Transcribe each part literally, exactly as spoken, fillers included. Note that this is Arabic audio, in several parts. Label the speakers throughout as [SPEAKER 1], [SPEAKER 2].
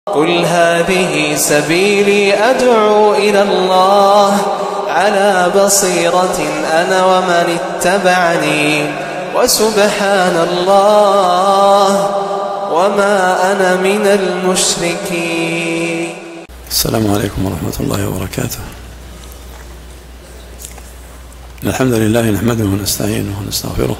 [SPEAKER 1] قل هذه سبيلي أدعو إلى الله على بصيرة أنا ومن اتبعني وسبحان الله وما أنا من المشركين.
[SPEAKER 2] السلام عليكم ورحمة الله وبركاته. الحمد لله نحمده ونستعينه ونستغفره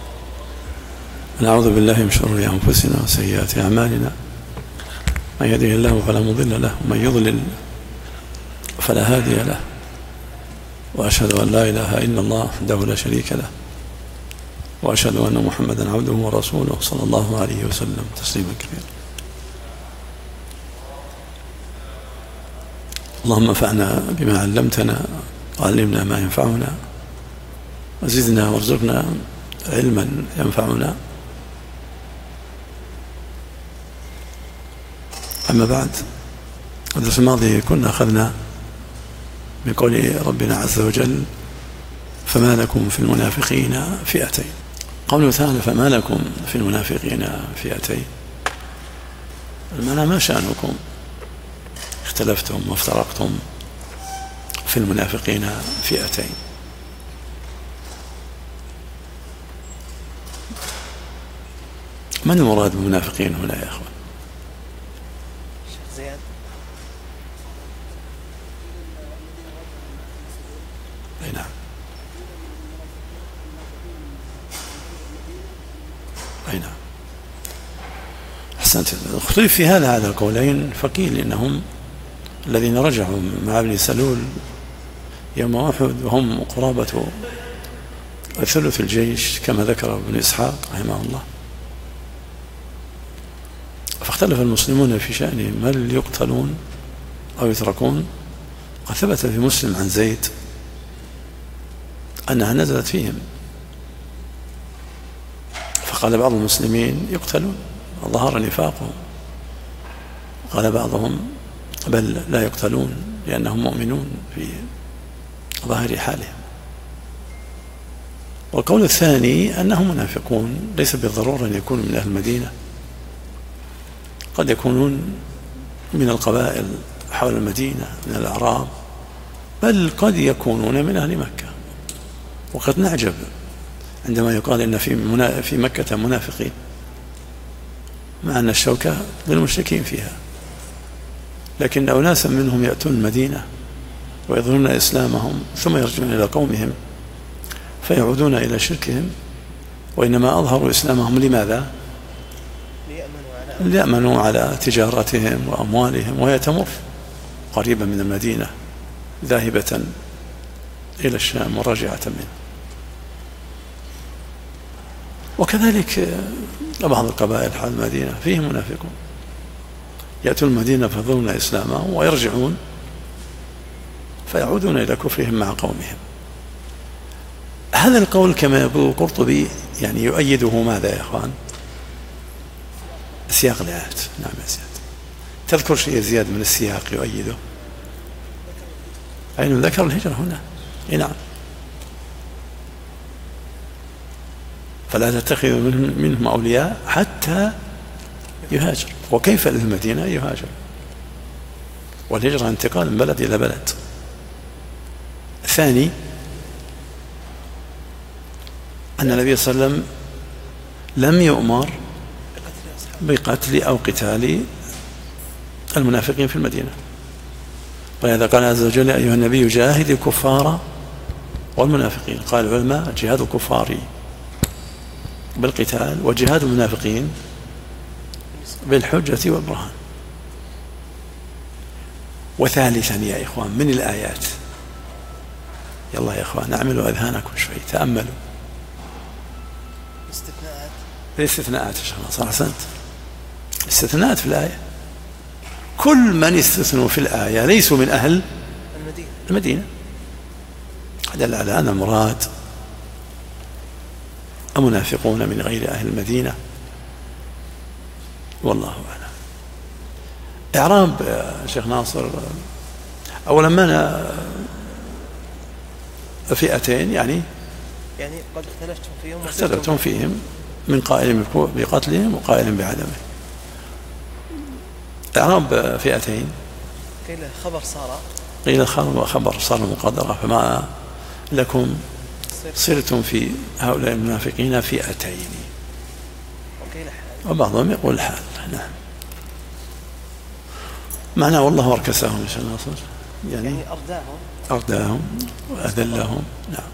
[SPEAKER 2] ونعوذ بالله من شرور أنفسنا وسيئات أعمالنا، من يهده الله فلا مضل له ومن يضلل فلا هادي له، وأشهد أن لا إله إلا الله وحده لا شريك له، وأشهد أن محمدا عبده ورسوله صلى الله عليه وسلم تسليما كثيرا. اللهم انفعنا بما علمتنا وعلمنا ما ينفعنا وزدنا وارزقنا علما ينفعنا. أما بعد، الدرس الماضي كنا أخذنا من قول ربنا عز وجل: فما لكم في المنافقين فئتين. قوله تعالى: فما لكم في المنافقين فئتين، المعنى ما شأنكم اختلفتم وافترقتم في المنافقين فئتين. من المراد بالمنافقين هنا يا أخوان؟ أي نعم، أي نعم، أحسنت. اختلف في هذا هذا القولين، فقيل إنهم الذين رجعوا مع ابن سلول يوم أحد وهم قرابة ثلث الجيش كما ذكر ابن إسحاق رحمه الله. فاختلف المسلمون في شأنهم، هل يقتلون أو يتركون؟ قد ثبت في مسلم عن زيد أنها نزلت فيهم، فقال بعض المسلمين يقتلون ظهر نفاقهم، قال بعضهم بل لا يقتلون لأنهم مؤمنون في ظاهر حالهم. والقول الثاني أنهم منافقون، ليس بالضرورة أن يكونوا من أهل المدينة، قد يكونون من القبائل حول المدينة من الأعراب، بل قد يكونون من أهل مكة. وقد نعجب عندما يقال إن في في مكة منافقين، مع أن الشوكة للمشركين فيها، لكن أناسا منهم يأتون المدينة ويظهرون إسلامهم ثم يرجعون إلى قومهم فيعودون إلى شركهم، وإنما أظهروا إسلامهم لماذا؟ ليأمنوا على تجارتهم وأموالهم، وهي تمر قريبا من المدينة ذاهبة إلى الشام وراجعة منه. وكذلك بعض القبائل حول المدينة فيهم منافقون، يأتون المدينة فيظهرون إسلامهم ويرجعون فيعودون إلى كفرهم مع قومهم. هذا القول كما يقول القرطبي يعني يؤيده ماذا يا أخوان؟ سياق الآيات. نعم يا زياد، تذكر شيء زياد من السياق يؤيده؟ أين ذكر الهجرة هنا؟ إيه نعم، فلا تتخذوا منهم أولياء حتى يهاجر. وكيف للمدينة يهاجر؟ والهجرة انتقال من بلد إلى بلد. الثاني أن النبي صلى الله عليه وسلم لم يؤمر بقتل أو قتال المنافقين في المدينة، ولهذا قال عز وجل: أيها النبي جاهد الكفار والمنافقين. قال العلماء: جهاد الكفار بالقتال، وجهاد المنافقين بالحجة والبرهان. وثالثا يا إخوان من الآيات، يلا يا إخوان اعملوا أذهانكم شوي، تأملوا
[SPEAKER 3] استثناءات
[SPEAKER 2] الاستثناءات يا شيخنا، أحسنت. استثناءات في الآية، كل من استثنوا في الآية ليسوا من أهل
[SPEAKER 3] المدينة
[SPEAKER 2] المدينة دل على أن المراد المنافقون من غير أهل المدينة، والله أعلم. إعراب يا شيخ ناصر، أولا ما فئتين يعني
[SPEAKER 3] يعني قد اختلفتم فيهم
[SPEAKER 2] اختلفتم فيهم من قائل بقتلهم وقائل بعدمه. إعراب فئتين،
[SPEAKER 3] قيل خبر صار،
[SPEAKER 2] قيل خبر صار مقدرة، فما لكم صرتم في هؤلاء المنافقين فئتين، وبعضهم يقول حال. نعم. معناه والله أركسهم إن شاء الله، يعني, يعني
[SPEAKER 3] أرداهم
[SPEAKER 2] أرداهم وأذلهم. نعم.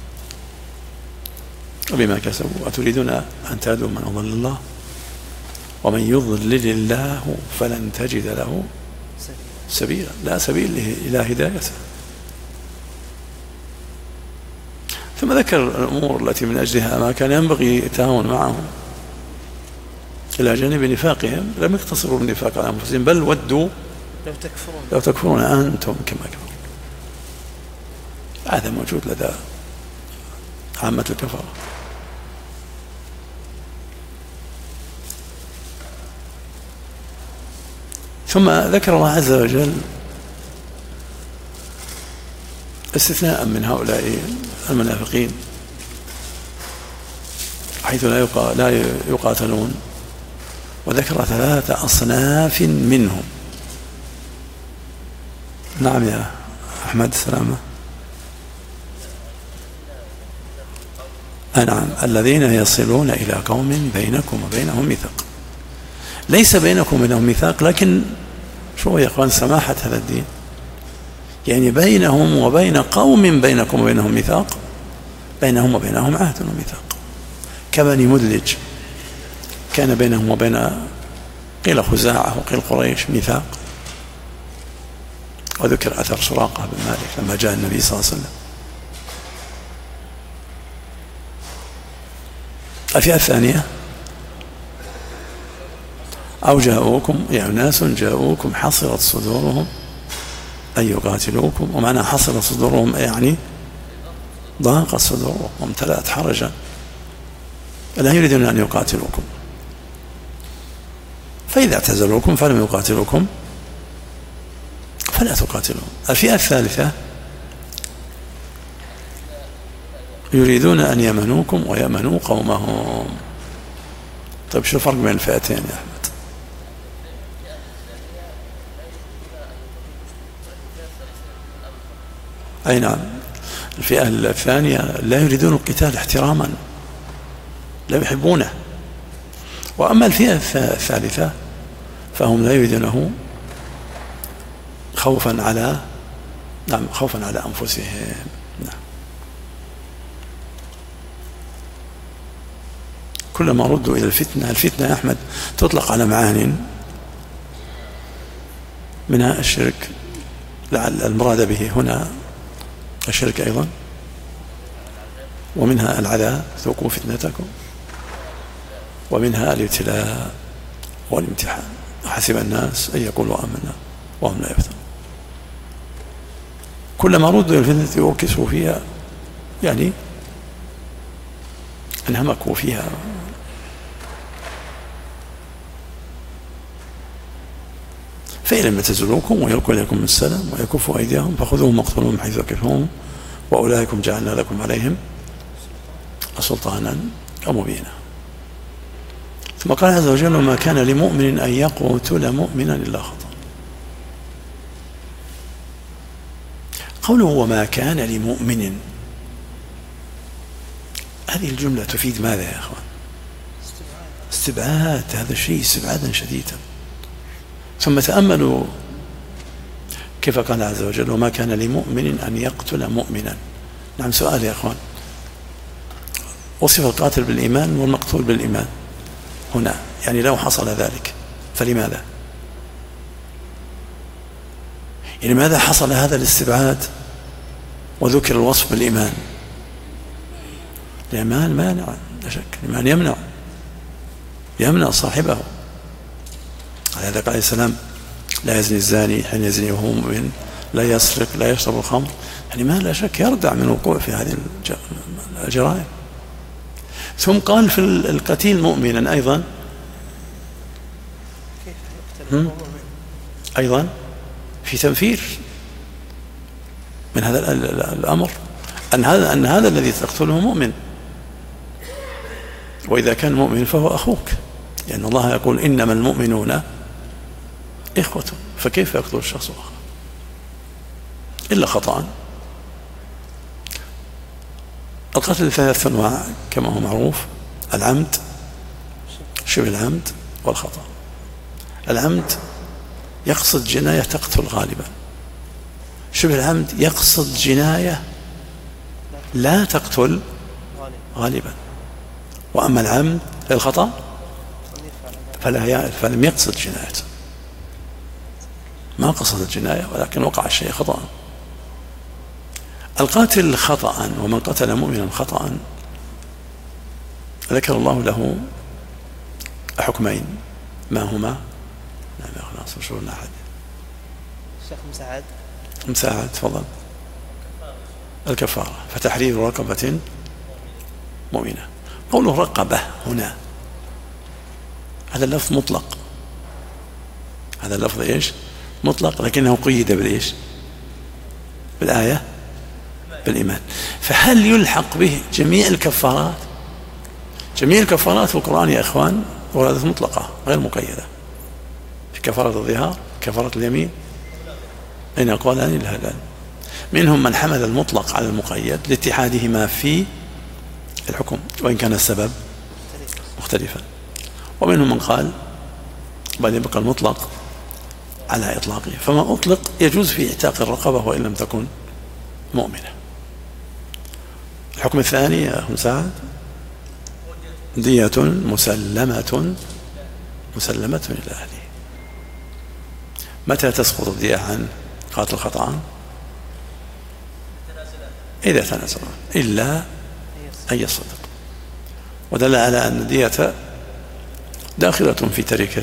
[SPEAKER 2] وبما كسبوا أتريدون أن تهدوا من أضل الله ومن يضلل الله فلن تجد له سبيلا، لا سبيل إلى هدايته. ثم ذكر الأمور التي من أجلها ما كان ينبغي التعاون معهم إلى جانب نفاقهم. لم يقتصروا بالنفاق على أنفسهم، بل ودوا
[SPEAKER 3] لو تكفرون
[SPEAKER 2] لو تكفرون أنتم كما كفروا. هذا موجود لدى عامة الكفرة. ثم ذكر الله عز وجل استثناء من هؤلاء المنافقين حيث لا لا يقاتلون، وذكر ثلاثة أصناف منهم. نعم يا أحمد سلامة. نعم، الذين يصلون إلى قوم بينكم وبينهم ميثاق. ليس بينكم وبينهم ميثاق، لكن شو يا اخوان سماحة هذا الدين، يعني بينهم وبين قوم بينكم وبينهم ميثاق، بينهم وبينهم عهد وميثاق. كبني مدلج كان بينهم وبين قيل خزاعة وقيل قريش ميثاق، وذكر أثر سراقة بن مالك لما جاء النبي صلى الله عليه وسلم. الفئة الثانية أو جاءوكم، يعني ناس جاءوكم حصرت صدورهم أن يقاتلوكم، ومعنى حصرت صدورهم يعني ضاقت صدورهم وامتلأت حرجا، لا يريدون أن يقاتلوكم، فإذا اعتزلوكم فلم يقاتلوكم فلا تقاتلون. الفئة الثالثة يريدون أن يمنوكم ويمنوا قومهم. طيب شو الفرق بين الفئتين يا أحمد؟ أي نعم، الفئة الثانية لا يريدون القتال احتراما، لا يحبونه. وأما الفئة الثالثة فهم لا يريدونه خوفا على نعم خوفا على أنفسهم. نعم. كلما ردوا إلى الفتنة، الفتنة يا أحمد تطلق على معان، منها الشرك، لعل المراد به هنا الشرك أيضا، ومنها العذاب ذوقوا فتنتكم، ومنها الابتلاء والامتحان. حسب الناس أن يقولوا آمنا وهم لا يفتنون. كلما ردوا إلى الفتنة وركسوا فيها، يعني انهمكوا فيها. فإن لم يعتزلوكم ويلقوا إليكم السلام ويكفوا أيديهم فخذوهم واقتلوهم حيث ثقفتموهم وأولئكم جعلنا لكم عليهم سلطانا مبينا. ثم قال عز وجل: وما كان لمؤمن أن يقتل مؤمنا إلا خطأ. قوله وما كان لمؤمن، هذه الجملة تفيد ماذا يا أخوان؟ استبعاد. هذا الشيء استبعادا شديدا. ثم تأملوا كيف قال عز وجل: وما كان لمؤمن أن يقتل مؤمنا. نعم، سؤال يا أخوان، وصف القاتل بالإيمان والمقتول بالإيمان هنا، يعني لو حصل ذلك فلماذا؟ يعني لماذا حصل هذا الاستبعاد وذكر الوصف بالإيمان؟ الإيمان مانع لا شك، الإيمان يمنع يمنع صاحبه. على هذا قال عليه السلام: لا يزني الزاني حين يزني وهو مؤمن، لا يسرق، لا يشرب الخمر. يعني ما لا شك يردع من الوقوع في هذه الجرائم. ثم قال في القتيل مؤمنا أيضا، أيضا في تنفير من هذا الأمر، أن هذا أن هذا الذي تقتله مؤمن، وإذا كان مؤمن فهو أخوك، لأن يعني الله يقول: إنما المؤمنون إخوة، فكيف يقتل الشخص الآخر إلا خطأ؟ القتل ثلاث أنواع كما هو معروف: العمد، شبه العمد، والخطأ. العمد يقصد جناية تقتل غالبا، شبه العمد يقصد جناية لا تقتل غالبا، وأما العمد الخطأ فلا فلم يقصد جناية، ما قصد الجناية ولكن وقع الشيء خطأ. القاتل خطأ ومن قتل مؤمنا خطأ ذكر الله له حكمين، ما هما؟ نعم خلاص شو لنا أحد.
[SPEAKER 3] الشيخ مساعد
[SPEAKER 2] مساعد تفضل. الكفارة، فتحرير رقبة مؤمنة. قوله رقبة هنا هذا اللفظ مطلق، هذا اللفظ ايش؟ مطلق، لكنه قيد بالايش؟ بالآية بالإيمان. فهل يلحق به جميع الكفارات؟ جميع الكفارات في القرآن يا إخوان وردت مطلقة غير مقيدة، في كفارة الظهار، كفارة اليمين، أين أقوالان لهذا. منهم من حمل المطلق على المقيد لاتحادهما في الحكم وإن كان السبب مختلفا، ومنهم من قال بل يبقى المطلق على إطلاقه، فما أطلق يجوز في اعتاق الرقبة وإن لم تكن مؤمنة. الحكم الثاني يا أخي مساعد: دية مسلمة مسلمة إلى أهله. متى تسقط الدية عن قاتل خطأ؟ إذا تنازل إلا أن يصدق، ودل على أن الدية داخلة في تركة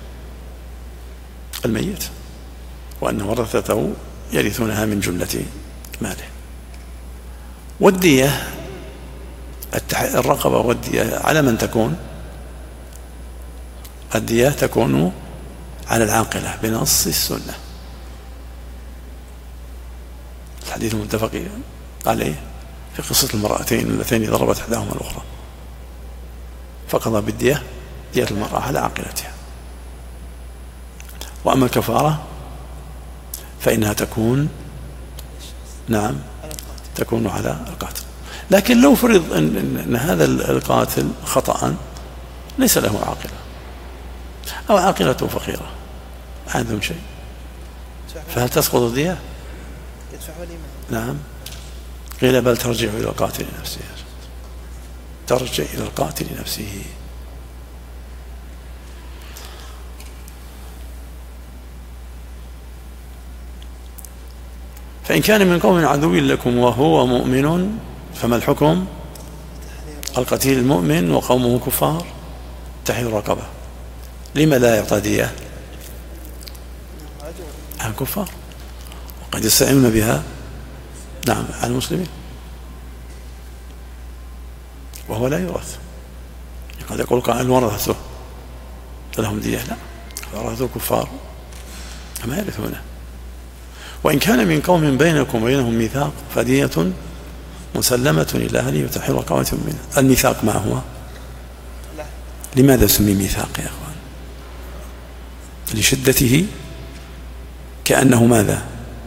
[SPEAKER 2] الميت، وأن ورثته يرثونها من جملة ماله. والدية الرقبة والدية على من تكون؟ الدية تكون على العاقلة بنص السنة، الحديث المتفق عليه في قصة المرأتين اللتين ضربت إحداهما الأخرى، فقضى بالدية دية المرأة على عاقلتها. وأما الكفارة فإنها تكون نعم تكون على القاتل. لكن لو فرض أن, أن هذا القاتل خطأ ليس له عاقلة أو عاقلته فقيرة عندهم شيء، فهل تسقط الدية؟ نعم. قيل بل ترجع إلى القاتل نفسه، ترجع إلى القاتل نفسه. فإن كان من قوم عدو لكم وهو مؤمن فما الحكم؟ القتيل المؤمن وقومه كفار تحرير رقبة. لما لا يعطى دية؟ عن كفار، وقد يستعينون بها نعم على المسلمين، وهو لا يورث. قد يقول قائل ورثته فلهم دية، لا، ورثته كفار فما يرثونه. وإن كان من قوم بينكم وبينهم ميثاق فدية مسلمة إلى أهله وتحرير رقبة منه. الميثاق ما هو؟ لماذا سمي ميثاق يا أخوان؟ لشدته، كأنه ماذا؟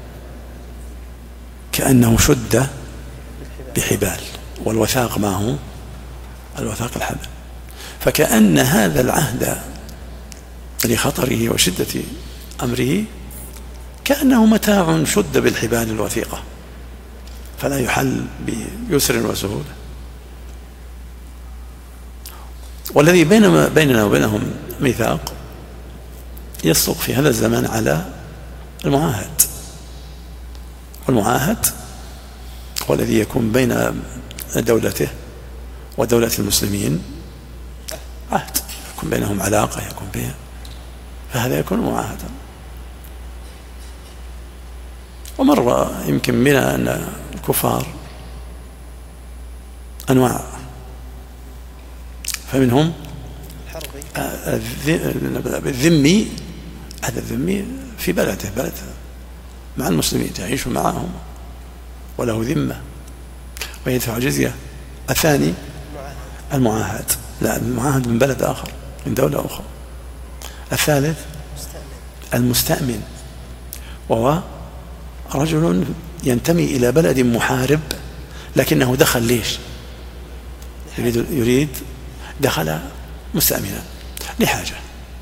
[SPEAKER 2] كأنه شد بحبال، والوثاق ما هو؟ الوثاق الحبل. فكأن هذا العهد لخطره وشدة أمره كأنه متاع شد بالحبال الوثيقة فلا يحل بيسر وسهولة. والذي بينما بيننا وبينهم ميثاق يصدق في هذا الزمان على المعاهد، والمعاهد هو الذي يكون بين دولته ودولة المسلمين عهد، يكون بينهم علاقة يكون بها، فهذا يكون معاهدا. ومر يمكن بنا أن الكفار أنواع، فمنهم الذمي، هذا الذمي في بلده بلد مع المسلمين يعيش معهم وله ذمة ويدفع جزية. الثاني المعاهد، لا، المعاهد من بلد آخر من دولة أخرى. الثالث المستأمن، وهو رجل ينتمي إلى بلد محارب لكنه دخل ليش؟ يريد, يريد دخل مستأمنا لحاجة،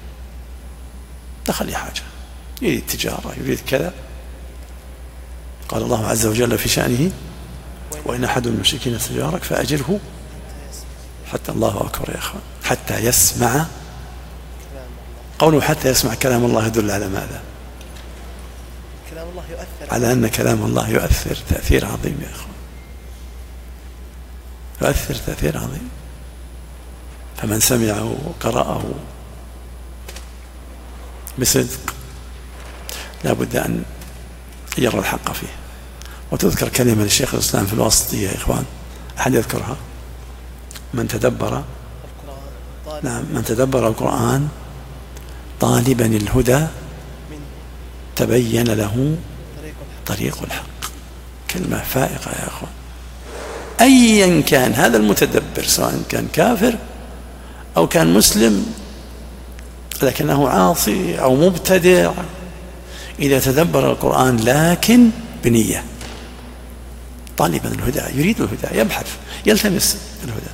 [SPEAKER 2] دخل لحاجة، يريد تجارة، يريد كذا. قال الله عز وجل في شأنه: وإن أحد من المشركين استجارك فأجره حتى، الله أكبر يا أخوان، حتى يسمع. قوله حتى يسمع كلام الله يدل على ماذا؟
[SPEAKER 3] كلام الله يؤثر،
[SPEAKER 2] على أن كلام الله يؤثر تأثير عظيم يا أخوان، يؤثر تأثير عظيم. فمن سمعه وقرأه بصدق لا بد أن يرى الحق فيه. وتذكر كلمة للشيخ الإسلام في الوسطية يا إخوان، أحد يذكرها: من تدبر نعم من تدبر القرآن طالبا الهدى تبين له طريق الحق. كلمة فائقة يا أخوان. أيا كان هذا المتدبر، سواء كان كافر أو كان مسلم لكنه عاصي أو مبتدع، إذا تدبر القرآن لكن بنية، طالبا الهدى، يريد الهدى، يبحث، يلتمس الهدى.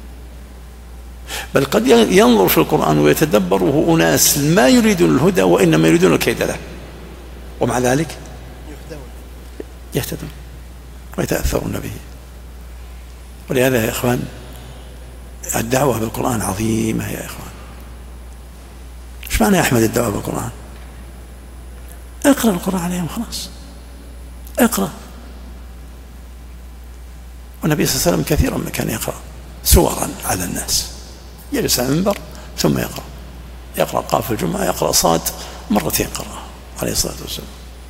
[SPEAKER 2] بل قد ينظر في القرآن ويتدبره أناس ما يريدون الهدى وإنما يريدون الكيد له، ومع ذلك يهتدون ويتأثرون به. ولهذا يا إخوان الدعوة بالقرآن عظيمة يا إخوان. ايش معنى يا أحمد الدعوة بالقرآن؟ اقرأ القرآن عليهم خلاص، اقرأ. والنبي صلى الله عليه وسلم كثيرا ما كان يقرأ سورا على الناس، يجلس على المنبر ثم يقرأ، يقرأ قاف الجمعة، يقرأ صاد، مرتين قرأ عليه الصلاة والسلام.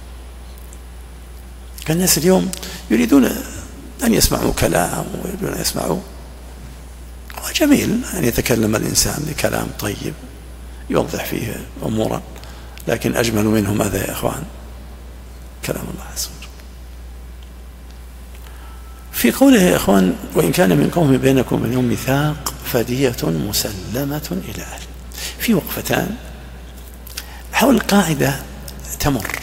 [SPEAKER 2] كان الناس اليوم يريدون أن يسمعوا كلام ويريدون أن يسمعوا، جميل أن يتكلم الإنسان بكلام طيب يوضح فيه أمورا، لكن أجمل منه ماذا يا إخوان؟ كلام الله عز وجل. في قوله يا إخوان: وإن كان من قوم بينكم وبينهم ميثاق فدية مسلمة إلى أهله. في وقفتان حول قاعدة تمر،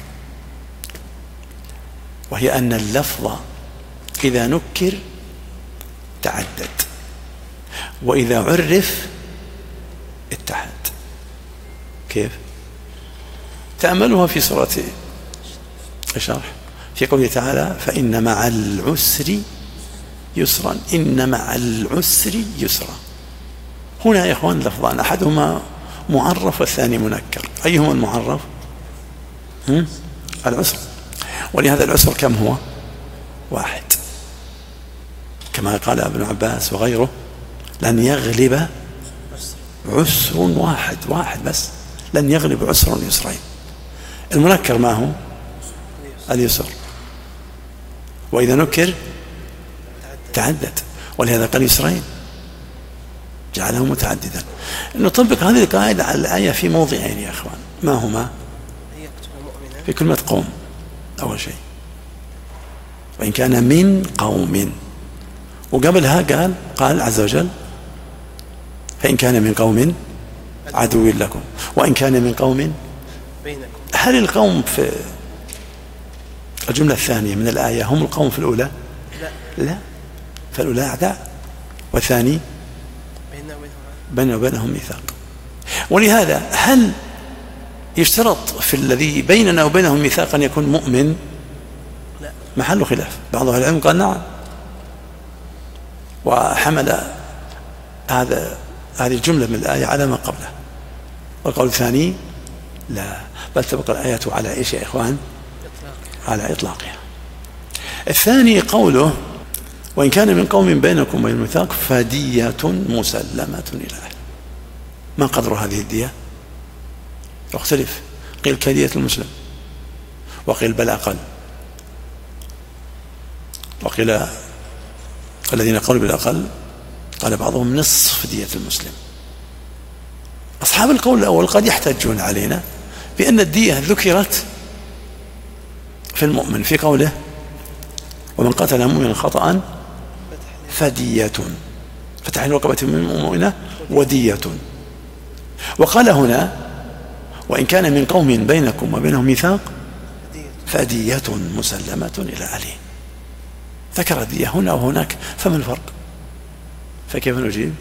[SPEAKER 2] وهي أن اللفظ إذا نكر تعدد، وإذا عرف اتحد. كيف؟ تأملها في سورة الشرح في قوله تعالى: فإن مع العسر يسرا، إن مع العسر يسرا. هنا يا إخوان لفظان، أحدهما معرف والثاني منكر. أيهما المعرف؟ هم؟ العسر. ولهذا العسر كم هو؟ واحد، كما قال ابن عباس وغيره: لن يغلب عسر واحد، واحد بس، لن يغلب عسر يسرين. المنكر ما هو؟ اليسر. وإذا نكر تعدد، ولهذا قال يسرين، جعله متعددا. نطبق هذه القاعدة على الآية في موضعين يا أخوان، ما هما؟ في كلمة قوم أول شيء، وإن كان من قوم، وقبلها قال قال عز وجل: فإن كان من قوم عدو لكم وإن كان من قوم بينكم. هل القوم في الجملة الثانية من الآية هم القوم في الأولى؟ لا, لا. فالأولى أعداء، والثاني بيننا وبينهم ميثاق. ولهذا هل يشترط في الذي بيننا وبينهم ميثاق أن يكون مؤمن؟ لا، محل خلاف. بعض أهل العلم قال نعم، وحمل هذا هذه الجملة من الآية على ما قبله. والقول الثاني لا، بل تبقى الآية على إيش يا إخوان؟ على إطلاقها. الثاني قوله: وإن كان من قوم بينكم وبين ميثاق فدية مسلمة إلى أهله. ما قدر هذه الدية؟ يختلف، قيل كدية المسلم، وقيل بل أقل، وقيل الذين قالوا بالأقل قال بعضهم نصف دية المسلم. أصحاب القول الأول قد يحتجون علينا بأن الدية ذكرت في المؤمن في قوله: ومن قتل مؤمنا خطأ فدية، فتحرير رقبة من مؤمنة ودية. وقال هنا: وإن كان من قوم بينكم وبينهم ميثاق فدية مسلمة إلى أهله. ذكر الدية هنا وهناك، فما الفرق؟ فكيف نجيب؟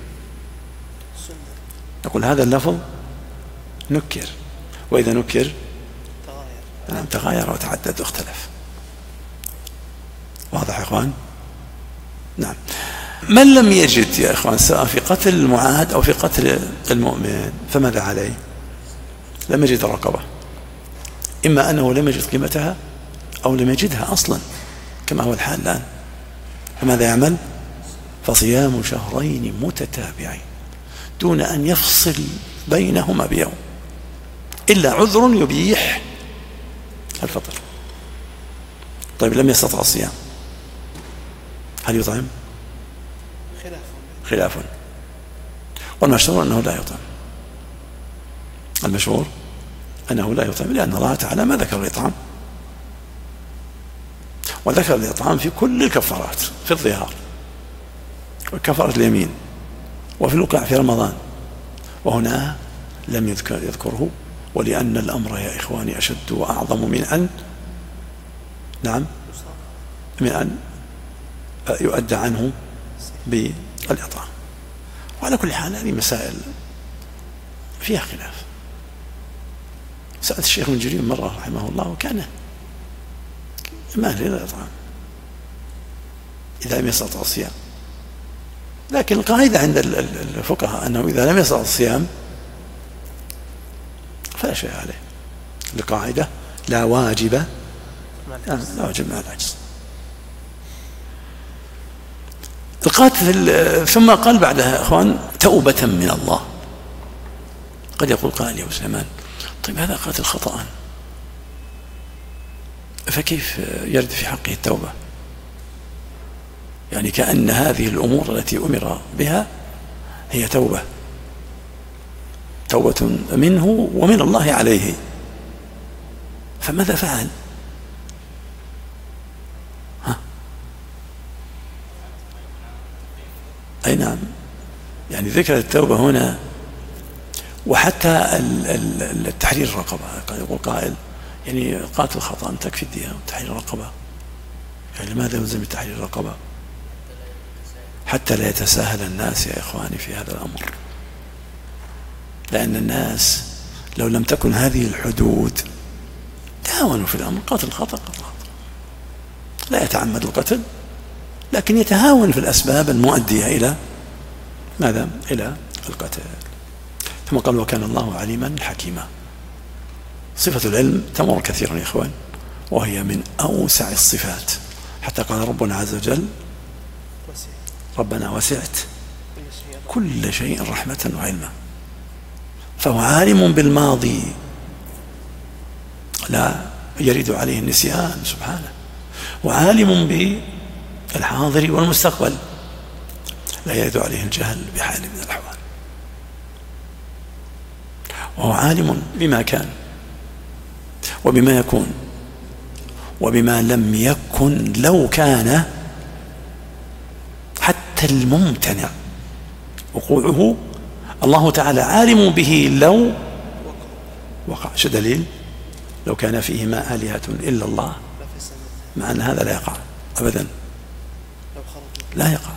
[SPEAKER 2] نقول هذا اللفظ نكر، وإذا نكر نعم تغاير وتعدد واختلف. واضح يا إخوان؟ نعم. من لم يجد يا إخوان سواء في قتل المعاهد أو في قتل المؤمن فماذا عليه؟ لم يجد الرقبة، إما أنه لم يجد قيمتها أو لم يجدها أصلا كما هو الحال الآن، فماذا يعمل؟ فصيام شهرين متتابعين دون أن يفصل بينهما بيوم إلا عذر يبيح الفطر. طيب لم يستطع الصيام هل يطعم؟
[SPEAKER 3] خلاف
[SPEAKER 2] خلاف والمشهور أنه لا يطعم. المشهور أنه لا يطعم لأن الله تعالى ما ذكر الإطعام، وذكر الإطعام في كل الكفارات، في الظهار وكفارة اليمين وفي الوقوع في رمضان، وهنا لم يذكر يذكره، ولأن الأمر يا إخواني أشد وأعظم من أن نعم من أن يؤدى عنه بالإطعام. وعلى كل حال هذه مسائل فيها خلاف. سألت الشيخ ابن جرير مرة رحمه الله وكان ماهل إلى الإطعام إذا لم يستطع الصيام، لكن القاعدة عند الفقهاء أنه إذا لم يستطع الصيام فلا شيء عليه. القاعدة لا واجب لا واجب مع العجز. القاتل ثم قال بعدها إخوان توبة من الله. قد يقول قائل يا أبو سليمان طيب هذا قاتل خطأ فكيف يرد في حقه التوبة؟ يعني كأن هذه الأمور التي أمر بها هي توبة توبة منه ومن الله عليه، فماذا فعل؟ ها؟ أي نعم، يعني ذكر التوبة هنا وحتى التحرير الرقبة. قد يقول قائل يعني قاتل خطأ تكفي الدية وتحرير الرقبة، يعني لماذا يلزم تحرير الرقبة؟ حتى لا يتساهل الناس يا إخواني في هذا الأمر، لأن الناس لو لم تكن هذه الحدود تهاونوا في الأمر. قاتل خطأ قتل خطأ لا يتعمد القتل، لكن يتهاون في الأسباب المؤدية إلى ماذا؟ إلى القتل. ثم قال وكان الله عليما حكيما. صفة العلم تمر كثيرا يا إخوان، وهي من أوسع الصفات، حتى قال ربنا عز وجل ربنا وسعت كل شيء رحمة وعلما. فهو عالم بالماضي لا يرد عليه النسيان سبحانه، وعالم بالحاضر والمستقبل لا يرد عليه الجهل بحال من الأحوال، وهو عالم بما كان وبما يكون وبما لم يكن لو كان، حتى الممتنع وقوعه الله تعالى عالم به لو وقع. شو دليل؟ لو كان فيهما آلهة إلا الله، مع أن هذا لا يقع أبدا، لا يقع.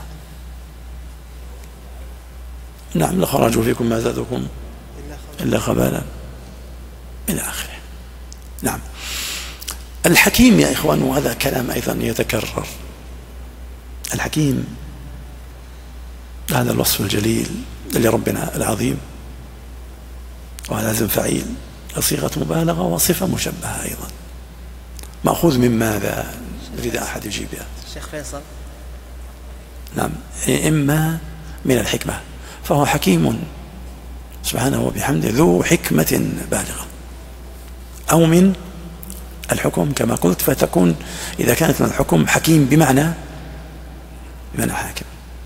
[SPEAKER 2] نعم لخرجوا فيكم ما زادكم إلا خبالا إلى آخره. نعم. الحكيم يا إخوان، وهذا كلام أيضا يتكرر، الحكيم هذا الوصف الجليل لربنا العظيم، وهذا لازم فعيل، صيغة مبالغة وصفة مشبهة أيضا، مأخوذ من ماذا؟ يريد أحد يجيبها.
[SPEAKER 3] الشيخ فيصل.
[SPEAKER 2] نعم، إما من الحكمة، فهو حكيم سبحانه وبحمده ذو حكمة بالغة، أو من الحكم كما قلت، فتكون إذا كانت من الحكم حكيم بمعنى بمعنى حاكم.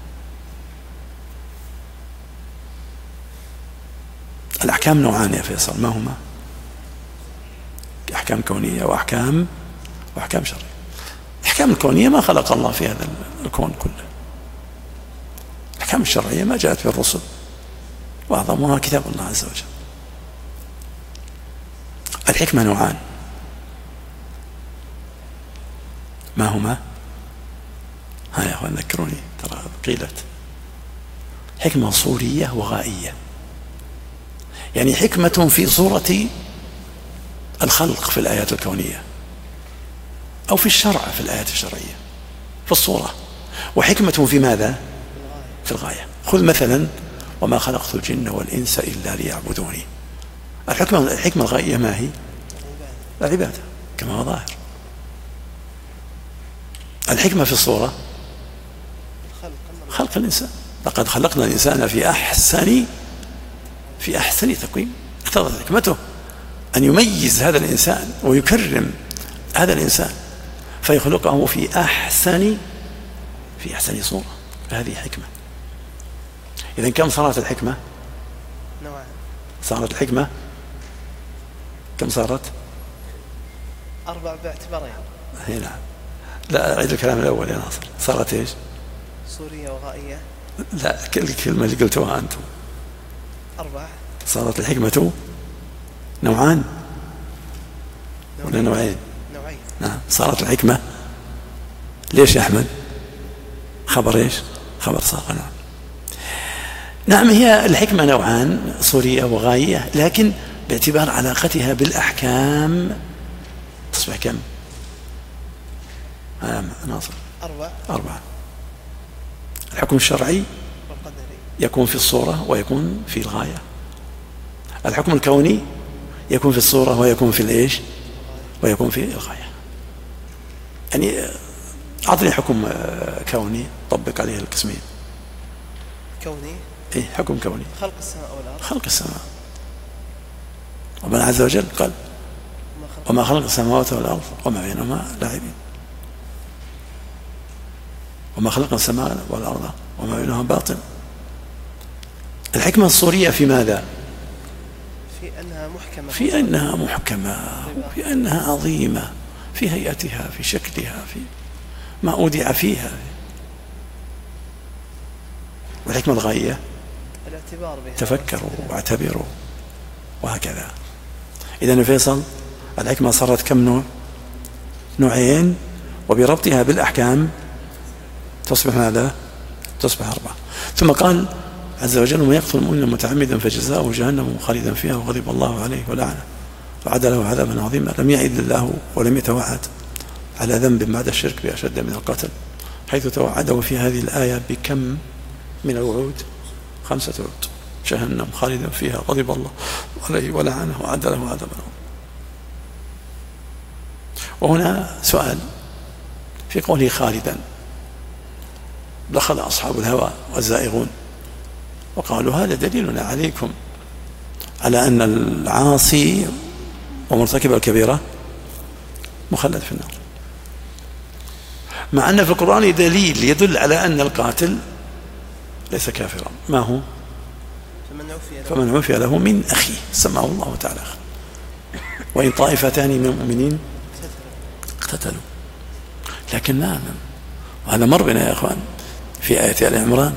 [SPEAKER 2] الأحكام نوعان يا فيصل، ما هما؟ أحكام كونية وأحكام وأحكام شرعية. الأحكام الكونية ما خلق الله في هذا الكون كله. الأحكام الشرعية ما جاءت في الرسل، وأعظمها كتاب الله عز وجل. الحكمة نوعان، ما هما؟ ها يا أخوان ذكروني، ترى قيلت. حكمة صورية وغائية، يعني حكمة في صورة الخلق في الآيات الكونية، أو في الشرع في الآيات الشرعية في الصورة، وحكمة في ماذا؟ في الغاية. خذ مثلا وما خلقت الجن والإنس إلا ليعبدوني. الحكمة الحكمة الغائية ما هي؟ العبادة كما هو ظاهر. الحكمة في الصورة خلق الإنسان، لقد خلقنا الإنسان في أحسن في أحسن تقويم. اقتضت حكمته أن يميز هذا الإنسان ويكرم هذا الإنسان فيخلقه في أحسن في أحسن صورة. هذه حكمة. إذن كم صارت الحكمة؟
[SPEAKER 3] نوعان.
[SPEAKER 2] صارت الحكمة كم صارت؟
[SPEAKER 3] أربع باعتبارين.
[SPEAKER 2] هنا نعم. لا أعيد الكلام الأول يا ناصر. صارت إيش؟
[SPEAKER 3] صورية وغائية.
[SPEAKER 2] لا الكلمة اللي قلتوها أنتم.
[SPEAKER 3] أربعة.
[SPEAKER 2] صارت الحكمة نوعان ولا نوعين؟
[SPEAKER 3] نوعين.
[SPEAKER 2] نعم. صارت الحكمة ليش يا أحمد؟ خبر إيش؟ خبر صار. نعم. نعم هي الحكمة نوعان، صورية وغائية، لكن باعتبار علاقتها بالأحكام تصبح كم؟ آه ناصر.
[SPEAKER 3] أربعة.
[SPEAKER 2] أربعة. الحكم الشرعي يكون في الصورة ويكون في الغاية. الحكم الكوني يكون في الصورة ويكون في الإيش؟ ويكون في الغاية. يعني أعطني حكم كوني طبق عليه القسمين.
[SPEAKER 3] كوني؟
[SPEAKER 2] إيه حكم كوني.
[SPEAKER 3] خلق السماء والأرض.
[SPEAKER 2] خلق السماء. ربنا عز وجل قال وما خلق السماوات والأرض وما بينهما لاعبين. وما خلق السماء والأرض وما بينهما باطل. الحكمة الصورية في ماذا؟
[SPEAKER 3] في أنها محكمة.
[SPEAKER 2] في أنها محكمة، في أنها عظيمة في هيئتها، في شكلها، في ما أودع فيها. والحكمة الغاية
[SPEAKER 3] الاعتبار بها،
[SPEAKER 2] تفكروا واعتبروا وهكذا. إذن فيصل الحكمة صارت كم نوع؟ نوعين، وبربطها بالأحكام تصبح ماذا؟ تصبح أربعة. ثم قال عز وجل ومن يقتل مؤمنا متعمدا فجزاؤه جهنم خالدا فيها وغضب الله عليه ولعنه وعد له عذابا عظيما. لم يعد الله ولم يتوعد على ذنب بعد الشرك بأشد من القتل، حيث توعده في هذه الآية بكم من الوعود؟ خمسة وعود. جهنم خالدا فيها غضب الله عليه ولعنه وعد له عذابا. وهنا سؤال في قوله خالدا، دخل أصحاب الهوى والزائغون وقالوا هذا دليلنا عليكم على أن العاصي ومرتكب الكبيرة مخلد في النار، مع أن في القرآن دليل يدل على أن القاتل ليس كافرا. ما هو؟ فمن عفي له من أخيه سماه الله تعالى. وإن طائفتان من المؤمنين اقتتلوا. لكن نعم وهذا مر بنا يا أخوان في آية آل عمران،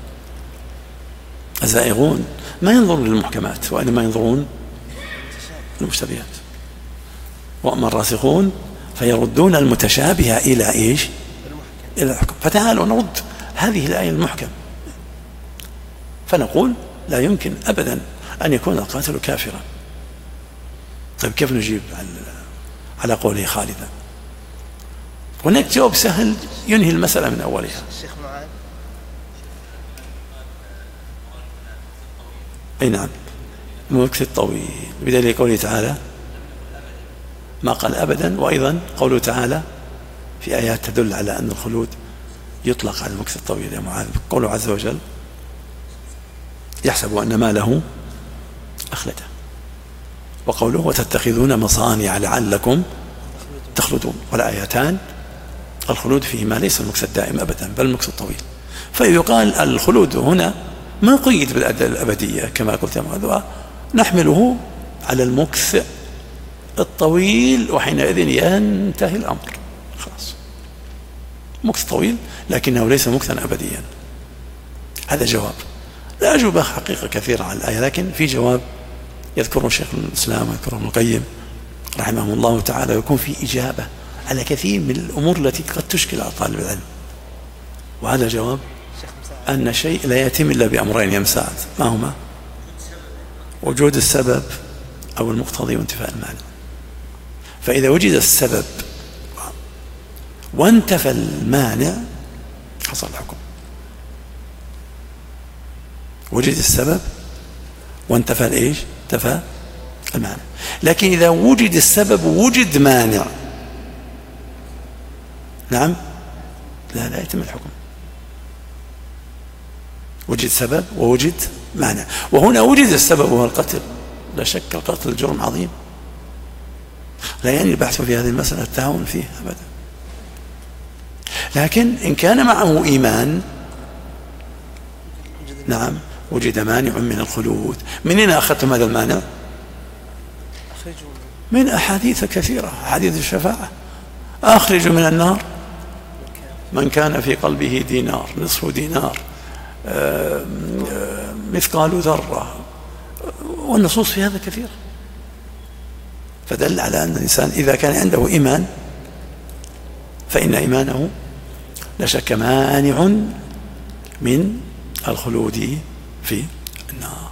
[SPEAKER 2] الزائغون ما ينظرون للمحكمات وإنما ينظرون للمشتبهات، وأما الراسخون فيردون المتشابه إلى إيش؟ إلى الحكم. فتعالوا نرد هذه الآية المحكم فنقول لا يمكن أبدا أن يكون القاتل كافرا. طيب كيف نجيب على قوله خالدا؟ هناك جواب سهل ينهي المسألة من أولها.
[SPEAKER 3] الشيخ معاذ.
[SPEAKER 2] أي نعم المكث الطويل بدليل قوله تعالى ما قال أبدا، وأيضا قوله تعالى في آيات تدل على أن الخلود يطلق على المكث الطويل يا معاذ. قوله عز وجل يحسب أن ماله أخلده، وقوله وتتخذون مصانع لعلكم تخلدون. والآيتان الخلود فيهما ليس المكث الدائم أبدا بل المكث الطويل. فيقال الخلود هنا ما قيد بالأبدية كما قلت يا معاذ، نحمله على المكث الطويل وحينئذ ينتهي الأمر خلاص. مكث طويل لكنه ليس مكثا أبديا. هذا جواب. لا أجوبة حقيقة كثيرة على الآية، لكن في جواب يذكره شيخ الإسلام ويذكره ابن القيم رحمهم الله تعالى يكون في إجابة على كثير من الأمور التي قد تشكل على طالب العلم. وهذا الجواب أن شيء لا يتم إلا بأمرين يا مساعد، ما هما؟ وجود السبب أو المقتضي وانتفاء المانع. فإذا وجد السبب وانتفى المانع حصل الحكم. وجد السبب وانتفى الايش؟ انتفى المانع. لكن إذا وجد السبب ووجد مانع، نعم، لا لا يتم الحكم. وجد سبب ووجد مانع، وهنا وجد السبب وهو القتل، لا شك القتل جرم عظيم، لا يعني البحث في هذه المسألة التهاون فيه أبدا. لكن إن كان معه إيمان، نعم، وجد مانع من الخلود. من أين أخذتم هذا المانع؟ من أحاديث كثيرة، أحاديث الشفاعة. أخرج من النار من كان في قلبه دينار، نصف دينار، مثقال ذرة، والنصوص في هذا كثيرة. فدل على أن الإنسان إذا كان عنده إيمان فإن إيمانه لا شك مانع من الخلود في النار.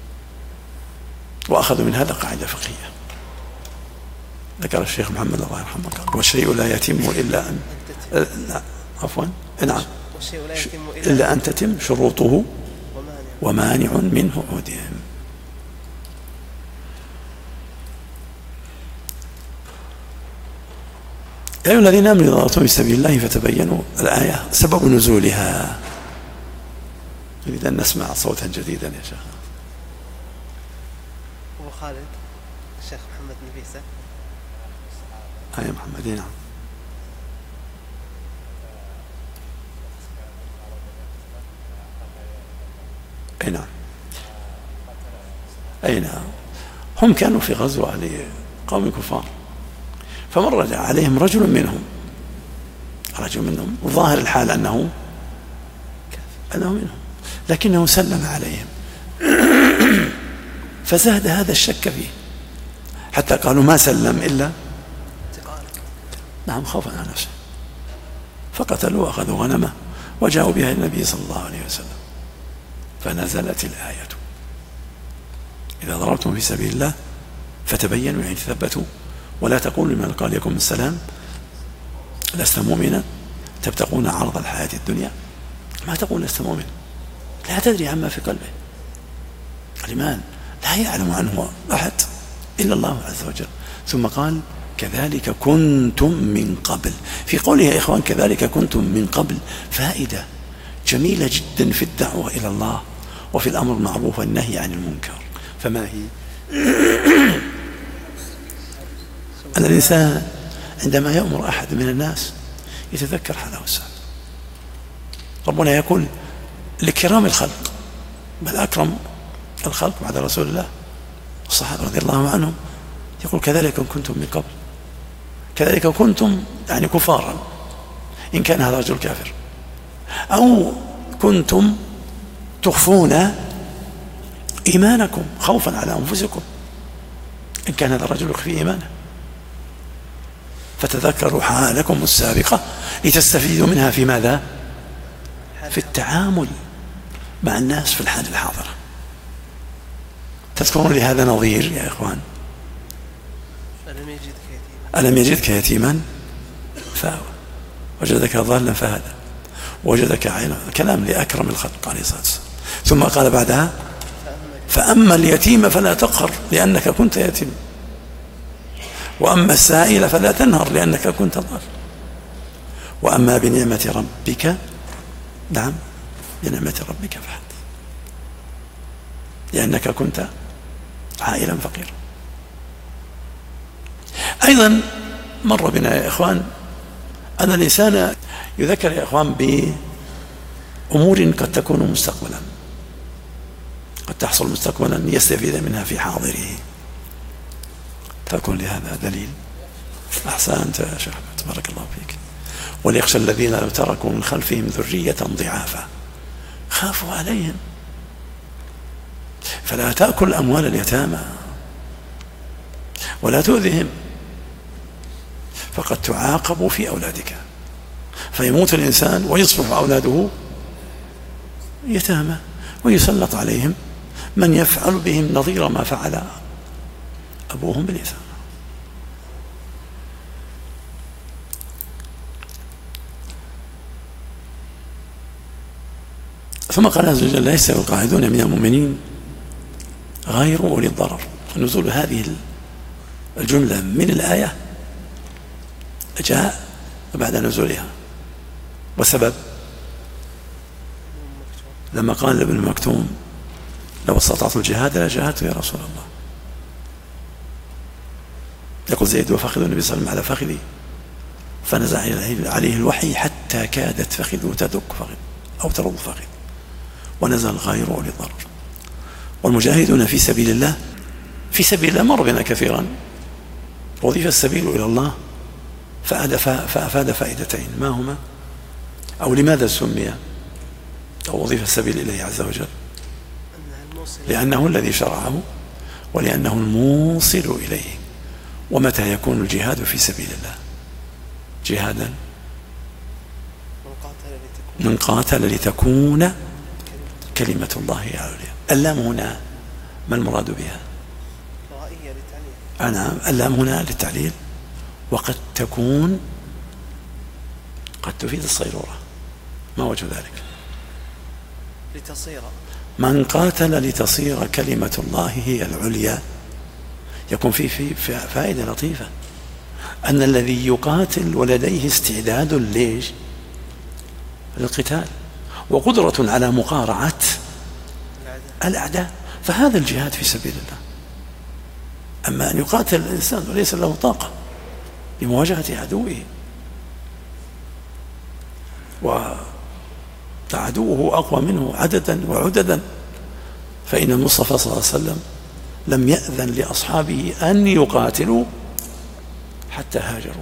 [SPEAKER 2] وأخذوا من هذا قاعدة فقهية ذكر الشيخ محمد الله يرحمه قال: والشيء لا يتم إلا أن لا عفوا نعم إلا أن تتم شروطه ومانع منه عودهم. يا أيها الذين آمنوا إذا ضربتم في سبيل الله فتبينوا. الآية سبب نزولها. نريد أن نسمع صوتا جديدا يا شيخ.
[SPEAKER 3] أبو خالد الشيخ محمد نفيسة.
[SPEAKER 2] آية محمد. نعم. أي نعم. أي نعم. هم كانوا في غزوة لقوم كفار، فمر رجع عليهم رجل منهم رجل منهم وظاهر الحال أنه أنه منهم، لكنه سلم عليهم فزاد هذا الشك فيه حتى قالوا ما سلم إلا نعم خوفا على نفسه، فقتلوا وأخذوا غنمه وجاءوا بها النبي صلى الله عليه وسلم. فنزلت الآية: إذا ضربتم في سبيل الله فتبينوا، يعني تثبتوا، ولا تقولوا لمن قال لكم السلام لست مؤمنا تبتغون عرض الحياة الدنيا. ما تقول لست مؤمن، لا تدري عما في قلبه. الإيمان لا يعلم عنه أحد إلا الله عز وجل. ثم قال: كذلك كنتم من قبل. في قوله يا إخوان كذلك كنتم من قبل فائدة جميلة جدا في الدعوة إلى الله وفي الأمر بالمعروف والنهي عن المنكر. فما هي؟ أن الإنسان عندما يأمر أحد من الناس يتذكر حاله السابق. ربنا يقول لكرام الخلق، بل أكرم الخلق بعد رسول الله الصحابة رضي الله عنهم، يقول: كذلك كنتم من قبل. كذلك كنتم يعني كفارا إن كان هذا رجل كافر، أو كنتم تخفون إيمانكم خوفا على أنفسكم إن كان هذا الرجل يخفي إيمانه. فتذكروا حالكم السابقة لتستفيدوا منها في ماذا؟ في التعامل مع الناس في الحال الحاضرة. تذكرون لهذا نظير يا إخوان: ألم يجدك يتيما فآوى وجدك ضالا فهدى وجدك عائلا. كلام لأكرم الخلق عليه الصلاة والسلام. ثم قال بعدها: فأما اليتيم فلا تقهر لأنك كنت يتيم، وأما السائل فلا تنهر لأنك كنت ضال، وأما بنعمة ربك نعم بنعمة ربك فحدث لأنك كنت عائلا فقيرا. أيضا مر بنا يا إخوان أن الإنسان يذكر يا إخوان بأمور قد تكون مستقبلا، قد تحصل مستقبلا يستفيد منها في حاضره، فكن لهذا دليل. أحسنت يا شيخ، تبارك الله فيك. وليخشى الذين لو تركوا من خلفهم ذرية ضعافا خافوا عليهم فلا تأكل أموال اليتامى ولا تؤذهم فقد تعاقب في أولادك، فيموت الإنسان ويصبح أولاده يتامى ويسلط عليهم من يفعل بهم نظير ما فعل أبوهم باليتامى. ثم قال عز وجل: لا يستوي القاعدون من المؤمنين غير أولي الضرر. نزول هذه الجملة من الآية جاء بعد نزولها، والسبب لما قال لابن مكتوم: لو استطعت الجهاد لجاهدت يا رسول الله. يقول زيد: وفخذ النبي صلى الله عليه وسلم على فخذي فنزع عليه الوحي حتى كادت فخذه تدق فخذ أو ترض فخذ، ونزل غير أولي الضرر. والمجاهدون في سبيل الله، في سبيل الله مر بنا كثيرا، وضيف السبيل إلى الله فأفاد فائدتين، ما هما؟ أو لماذا سمي أو وضيف السبيل إليه عز وجل؟ لأنه الذي شرعه، ولأنه الموصل إليه. ومتى يكون الجهاد في سبيل الله؟ جهادا من قاتل لتكون كلمة الله هي العليا. اللام هنا ما المراد بها؟ نعم، اللام هنا للتعليل، وقد تكون قد تفيد الصيرورة. ما وجه ذلك؟
[SPEAKER 3] لتصير
[SPEAKER 2] من قاتل لتصير كلمة الله هي العليا. يكون فيه في فائدة لطيفة، أن الذي يقاتل ولديه استعداد ليش؟ للقتال، وقدرة على مقارعة الأعداء، فهذا الجهاد في سبيل الله. أما أن يقاتل الإنسان وليس له طاقة لمواجهة عدوه، وعدوه أقوى منه عددا وعددا، فإن المصطفى صلى الله عليه وسلم لم يأذن لأصحابه أن يقاتلوا حتى هاجروا،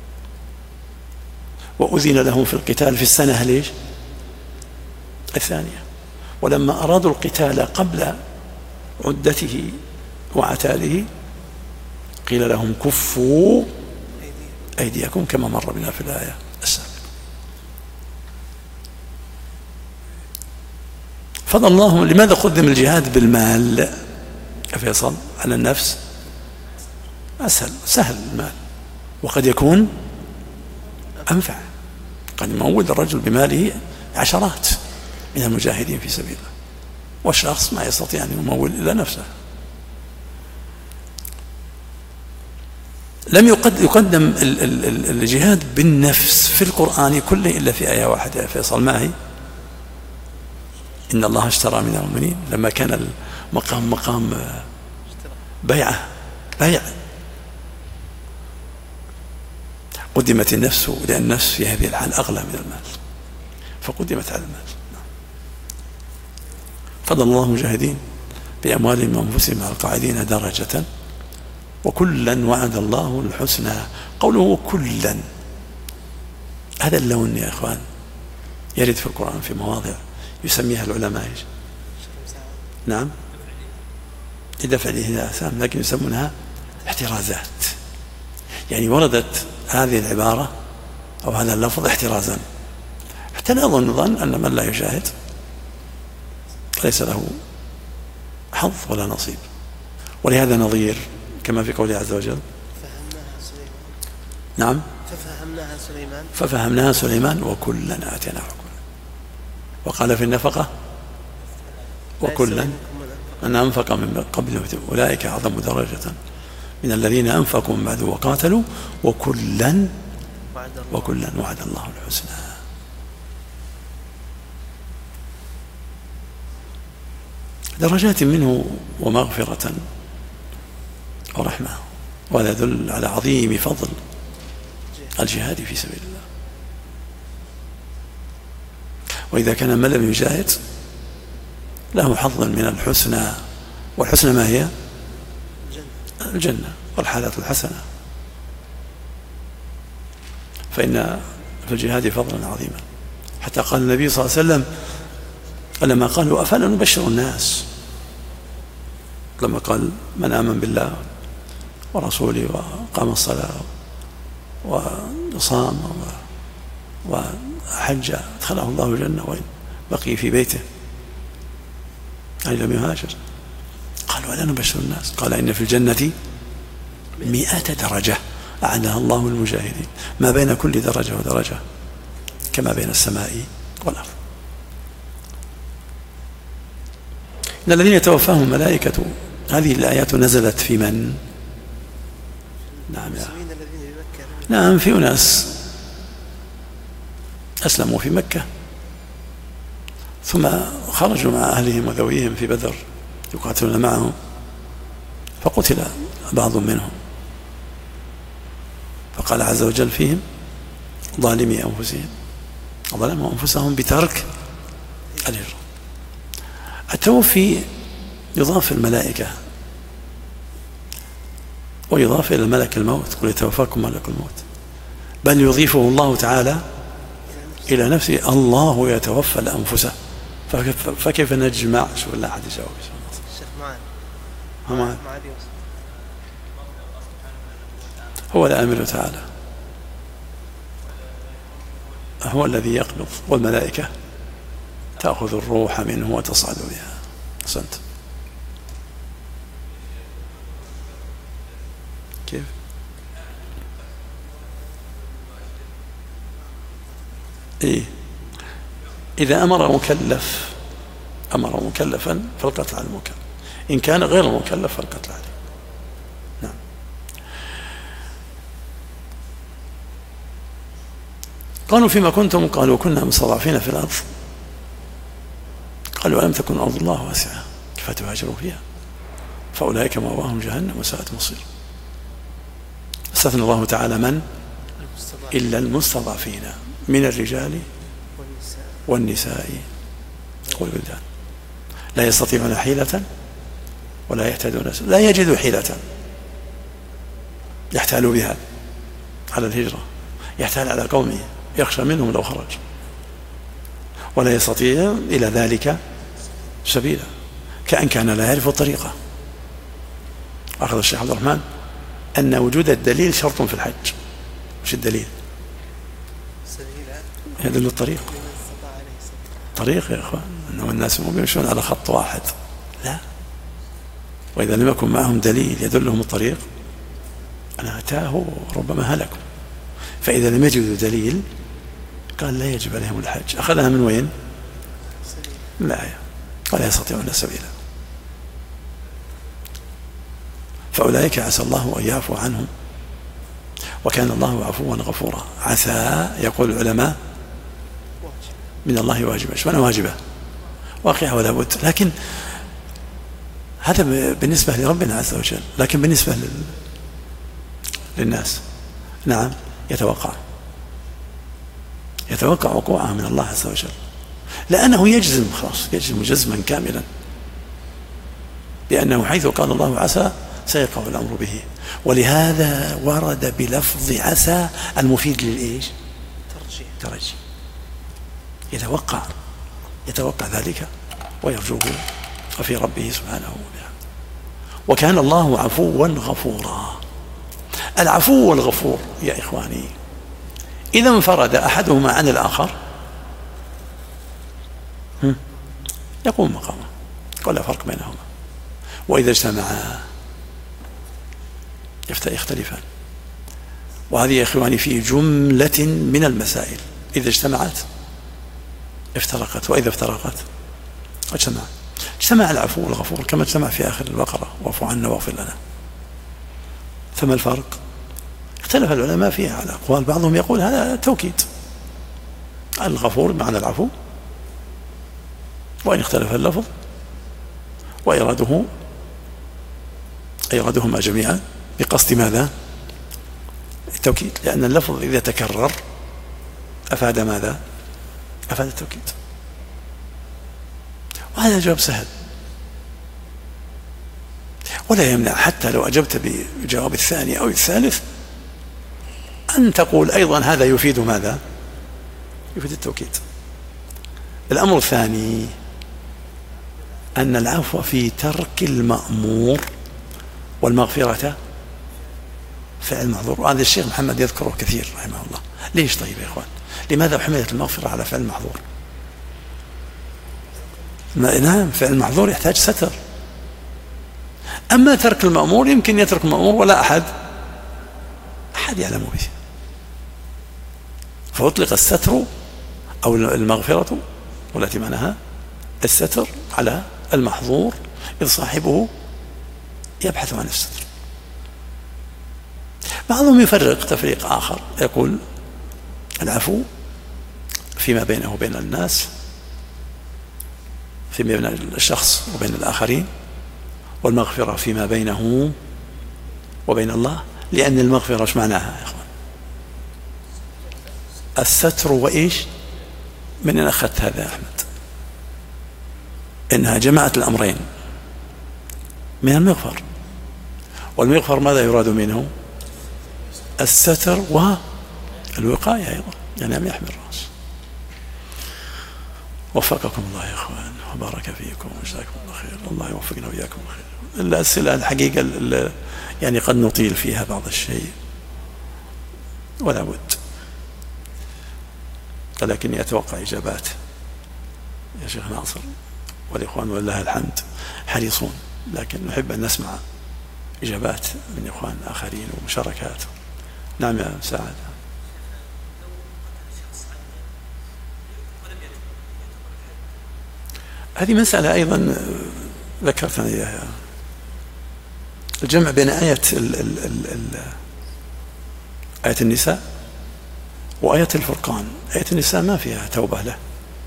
[SPEAKER 2] وأذن لهم في القتال في السنة ليش؟ الثانية. ولما أرادوا القتال قبل عدته وعتاله قيل لهم: كفوا أيديكم، كما مر بنا في الآية السابقة. فضل الله. لماذا قدم الجهاد بالمال يا فيصل على النفس؟ أسهل، سهل المال، وقد يكون أنفع. قد يمول الرجل بماله عشرات من المجاهدين في سبيل الله، والشخص ما يستطيع أن يمول إلا نفسه. لم يقدم الجهاد بالنفس في القرآن كله إلا في آية واحدة يا فيصل، ما هي؟ إن الله اشترى من المؤمنين. لما كان المقام مقام بيعة بيع قدمت النفس، لأن النفس في هذه الحال أغلى من المال، فقدمت على المال. فضل الله المجاهدين بأموالهم وأنفسهم على القاعدين درجة، وكلا وعد الله الحسنى. قوله كلا، هذا اللون يا إخوان يرد في القرآن في مواضع يسميها العلماء إيش؟ نعم، لدفع الآثام، لكن يسمونها احترازات. يعني وردت هذه العبارة أو هذا اللفظ احترازا، حتى لا يظن ظن أن من لا يشاهد ليس له حظ ولا نصيب. ولهذا نظير كما في قوله عز وجل:
[SPEAKER 3] فهمناها سليمان.
[SPEAKER 2] نعم،
[SPEAKER 3] ففهمناها سليمان
[SPEAKER 2] ففهمناها سليمان وكلا آتينا حكما. وقال في النفقة: وكلا من أنفق من قبل أولئك أعظم درجة من الذين أنفقوا من بعد وقاتلوا وكلا وكلا وعد الله الحسنى. درجات منه ومغفرة ورحمة. وهذا يدل على عظيم فضل الجهاد في سبيل الله. وإذا كان من لم يجاهد له حظ من الحسنى، والحسنى ما هي؟ الجنة والحالة الحسنة. فإن في الجهاد فضلا عظيما، حتى قال النبي صلى الله عليه وسلم لما قالوا: أفلا نبشر الناس؟ لما قال: من آمن بالله ورسوله وقام الصلاة وصام وحج أدخله الله الجنة وإن بقي في بيته أي لم يهاجر. قال ولا نبشر الناس؟ قال إن في الجنة مئة درجة أعدها الله المجاهدين ما بين كل درجة ودرجة كما بين السماء والأرض. إن الذين يتوفاهم الملائكة، هذه الآيات نزلت في من؟ نعم يا نعم في أناس أسلموا في مكة ثم خرجوا مع أهلهم وذويهم في بدر يقاتلون معهم فقتل بعض منهم، فقال عز وجل فيهم ظالمي أنفسهم، ظلموا أنفسهم بترك الهجرة. التوفي يضاف الملائكة ويضاف إلى ملك الموت، قل يتوفاكم ملك الموت، بل يضيفه الله تعالى إلى نفسه، الله يتوفى الأنفس. فكيف نجمع؟ شو لا أحد يجاوب.
[SPEAKER 3] الشيخ معاذ
[SPEAKER 2] معاذ هو الآمر تعالى، هو الذي يقبض والملائكة تأخذ الروح منه وتصعد بها. أحسنت. كيف؟ إيه؟ إذا أمر مكلف أمر مكلفا فالقتل على المكلف، إن كان غير مكلف فالقتل عليه. نعم. قالوا فيما كنتم؟ قالوا كنا مستضعفين في الأرض. قالوا ألم تكن أرض الله واسعة فتهاجروا فيها فأولئك مأواهم جهنم وساءت مصير. استثنى الله تعالى من؟ إلا المستضعفين من الرجال والنساء والولدان لا يستطيعون حيلة ولا يهتدون، لا يجدوا حيلة يحتال بها على الهجرة، يحتال على قومه، يخشى منهم لو خرج، ولا يستطيع إلى ذلك سبيلا، كأن كان لا يعرف الطريقة. أخذ الشيخ عبد الرحمن أن وجود الدليل شرط في الحج. وش الدليل؟ يدل الطريق. طريق يا إخوان، أنه الناس مو يمشون على خط واحد، لا، وإذا لم يكن معهم دليل يدلهم الطريق أنا أتاه ربما هلكوا. فإذا لم يجدوا دليل قال لا يجب عليهم الحج. أخذها من وين؟ لا، ولا يستطيعون سبيلا. فأولئك عسى الله أن يعفو عنهم وكان الله عفوا غفورا. عسى يقول العلماء من الله واجبة، شو معنى واجبة؟ واقعة ولا بد، لكن هذا بالنسبة لربنا عز وجل، لكن بالنسبة لل... للناس نعم يتوقع يتوقع وقوعها من الله عز وجل، لأنه يجزم خلاص، يجزم جزما كاملا بأنه حيث قال الله عسى سيقع الأمر به. ولهذا ورد بلفظ عسى المفيد للإيش؟ ترجي ترجي يتوقع يتوقع ذلك ويرجوه في ربه سبحانه وتعالى. وكان الله عفوا غفورا. العفو والغفور يا إخواني إذا انفرد أحدهما عن الآخر يقوم مقامه ولا فرق بينهما، وإذا اجتمعا يختلفان. وهذه يا إخواني في جملة من المسائل، إذا اجتمعت افترقت، وإذا افترقت اجتمع. اجتمع العفو والغفور كما اجتمع في آخر البقرة واعف عنا واغفر لنا. فما الفرق؟ اختلف العلماء فيها على أقوال، بعضهم يقول هذا توكيد، الغفور معنى العفو، وإن اختلف اللفظ وإراده إرادهما جميعا بقصد ماذا؟ التوكيد، لأن اللفظ إذا تكرر أفاد ماذا؟ أفاد التوكيد. وهذا جواب سهل، ولا يمنع حتى لو أجبت بجواب الثاني أو الثالث أن تقول أيضا هذا يفيد ماذا؟ يفيد التوكيد. الأمر الثاني أن العفو في ترك المأمور والمغفرة فعل محظور، وهذا الشيخ محمد يذكره كثير رحمه الله. ليش طيب يا إخوان؟ لماذا حملت المغفرة على فعل محظور؟ نعم، فعل محظور يحتاج ستر. أما ترك المأمور يمكن يترك المأمور ولا أحد أحد يعلم به، فأطلق الستر أو المغفرة والتي معناها الستر على المحظور إذ صاحبه يبحث عن الستر. بعضهم يفرق تفريق آخر، يقول العفو فيما بينه وبين الناس، فيما بين الشخص وبين الآخرين، والمغفرة فيما بينه وبين الله، لأن المغفرة ايش معناها يا إخوان؟ الستر. وإيش من أين أخذت هذا يا أحمد؟ إنها جمعت الأمرين من المغفر، والمغفر ماذا يراد منه؟ الستر والوقاية أيضا، يعني أن يحمي الرأس. وفقكم الله يا إخوان وبارك فيكم وجزاكم الله خير. الله يوفقنا وإياكم خير. الأسئلة الحقيقة يعني قد نطيل فيها بعض الشيء ولا بد، ولكني أتوقع إجابات يا شيخ ناصر، والإخوان ولله الحمد حريصون، لكن نحب أن نسمع إجابات من إخوان آخرين ومشاركات. نعم يا سعد. هذه مسألة أيضا ذكرتنا إياها، الجمع بين آية ال ال ال ال آية النساء وآية الفرقان. آية النساء ما فيها توبة له،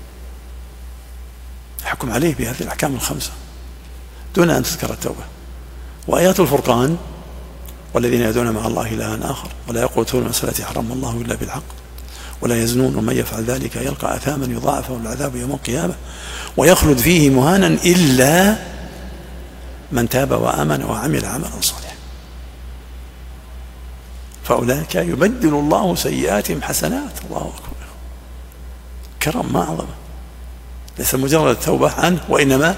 [SPEAKER 2] حكم عليه بهذه الأحكام الخمسة دون أن تذكر التوبة. وآيات الفرقان والذين يدعون مع الله إلها آخر ولا يقتلون النفس التي حرم الله إلا بالحق ولا يزنون ومن يفعل ذلك يلقى أثاما يضاعف له العذاب يوم القيامة ويخلد فيه مهانا إلا من تاب وآمن وعمل عملا صالحا فأولئك يبدل الله سيئاتهم حسنات. الله أكبر، كرم ما أعظمه، ليس مجرد التوبة عنه، وإنما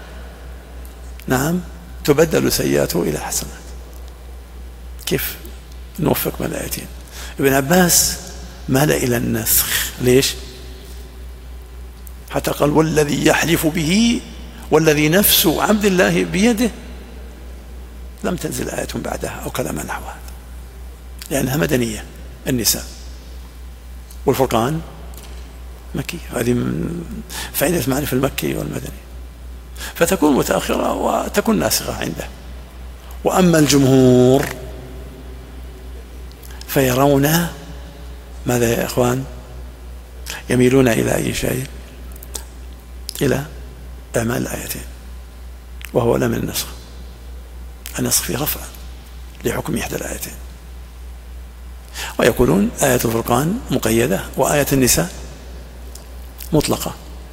[SPEAKER 2] نعم تبدل سيئاته إلى حسنات. كيف نوفق بين الآيتين؟ ابن عباس مال إلى النسخ. ليش؟ حتى قال والذي يحلف به والذي نفس عبد الله بيده لم تنزل آية بعدها أو كلام نحوها، لأنها مدنية النساء، والفرقان مكي. هذه من فائدة معرفة المكي والمدني، فتكون متأخرة وتكون ناسخة عنده. وأما الجمهور فيرون ماذا يا إخوان؟ يميلون إلى أي شيء؟ إلى إعمال الآيتين، وهو لا من النسخ. النسخ في رفع لحكم إحدى الآيتين، ويقولون آية الفرقان مقيدة وآية النساء مطلقة،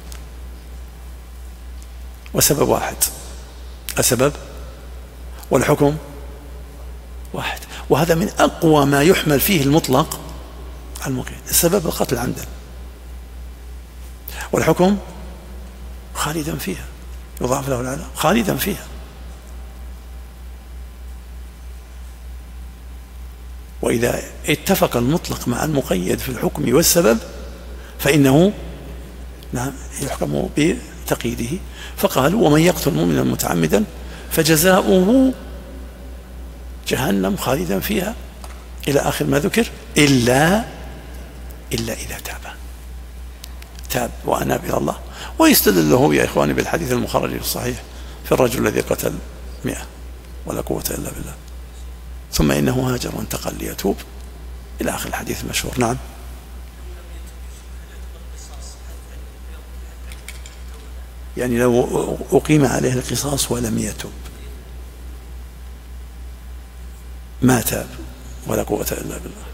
[SPEAKER 2] وسبب واحد، السبب والحكم واحد. وهذا من أقوى ما يحمل فيه المطلق على المقيد. السبب القتل عمدا، والحكم خالدا فيها يضاعف له العذاب خالدا فيها. وإذا اتفق المطلق مع المقيد في الحكم والسبب فإنه نعم يحكم بتقييده. فقالوا ومن يقتل مؤمنا متعمدا فجزاؤه جهنم خالدا فيها إلى آخر ما ذكر، إلا إلا إذا تاب تاب وأناب إلى الله. ويستدل له يا إخواني بالحديث المخرج في الصحيح في الرجل الذي قتل مئة ولا قوة إلا بالله ثم إنه هاجر وانتقل ليتوب إلى آخر الحديث المشهور. نعم. يعني لو أقيم عليه القصاص ولم يتوب ما تاب ولا قوة إلا بالله.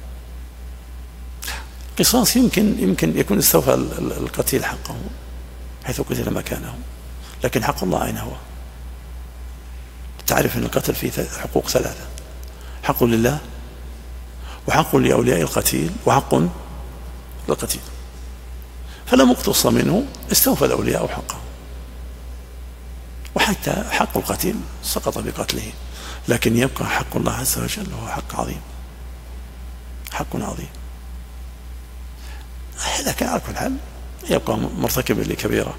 [SPEAKER 2] قصاص يمكن يمكن يكون استوفى القتيل حقه حيث قتل مكانه، لكن حق الله أين هو؟ تعرف أن القتل فيه حقوق ثلاثة: حق لله وحق لأولياء القتيل وحق للقتيل. فلم اقتص منه استوفى الأولياء حقه، حتى حق القتيل سقط بقتله، لكن يبقى حق الله عز وجل وهو حق عظيم، حق عظيم. لكن على كل حال يبقى مرتكبا لكبيرة.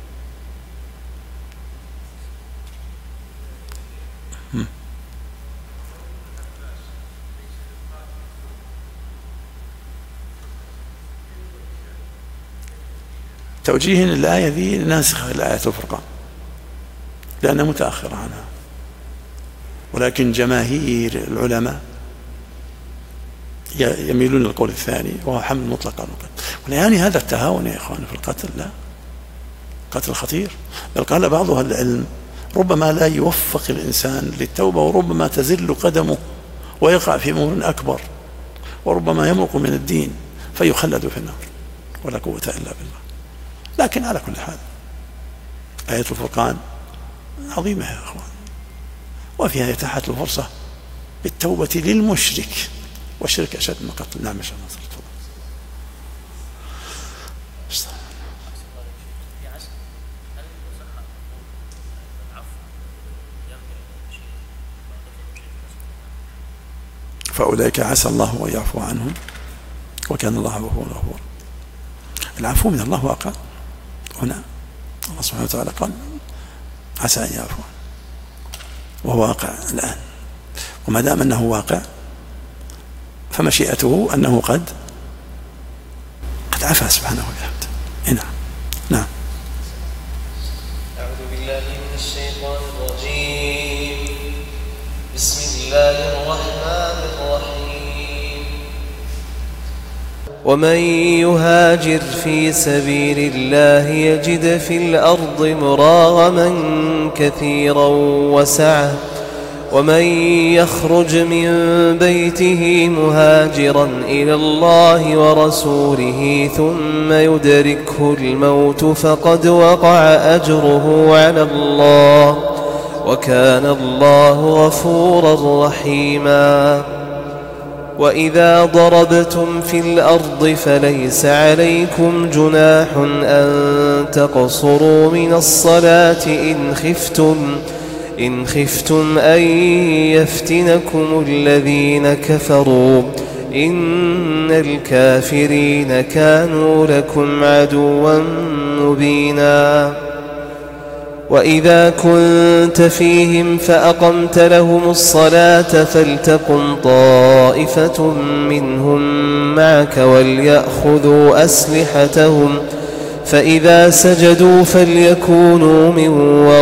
[SPEAKER 2] توجيه الآية ذي ناسخة لآية الفرقان لأنها متأخرة عنها، ولكن جماهير العلماء يميلون للقول الثاني وهو حمل مطلق على القتل. يعني هذا التهاون يا إخوان في القتل، لا، قتل خطير. بل قال بعض أهل العلم ربما لا يوفق الإنسان للتوبة، وربما تزل قدمه ويقع في أمور أكبر، وربما يمرق من الدين فيخلد في النار، ولا قوة إلا بالله. لكن على كل حال آية الفرقان عظيمة يا أخوان، وفيها يتاحت الفرصة بالتوبة للمشرك، والشرك أشد من قتل. نعم. شاء الله. فأولئك عسى الله أن يعفو عنهم وكان الله غفورا غفورا. العفو من الله واقع هنا، الله سبحانه وتعالى قال عسى أن يعفو، وهو واقع الآن، وما دام أنه واقع فمشيئته أنه قد قد عفا سبحانه وتعالى. نعم. نعم.
[SPEAKER 1] أعوذ بالله من الشيطان الرجيم. بسم الله الرحمن الرحيم. ومن يهاجر في سبيل الله يجد في الأرض مراغما كثيرا وسعة، ومن يخرج من بيته مهاجرا إلى الله ورسوله ثم يدركه الموت فقد وقع أجره على الله، وكان الله غفورا رحيما. وإذا ضربتم في الأرض فليس عليكم جناح أن تقصروا من الصلاة إن خفتم إن خفتم أن يفتنكم الذين كفروا إن الكافرين كانوا لكم عدوا مبينا. وإذا كنت فيهم فأقمت لهم الصلاة فلتقم طائفة منهم معك وليأخذوا أسلحتهم، فإذا سجدوا فليكونوا من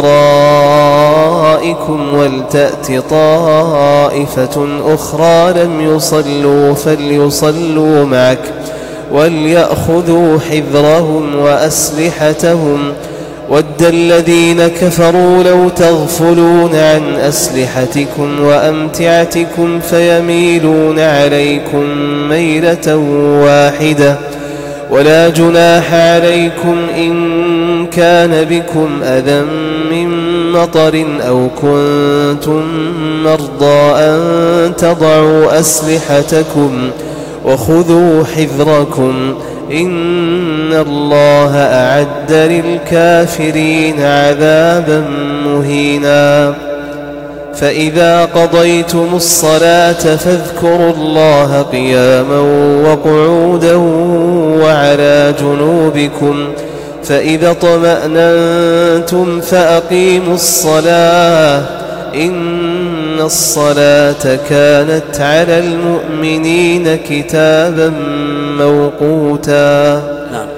[SPEAKER 1] ورائكم ولتأت طائفة أخرى لم يصلوا فليصلوا معك وليأخذوا حذرهم وأسلحتهم. ود الذين كفروا لو تغفلون عن أسلحتكم وأمتعتكم فيميلون عليكم ميلة واحدة، ولا جناح عليكم إن كان بكم أذى من مطر أو كنتم مرضى أن تضعوا أسلحتكم وخذوا حذركم إن الله أعد للكافرين عذابا مهينا. فإذا قضيتم الصلاة فاذكروا الله قياما وقعودا وعلى جنوبكم، فإذا اطمأننتم فأقيموا الصلاة إن الصلاة كانت على المؤمنين كتابا موقوتا. نعم.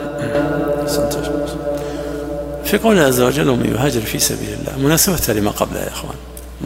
[SPEAKER 2] في قوله عز وجل ومن يهاجر في سبيل الله مناسبة لما قبله يا إخوان،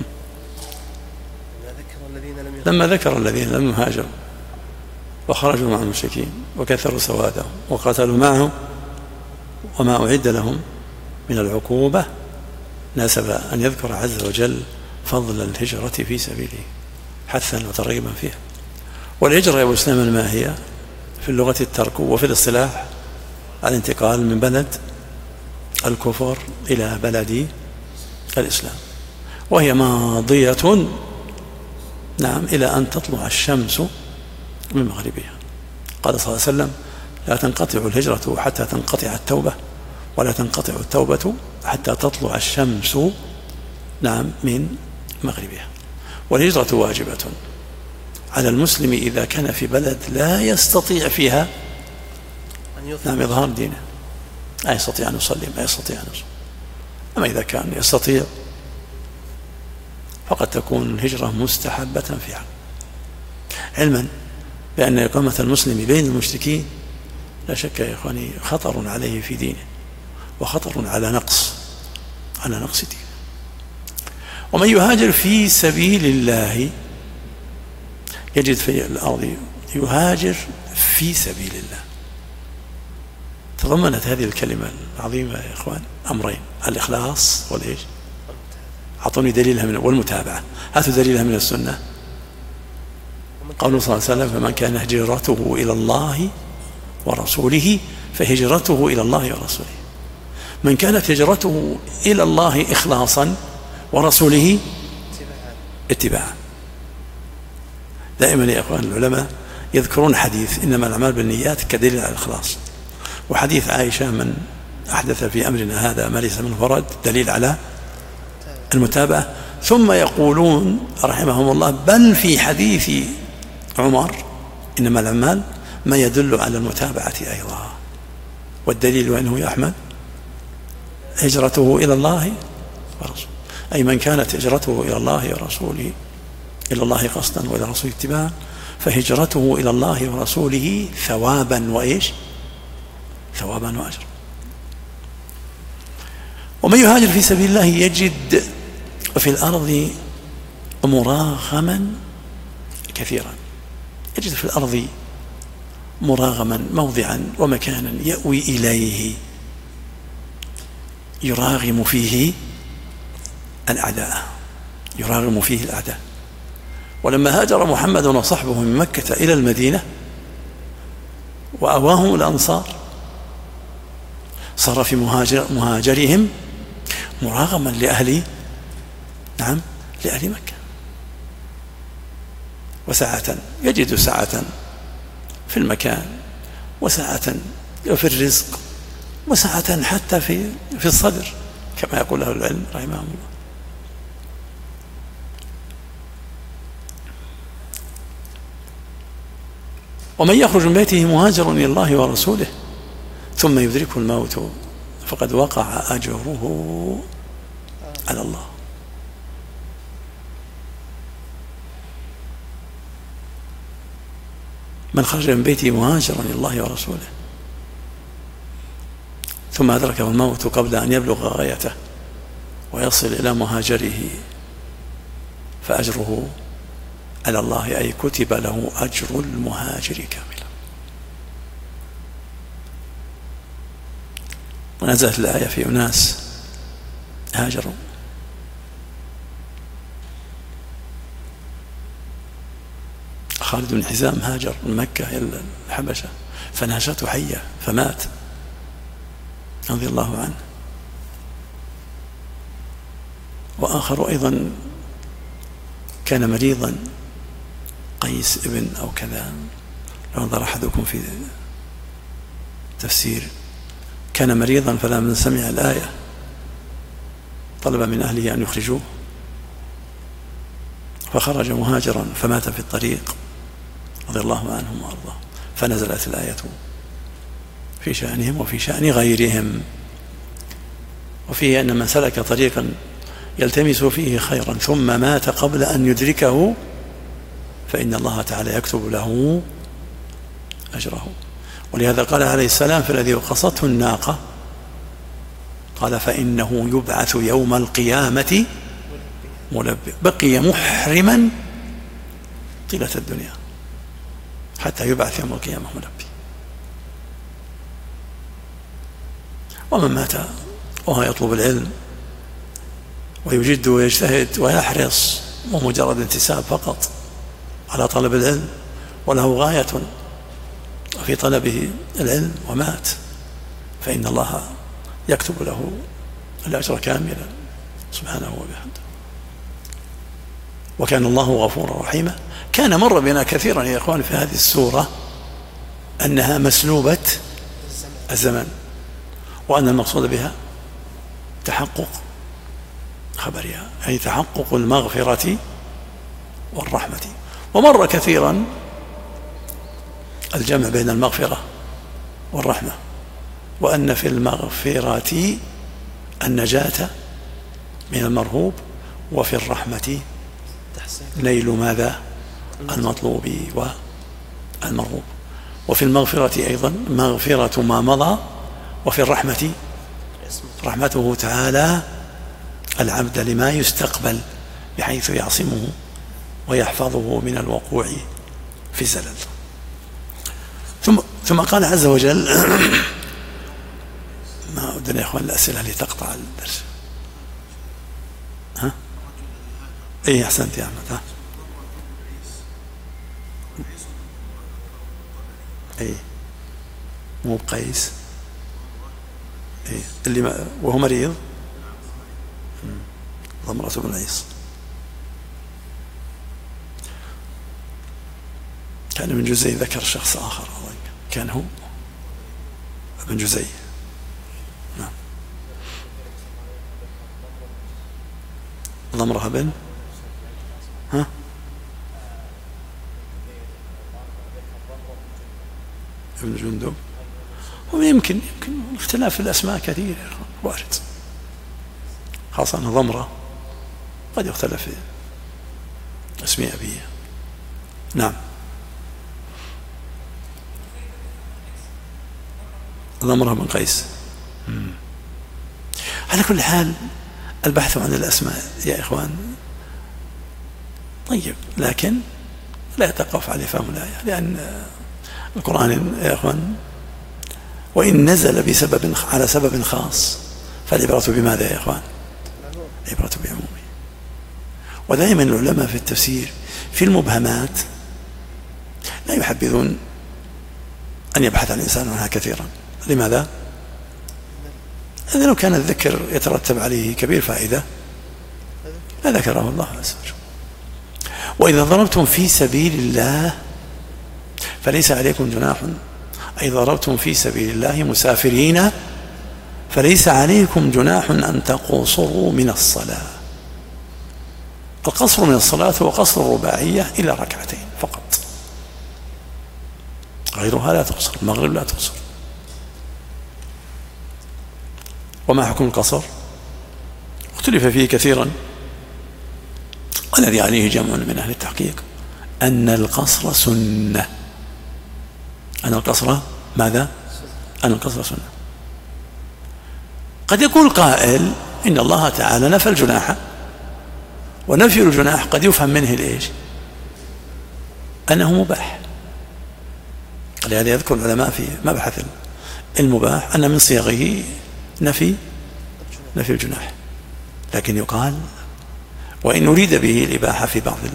[SPEAKER 2] لما ذكر الذين لم يهاجروا وخرجوا مع المشركين وكثروا سوادهم وقاتلوا معهم وما أعد لهم من العقوبة، ناسب أن يذكر عز وجل فضل الهجرة في سبيله حثا وترغيبا فيها. والهجرة يا أبو إسلام ما هي؟ في اللغة الترك، وفي الاصطلاح الانتقال من بلد الكفر إلى بلد الإسلام، وهي ماضية نعم إلى أن تطلع الشمس من مغربها. قال صلى الله عليه وسلم لا تنقطع الهجرة حتى تنقطع التوبة، ولا تنقطع التوبة حتى تطلع الشمس نعم من مغربها. والهجرة واجبة على المسلم إذا كان في بلد لا يستطيع فيها نعم إظهار دينه، لا يستطيع أن يصلي، ما يستطيع أن يصلي. أما إذا كان يستطيع فقد تكون الهجرة مستحبة في حق، علما بأن إقامة المسلم بين المشركين لا شك يا إخواني خطر عليه في دينه، وخطر على نقص على نقص دينه. ومن يهاجر في سبيل الله يجد في الأرض، يهاجر في سبيل الله. تضمنت هذه الكلمة العظيمة يا إخوان أمرين: الإخلاص والإيش؟ أعطوني دليلها من والمتابعة. هاتوا دليلها من السنة. قوله صلى الله عليه وسلم: فمن كان هجرته إلى الله ورسوله فهجرته إلى الله ورسوله. من كانت هجرته إلى الله إخلاصا ورسوله اتباعا. دائما يا أخوان العلماء يذكرون حديث إنما الأعمال بالنيات كدليل على الإخلاص، وحديث عائشة: من أحدث في أمرنا هذا ما ليس منه فرد، دليل على المتابعة. ثم يقولون رحمهم الله: بل في حديث عمر إنما الأعمال ما يدل على المتابعة أيضا. والدليل وأنه يا أحمد هجرته إلى الله ورسوله، أي من كانت هجرته إلى الله ورسوله، إلى الله قصدا وإلى رسوله اتباعا، فهجرته إلى الله ورسوله ثوابا وإيش؟ ثوابا وأجر. ومن يهاجر في سبيل الله يجد في الأرض مراغما كثيرا، يجد في الأرض مراغما موضعا ومكانا يأوي إليه يراغم فيه الأعداء، يراغم فيه الأعداء. ولما هاجر محمد وصحبه من مكة إلى المدينة وأواهم الأنصار صار في مهاجر مهاجرهم مراغما لأهل نعم لأهل مكة، وسعة يجد سعة في المكان، وسعة في الرزق، وسعة حتى في في الصدر كما يقول له العلم رحمه الله. ومن يخرج من بيته مهاجرا إلى الله ورسوله ثم يدركه الموت فقد وقع أجره على الله. من خرج من بيته مهاجرا إلى الله ورسوله ثم أدركه الموت قبل أن يبلغ غايته ويصل إلى مهاجره فأجره على الله، أي كتب له أجر المهاجر كاملا. ونزلت الآية في أناس هاجروا، خالد بن حزام هاجر من مكة إلى الحبشة فنهشته حية فمات رضي الله عنه. وآخر أيضا كان مريضا، قيس ابن أو كذا، لو نظر أحدكم في تفسير، كان مريضا فلما سمع الآية طلب من أهله أن يخرجوه فخرج مهاجرا فمات في الطريق رضي الله عنهم وأرضاه. فنزلت الآية في شأنهم وفي شأن غيرهم، وفيه أن من سلك طريقا يلتمس فيه خيرا ثم مات قبل أن يدركه فإن الله تعالى يكتب له أجره. ولهذا قال عليه السلام في الذي وقصته الناقة، قال: فإنه يبعث يوم القيامة ملبي، بقي محرما طيلة الدنيا حتى يبعث يوم القيامة ملبي. ومن مات وهو يطلب العلم ويجد ويجتهد ويحرص ومجرد انتساب فقط على طلب العلم وله غاية في طلبه العلم ومات، فإن الله يكتب له الأجر كاملا سبحانه وبحمده. وكان الله غفورا رحيما. كان مر بنا كثيرا يا إخوان في هذه السورة أنها مسلوبة الزمن، وأن المقصود بها تحقق خبرها، أي تحقق المغفرة والرحمة. ومر كثيرا الجمع بين المغفرة والرحمة، وأن في المغفرة النجاة من المرهوب، وفي الرحمة نيل ماذا؟ المطلوب والمرغوب. وفي المغفرة أيضا مغفرة ما مضى، وفي الرحمة رحمته تعالى العبد لما يستقبل، بحيث يعصمه ويحفظه من الوقوع في الزلل. ثم ثم قال عز وجل ما أودنا يا أخوان الأسئلة اللي تقطع الدرس. ها؟ إيه أحسنت يا أحمد. ها؟ إيه مو بقيس. إيه اللي ما وهو مريض. ضمرة بن عيص كان ابن جزي ذكر شخص آخر، كان هو ابن جزي. نعم. ضمرة بن ها ابن جندب. ويمكن يمكن اختلاف في الأسماء كثير وارد، خاصة أن ضمرة قد يختلف في اسم أبيه. نعم. ضمرة بن قيس. مم. على كل حال البحث عن الأسماء يا إخوان طيب، لكن لا يتوقف على فهم الآية، لأن القرآن يا إخوان وإن نزل بسبب على سبب خاص فالعبرة بماذا يا إخوان؟ العبرة بعمومه. ودائما العلماء في التفسير في المبهمات لا يحبذون أن يبحث الإنسان عنها كثيرا. لماذا؟ لأنه لو كان الذكر يترتب عليه كبير فائدة لا ذكره الله عز وجل. وإذا ضربتم في سبيل الله فليس عليكم جناح، أي ضربتم في سبيل الله مسافرين فليس عليكم جناح أن تقصروا من الصلاة. القصر من الصلاة هو قصر الرباعية إلى ركعتين فقط، غيرها لا تقصر، المغرب لا تقصر. وما حكم القصر؟ اختلف فيه كثيرا، والذي عليه جمع من أهل التحقيق أن القصر سنة. أن القصر ماذا؟ أن القصر سنة. قد يقول قائل إن الله تعالى نفى الجناح، ونفي الجناح قد يفهم منه الإيش؟ أنه مباح. لهذا يذكر العلماء في مبحث المباح أن من صيغه نفي نفي الجناح، لكن يقال وإن أريد به الإباحة في بعض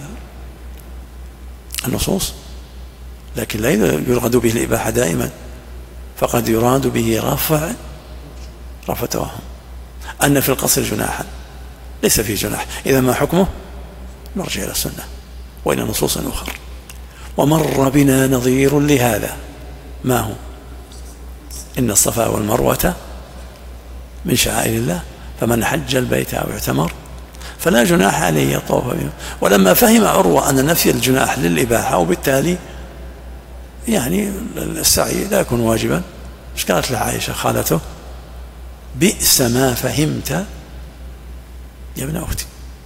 [SPEAKER 2] النصوص، لكن لا يرغد به الإباحة دائما، فقد يراد به رفع رفع توهم. أن في القصر جناحا، ليس فيه جناح، إذا ما حكمه؟ نرجع إلى السنة وإلى نصوص أخرى. ومر بنا نظير لهذا، ما هو؟ إن الصفا والمروة من شعائر الله، فمن حج البيت أو اعتمر فلا جناح عليه يطوف بهم. ولما فهم عروة أن نفي الجناح للإباحة وبالتالي يعني السعي لا يكون واجبا، ايش قالت له عائشة خالته؟ بئس ما فهمت يا ابن أختي.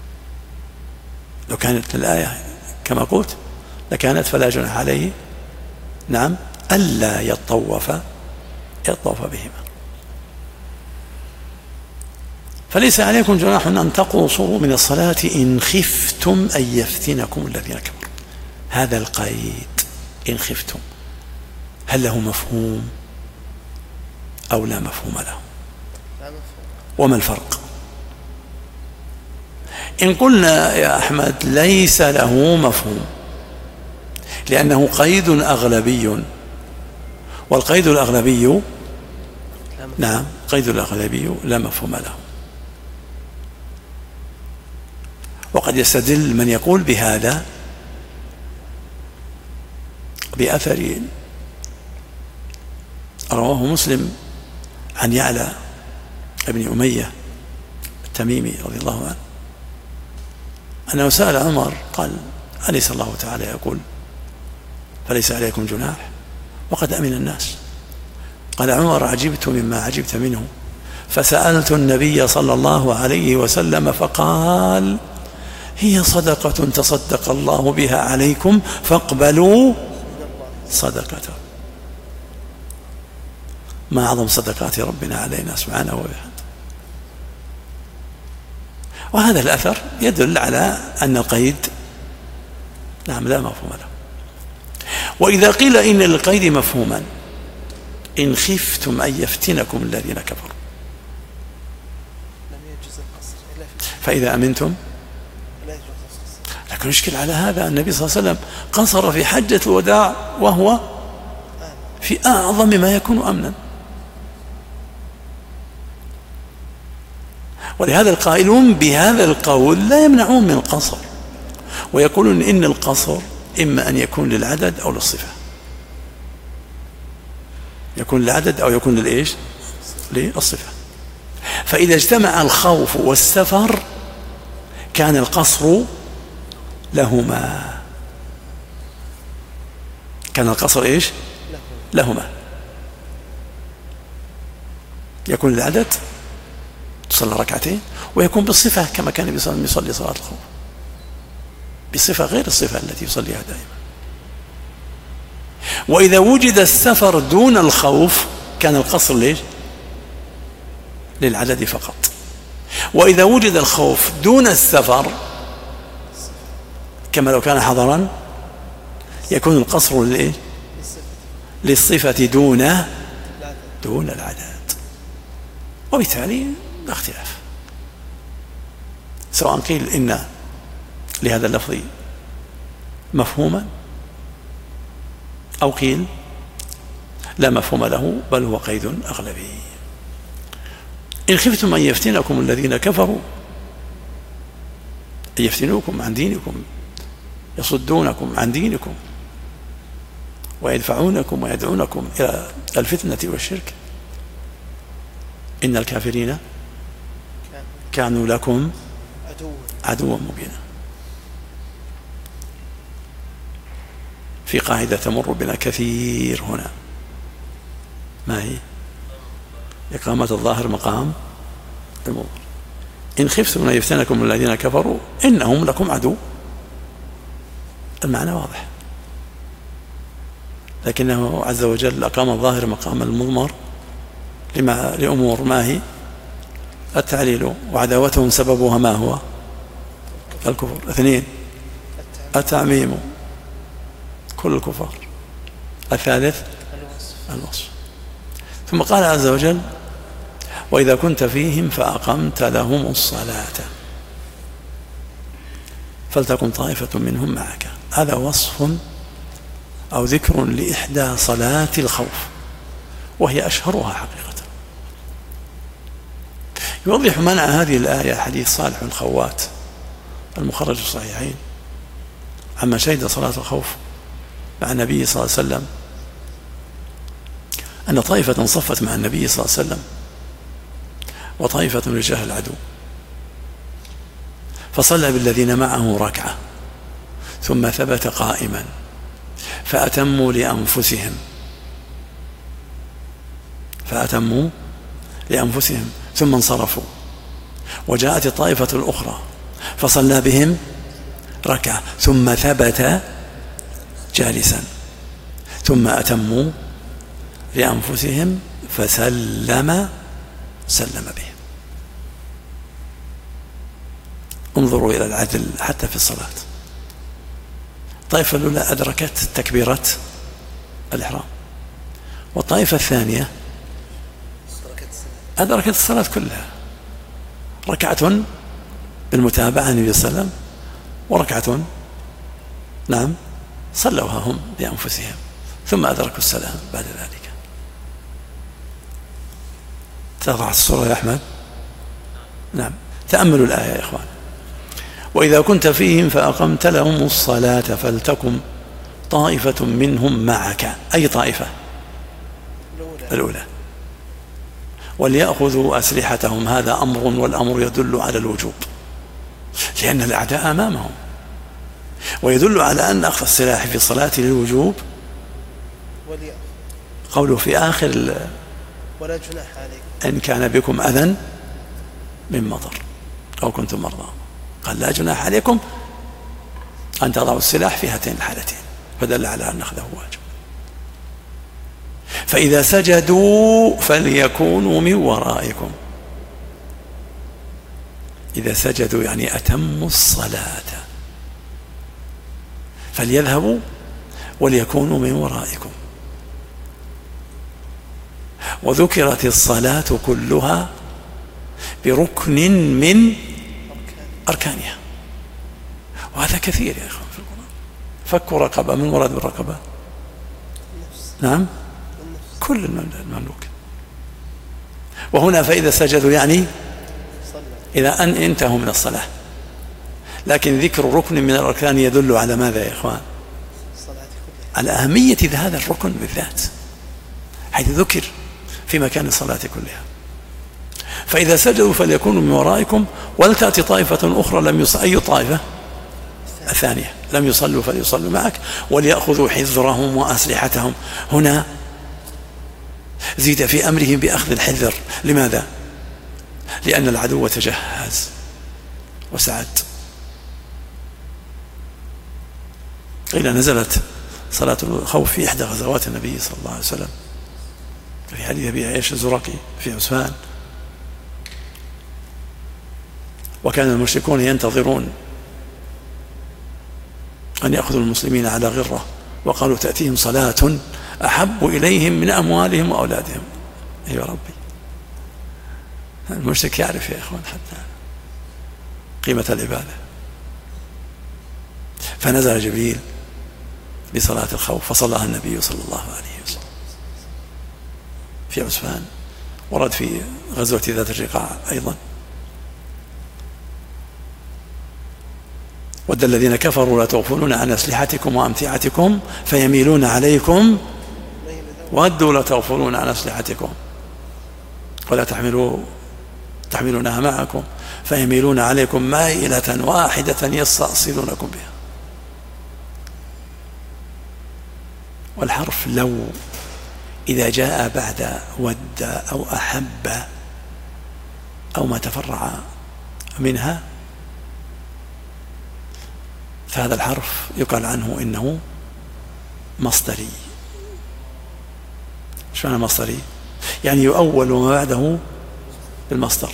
[SPEAKER 2] لو كانت الآية كما قلت لكانت فلا جناح عليه نعم ألا يطوف يطوف بهما. فليس عليكم جناح أن تقصروا من الصلاة إن خفتم أن يفتنكم الذين كفروا. هذا القيد إن خفتم هل له مفهوم أو لا مفهوم له؟ وما الفرق؟ إن قلنا يا أحمد ليس له مفهوم لأنه قيد أغلبي، والقيد الأغلبي نعم قيد الأغلبي لا مفهوم له. وقد يستدل من يقول بهذا بأثر رواه مسلم عن يعلى ابن أمية التميمي رضي الله عنه أنه سأل عمر قال: أليس الله تعالى يقول فليس عليكم جناح وقد أمن الناس؟ قال عمر: عجبت مما عجبت منه، فسألت النبي صلى الله عليه وسلم فقال: هي صدقة تصدق الله بها عليكم فاقبلوا صدقته. ما أعظم صدقات ربنا علينا سبحانه وبحمده. وهذا الأثر يدل على أن القيد نعم لا مفهوم له. وإذا قيل إن للقيد مفهوما: إن خفتم أن يفتنكم الذين كفروا، فإذا أمنتم. لكن يشكل على هذا النبي صلى الله عليه وسلم قصر في حجة الوداع وهو في أعظم ما يكون أمنا. ولهذا القائلون بهذا القول لا يمنعون من القصر، ويقولون إن القصر إما أن يكون للعدد أو للصفة، يكون للعدد أو يكون للإيش؟ للصفة. فإذا اجتمع الخوف والسفر كان القصر لهما، كان القصر إيش؟ لهما. يكون للعدد تصلي ركعتين، ويكون بالصفة كما كان النبي صلى الله عليه وسلم يصلي صلاة الخوف، بصفة غير الصفة التي يصليها دائما. وإذا وجد السفر دون الخوف كان القصر ليش؟ للعدد فقط. وإذا وجد الخوف دون السفر كما لو كان حضرا يكون القصر للإيه؟ للصفة دون دون العدد. وبالتالي لا اختلاف، سواء قيل إن لهذا اللفظ مفهوما أو قيل لا مفهوم له بل هو قيد أغلبي. إن خفتم أن يفتنكم الذين كفروا، أن يفتنوكم عن دينكم، يصدونكم عن دينكم ويدفعونكم ويدعونكم إلى الفتنة والشرك، إن الكافرين كانوا لكم عدوا مبينا. في قاعدة تمر بنا كثير هنا، ما هي؟ إقامة الظاهر مقام المظهر. إن خفتم أن يفتنكم الذين كفروا إنهم لكم عدو، المعنى واضح، لكنه عز وجل أقام الظاهر مقام المضمر لما لأمور ما هي؟ التعليل، وعداوتهم سببها ما هو؟ الكفر. اثنين التعميم، كل الكفار. الثالث الوصف. ثم قال عز وجل: وإذا كنت فيهم فأقمت لهم الصلاة فلتكن طائفة منهم معك. هذا وصف أو ذكر لإحدى صلاة الخوف، وهي أشهرها حقيقة. يوضح منع هذه الآية حديث صالح الخوات المخرج في الصحيحين عما شهد صلاة الخوف مع النبي صلى الله عليه وسلم، أن طائفة صفت مع النبي صلى الله عليه وسلم وطائفة لجاه العدو، فصلى بالذين معه ركعة ثم ثبت قائما فأتموا لأنفسهم فأتموا لأنفسهم ثم انصرفوا، وجاءت الطائفة الأخرى فصلى بهم ركعة ثم ثبت جالسا ثم أتموا لأنفسهم فسلم سلم بهم. انظروا إلى العدل حتى في الصلاة. الطائفة الأولى أدركت تكبيرة الإحرام، والطائفة الثانية أدركت الصلاة كلها، ركعة بالمتابعة النبي صلى الله عليه وسلم وركعة نعم صلوها هم بأنفسهم ثم أدركوا السلام بعد ذلك. تضع الصورة يا أحمد؟ نعم. تأملوا الآية يا إخوان. وإذا كنت فيهم فأقمت لهم الصلاة فلتكن طائفة منهم معك. أي طائفة؟ الأولى. وليأخذوا أسلحتهم، هذا أمر والأمر يدل على الوجوب. لأن الأعداء أمامهم. ويدل على أن أخذ السلاح في الصلاة للوجوب قوله في آخر
[SPEAKER 3] ولا جناح عليكم
[SPEAKER 2] إن كان بكم أذى من مطر أو كنتم مرضى، قال لا جناح عليكم أن تضعوا السلاح في هاتين الحالتين، فدل على أن أخذه واجب. فإذا سجدوا فليكونوا من ورائكم. إذا سجدوا يعني أتموا الصلاة فليذهبوا وليكونوا من ورائكم. وذكرت الصلاة كلها بركن من أركانها، وهذا كثير يا إخوان في القرآن. فك رقبة، من مراد بالرقبة؟ نعم كل المملوك. وهنا فإذا سجدوا يعني إذا أن انتهوا من الصلاة، لكن ذكر ركن من الأركان يدل على ماذا يا إخوان؟ على أهمية هذا الركن بالذات، حيث ذكر في مكان الصلاة كلها. فإذا سجدوا فليكونوا من ورائكم ولتأتي طائفة أخرى لم يصلوا. أي طائفة؟ الثانية، لم يصلوا فليصلوا معك وليأخذوا حذرهم وأسلحتهم. هنا زيد في أمرهم بأخذ الحذر. لماذا؟ لأن العدو تجهز وسعد. قيل نزلت صلاة الخوف في إحدى غزوات النبي صلى الله عليه وسلم، في حديث أبي عياش الزرقي في عثمان. وكان المشركون ينتظرون أن يأخذوا المسلمين على غرة، وقالوا تأتيهم صلاة أحب إليهم من أموالهم وأولادهم. يا ربي، المشرك يعرف يا إخوان حتى قيمة العبادة. فنزل جبريل بصلاة الخوف فصلىها النبي صلى الله عليه وسلم في عثمان، ورد في غزوة ذات الرقاع أيضا. ود الذين كفروا لا تغفلون عن أسلحتكم وأمتعتكم فيميلون عليكم ودوا لا تغفلون عن أسلحتكم ولا تحملوا تحملونها معكم فيميلون عليكم مائلة واحدة يستأصلونكم بها. والحرف لو إذا جاء بعد ود أو أحب أو ما تفرع منها فهذا الحرف يقال عنه إنه مصدري. ايش معنى مصدري؟ يعني يؤول ما بعده بالمصدر.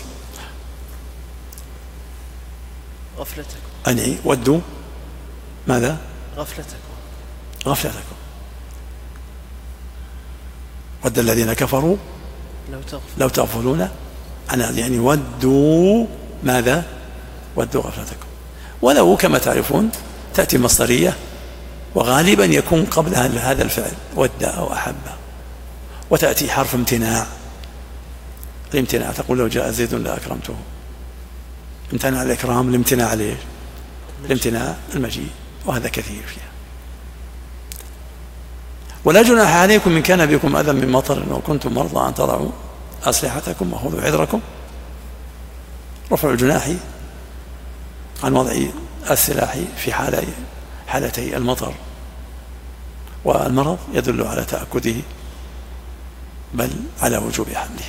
[SPEAKER 3] غفلتكم
[SPEAKER 2] أني ودوا ماذا؟
[SPEAKER 3] غفلتكم
[SPEAKER 2] غفلتكم. ود الذين كفروا
[SPEAKER 3] لو تغفل
[SPEAKER 2] لو تغفلون عن، يعني ودوا ماذا؟ ودوا غفلتكم. ولو كما تعرفون تأتي مصدرية وغالبا يكون قبل هذا الفعل ود أو أحب، وتأتي حرف امتناع. الامتناع تقول لو جاء زيد لأكرمته، امتنع الإكرام، الامتناع عليه الامتناع المجيء، وهذا كثير فيها. ولا جناح عليكم إن كان بكم أذى من مطر أو كنتم مرضى أن تضعوا أسلحتكم وخذوا حذركم. رفع الجناح عن وضع السلاح في حالي حالتي المطر والمرض يدل على تأكده بل على وجوب حمله.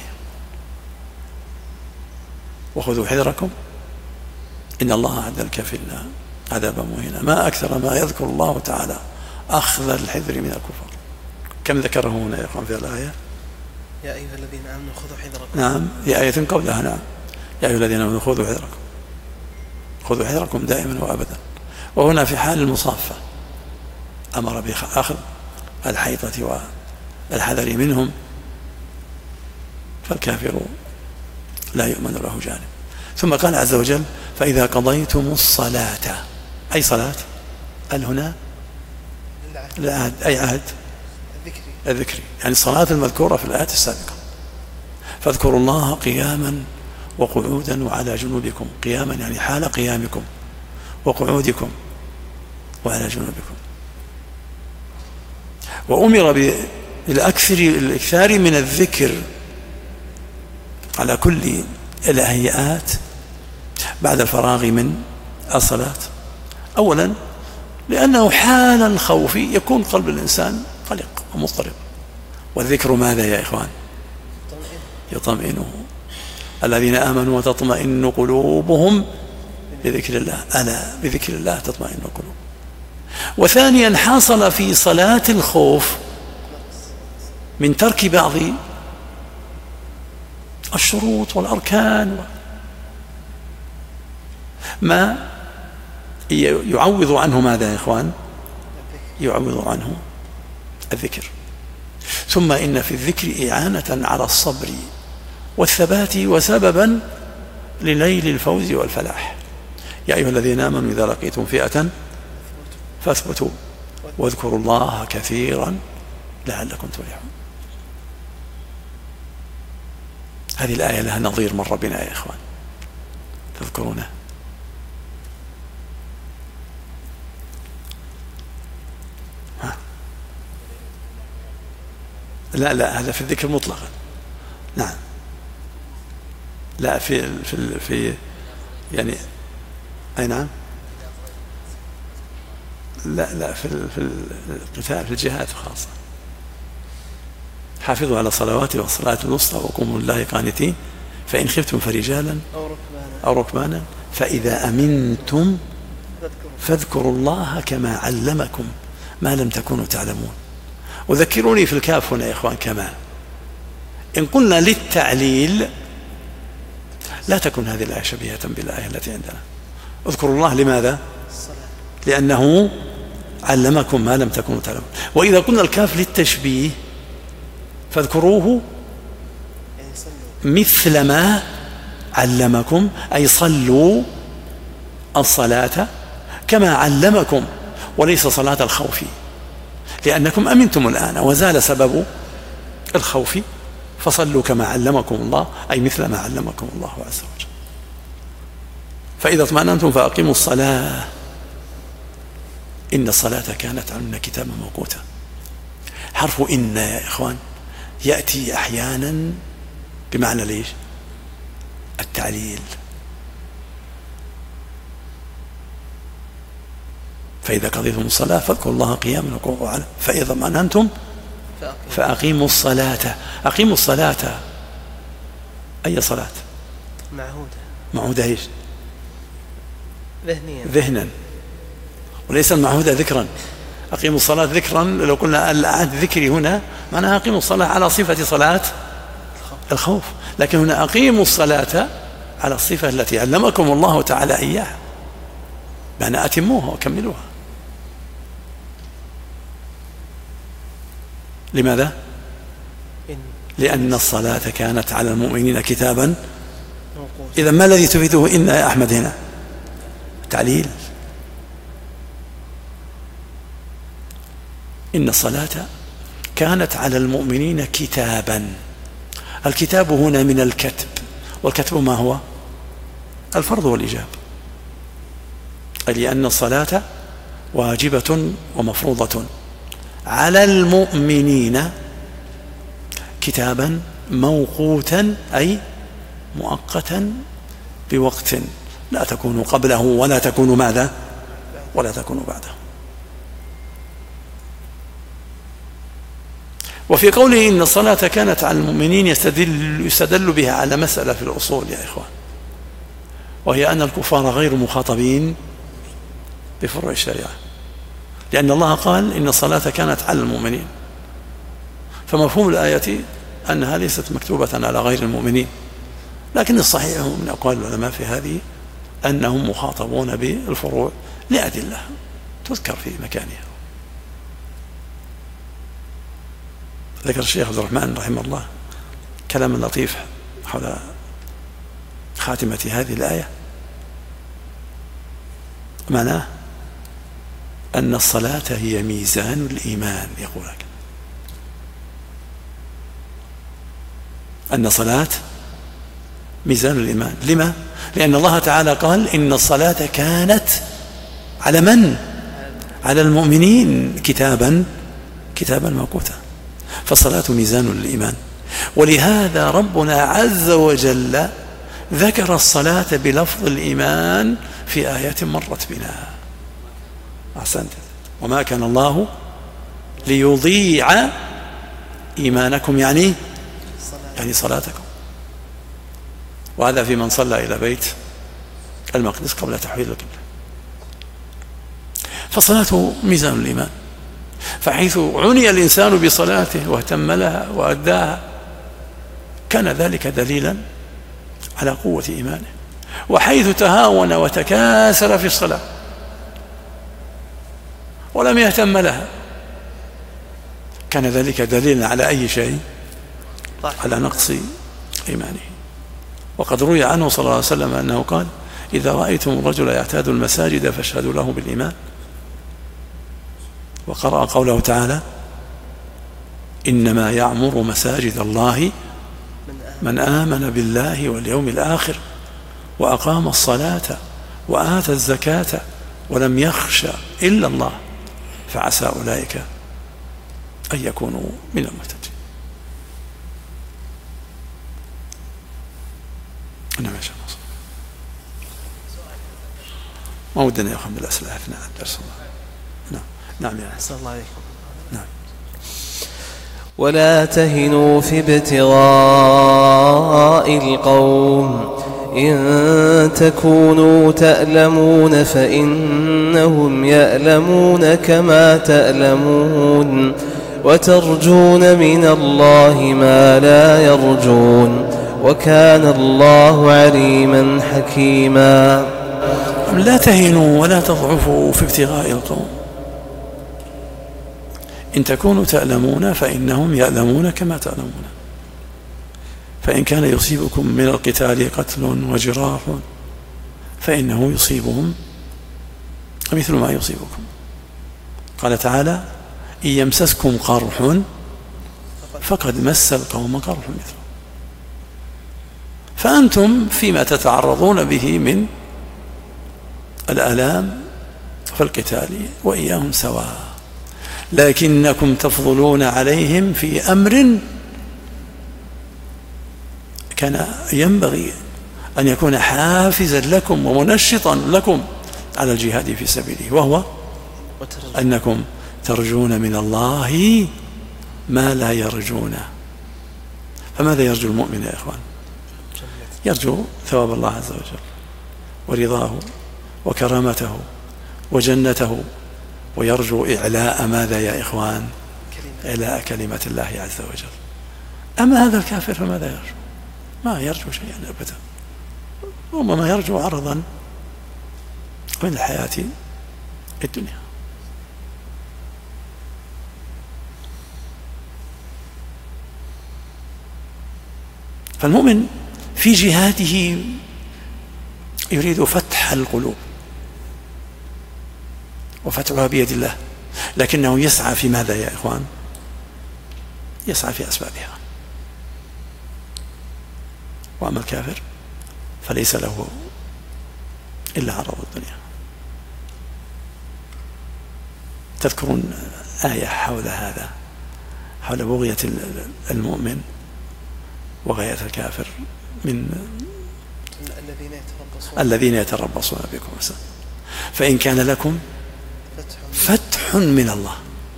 [SPEAKER 2] وخذوا حذركم إن الله أعد الكافرين عذابا مهينا. ما أكثر ما يذكر الله تعالى أخذ الحذر من الكفر. كم ذكره هنا يا أخوان في الآية؟
[SPEAKER 3] يا أيها الذين آمنوا خذوا حذركم.
[SPEAKER 2] نعم، هي آية قبلها. نعم، يا أيها الذين آمنوا خذوا حذركم، خذوا حذركم دائما وأبدا. وهنا في حال المصافة أمر بأخذ الحيطة والحذر منهم، فالكافر لا يؤمن له جانب. ثم قال عز وجل فإذا قضيتم الصلاة. أي صلاة؟ قال هنا العهد. أي عهد؟
[SPEAKER 3] الذكري.
[SPEAKER 2] الذكري، يعني الصلاة المذكورة في الآيات السابقة. فاذكروا الله قياما وقعودا وعلى جنوبكم. قياما يعني حال قيامكم، وقعودكم وعلى جنوبكم. وأمر بالأكثر من الذكر على كل الهيئات بعد الفراغ من الصلاة؟ أولا لأنه حال الخوف يكون قلب الإنسان قلق ومضطرب، والذكر ماذا يا إخوان؟ يطمئنه. الذين آمنوا وتطمئن قلوبهم بذكر الله، ألا بذكر الله تطمئن القلوب. وثانيا حصل في صلاة الخوف من ترك بعض الشروط والأركان ما يعوض عنه ماذا يا إخوان؟ يعوض عنه الذكر. ثم إن في الذكر إعانة على الصبر والثبات وسببا لنيل الفوز والفلاح. يا أيها الذين آمنوا إذا لقيتم فئة فاثبتوا واذكروا الله كثيرا لعلكم تفلحون. هذه الآية لها نظير مر بنا يا إخوان، تذكرونه؟ ها؟ لا لا هذا في الذكر مطلقا. نعم لا في في في يعني أي نعم لا لا في في القتال في الجهاد خاصة. حافظوا على الصلوات والصلاة الوسطى وقوموا لله قانتين فإن خفتم فرجالا أو ركبانا فإذا أمنتم فاذكروا الله كما علمكم ما لم تكونوا تعلمون. وذكروني في الكاف هنا يا إخوان كما. إن قلنا للتعليل لا تكون هذه الآية شبيهة بالآية التي عندنا. اذكروا الله لماذا؟ لأنه علمكم ما لم تكونوا تعلمون. وإذا قلنا الكاف للتشبيه فاذكروه مثل ما علمكم، أي صلوا الصلاة كما علمكم، وليس صلاة الخوف، لأنكم أمنتم الآن وزال سبب الخوف فصلوا كما علمكم الله، أي مثل ما علمكم الله عز وجل. فإذا اطمأننتم فأقيموا الصلاة إن الصلاة كانت علينا كتابا موقوتا. حرف إن يا إخوان يأتي أحيانا بمعنى ليش؟ التعليل. فإذا قضيتم الصلاة فاذكروا الله قياما وقعودا فإذا اطمأننتم فأقيموا الصلاة. أقيموا الصلاة أي صلاة؟
[SPEAKER 3] معهودة.
[SPEAKER 2] معهودة إيش؟
[SPEAKER 3] ذهنيا
[SPEAKER 2] ذهنا، وليس المعهودة ذكرا. أقيموا الصلاة ذكرا لو قلنا العهد ذكري هنا معناها أقيموا الصلاة على صفة صلاة الخوف، لكن هنا أقيموا الصلاة على الصفة التي علمكم الله تعالى إياها، بأن أتموها وكملوها. لماذا؟ لأن الصلاة كانت على المؤمنين كتابا. إذا ما الذي تفيده إن يا أحمد هنا؟ تعليل. إن الصلاة كانت على المؤمنين كتابا. الكتاب هنا من الكتب، والكتب ما هو؟ الفرض والإيجاب، لأن الصلاة واجبة ومفروضة على المؤمنين كتابا موقوتا، أي مؤقتا بوقت لا تكون قبله ولا تكون ماذا؟ ولا تكون بعده. وفي قوله إن الصلاة كانت على المؤمنين يستدل, يستدل بها على مسألة في الأصول يا إخوان، وهي أن الكفار غير مخاطبين بفروع الشريعة، لأن الله قال إن الصلاة كانت على المؤمنين، فمفهوم الآية أنها ليست مكتوبة على غير المؤمنين. لكن الصحيح من أقوال العلماء في هذه أنهم مخاطبون بالفروع لأدلة تذكر في مكانها. ذكر الشيخ عبد الرحمن رحمه الله كلام لطيف حول خاتمة هذه الآية، معناه أن الصلاة هي ميزان الإيمان. يقول لك أن الصلاة ميزان الإيمان. لما؟ لأن الله تعالى قال إن الصلاة كانت على من؟ على المؤمنين كتابا كتابا موقوتا. فالصلاة ميزان الإيمان، ولهذا ربنا عز وجل ذكر الصلاة بلفظ الإيمان في آيات مرت بنا. أحسنت. وما كان الله ليضيع إيمانكم يعني يعني صلاتكم. وهذا في من صلى إلى بيت المقدس قبل تحويل القبلة. فالصلاة ميزان الإيمان، فحيث عني الإنسان بصلاته واهتم لها وأداها كان ذلك دليلا على قوة إيمانه، وحيث تهاون وتكاسل في الصلاة ولم يهتم لها كان ذلك دليلا على أي شيء؟ على نقص إيمانه. وقد روي عنه صلى الله عليه وسلم أنه قال: إذا رأيتم الرجل يعتاد المساجد فاشهدوا له بالإيمان. وقرأ قوله تعالى: إنما يعمر مساجد الله من آمن بالله واليوم الآخر وأقام الصلاة وآتى الزكاة ولم يخش إلا الله فعسى أولئك أن يكونوا من المهتدين. نعم يا شيخ ناصر. ما ودنا يأخذ بالأسئلة أثناء الدرس. نعم نعم يا
[SPEAKER 3] أحسن الله عليكم.
[SPEAKER 2] نعم.
[SPEAKER 1] ولا تهنوا في ابتغاء القوم إن تكونوا تألمون فإنهم يألمون كما تألمون وترجون من الله ما لا يرجون وكان الله عليما حكيما.
[SPEAKER 2] لا تهنوا ولا تضعفوا في ابتغاء القوم إن تكونوا تألمون فإنهم يألمون كما تألمون. فإن كان يصيبكم من القتال قتل وجراح فإنه يصيبهم مثل ما يصيبكم. قال تعالى: إن يمسسكم قرح فقد مس القوم قرح مثله. فأنتم فيما تتعرضون به من الآلام فالقتال وإياهم سواء، لكنكم تفضلون عليهم في أمر كان ينبغي أن يكون حافزا لكم ومنشطا لكم على الجهاد في سبيله، وهو أنكم ترجون من الله ما لا يرجون. فماذا يرجو المؤمن يا إخوان؟ يرجو ثواب الله عز وجل ورضاه وكرامته وجنته، ويرجو إعلاء ماذا يا إخوان؟ إعلاء كلمة الله عز وجل. أما هذا الكافر فماذا يرجو؟ ما يرجو شيئا أبدا، ربما يرجو عرضا من الحياة الدنيا. فالمؤمن في جهاده يريد فتح القلوب وفتحها بيد الله، لكنه يسعى في ماذا يا إخوان؟ يسعى في أسبابها. وأما الكافر فليس له إلا عرض الدنيا. تذكرون آية حول هذا، حول بغية المؤمن وغاية الكافر من
[SPEAKER 3] الذين يتربصون
[SPEAKER 2] الذين يتربصون بكم مثلا. فإن كان لكم فتح من الله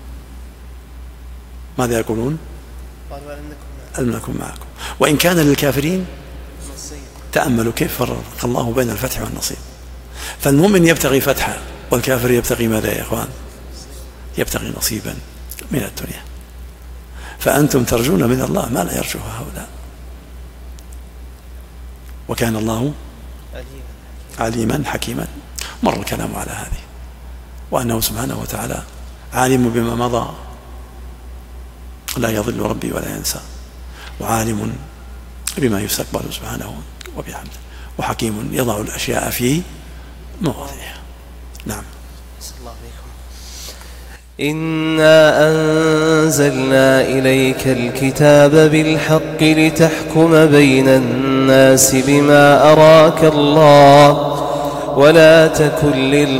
[SPEAKER 2] ماذا يقولون؟
[SPEAKER 3] قالوا
[SPEAKER 2] أنكم معكم. وإن كان للكافرين تأملوا كيف فرق الله بين الفتح والنصيب. فالمؤمن يبتغي فتحا والكافر يبتغي ماذا يا إخوان؟ يبتغي نصيبا من الدنيا. فأنتم ترجون من الله ما لا يرجوه هؤلاء، وكان الله عليما حكيما. مر الكلام على هذه، وأنه سبحانه وتعالى عالم بما مضى لا يضل ربي ولا ينسى، وعالم بما يستقبل سبحانه وبحمده، وحكيم يضع الأشياء في مواضعها. نعم.
[SPEAKER 1] إنا أنزلنا إليك الكتاب بالحق لتحكم بين الناس بما أراك الله ولا تكن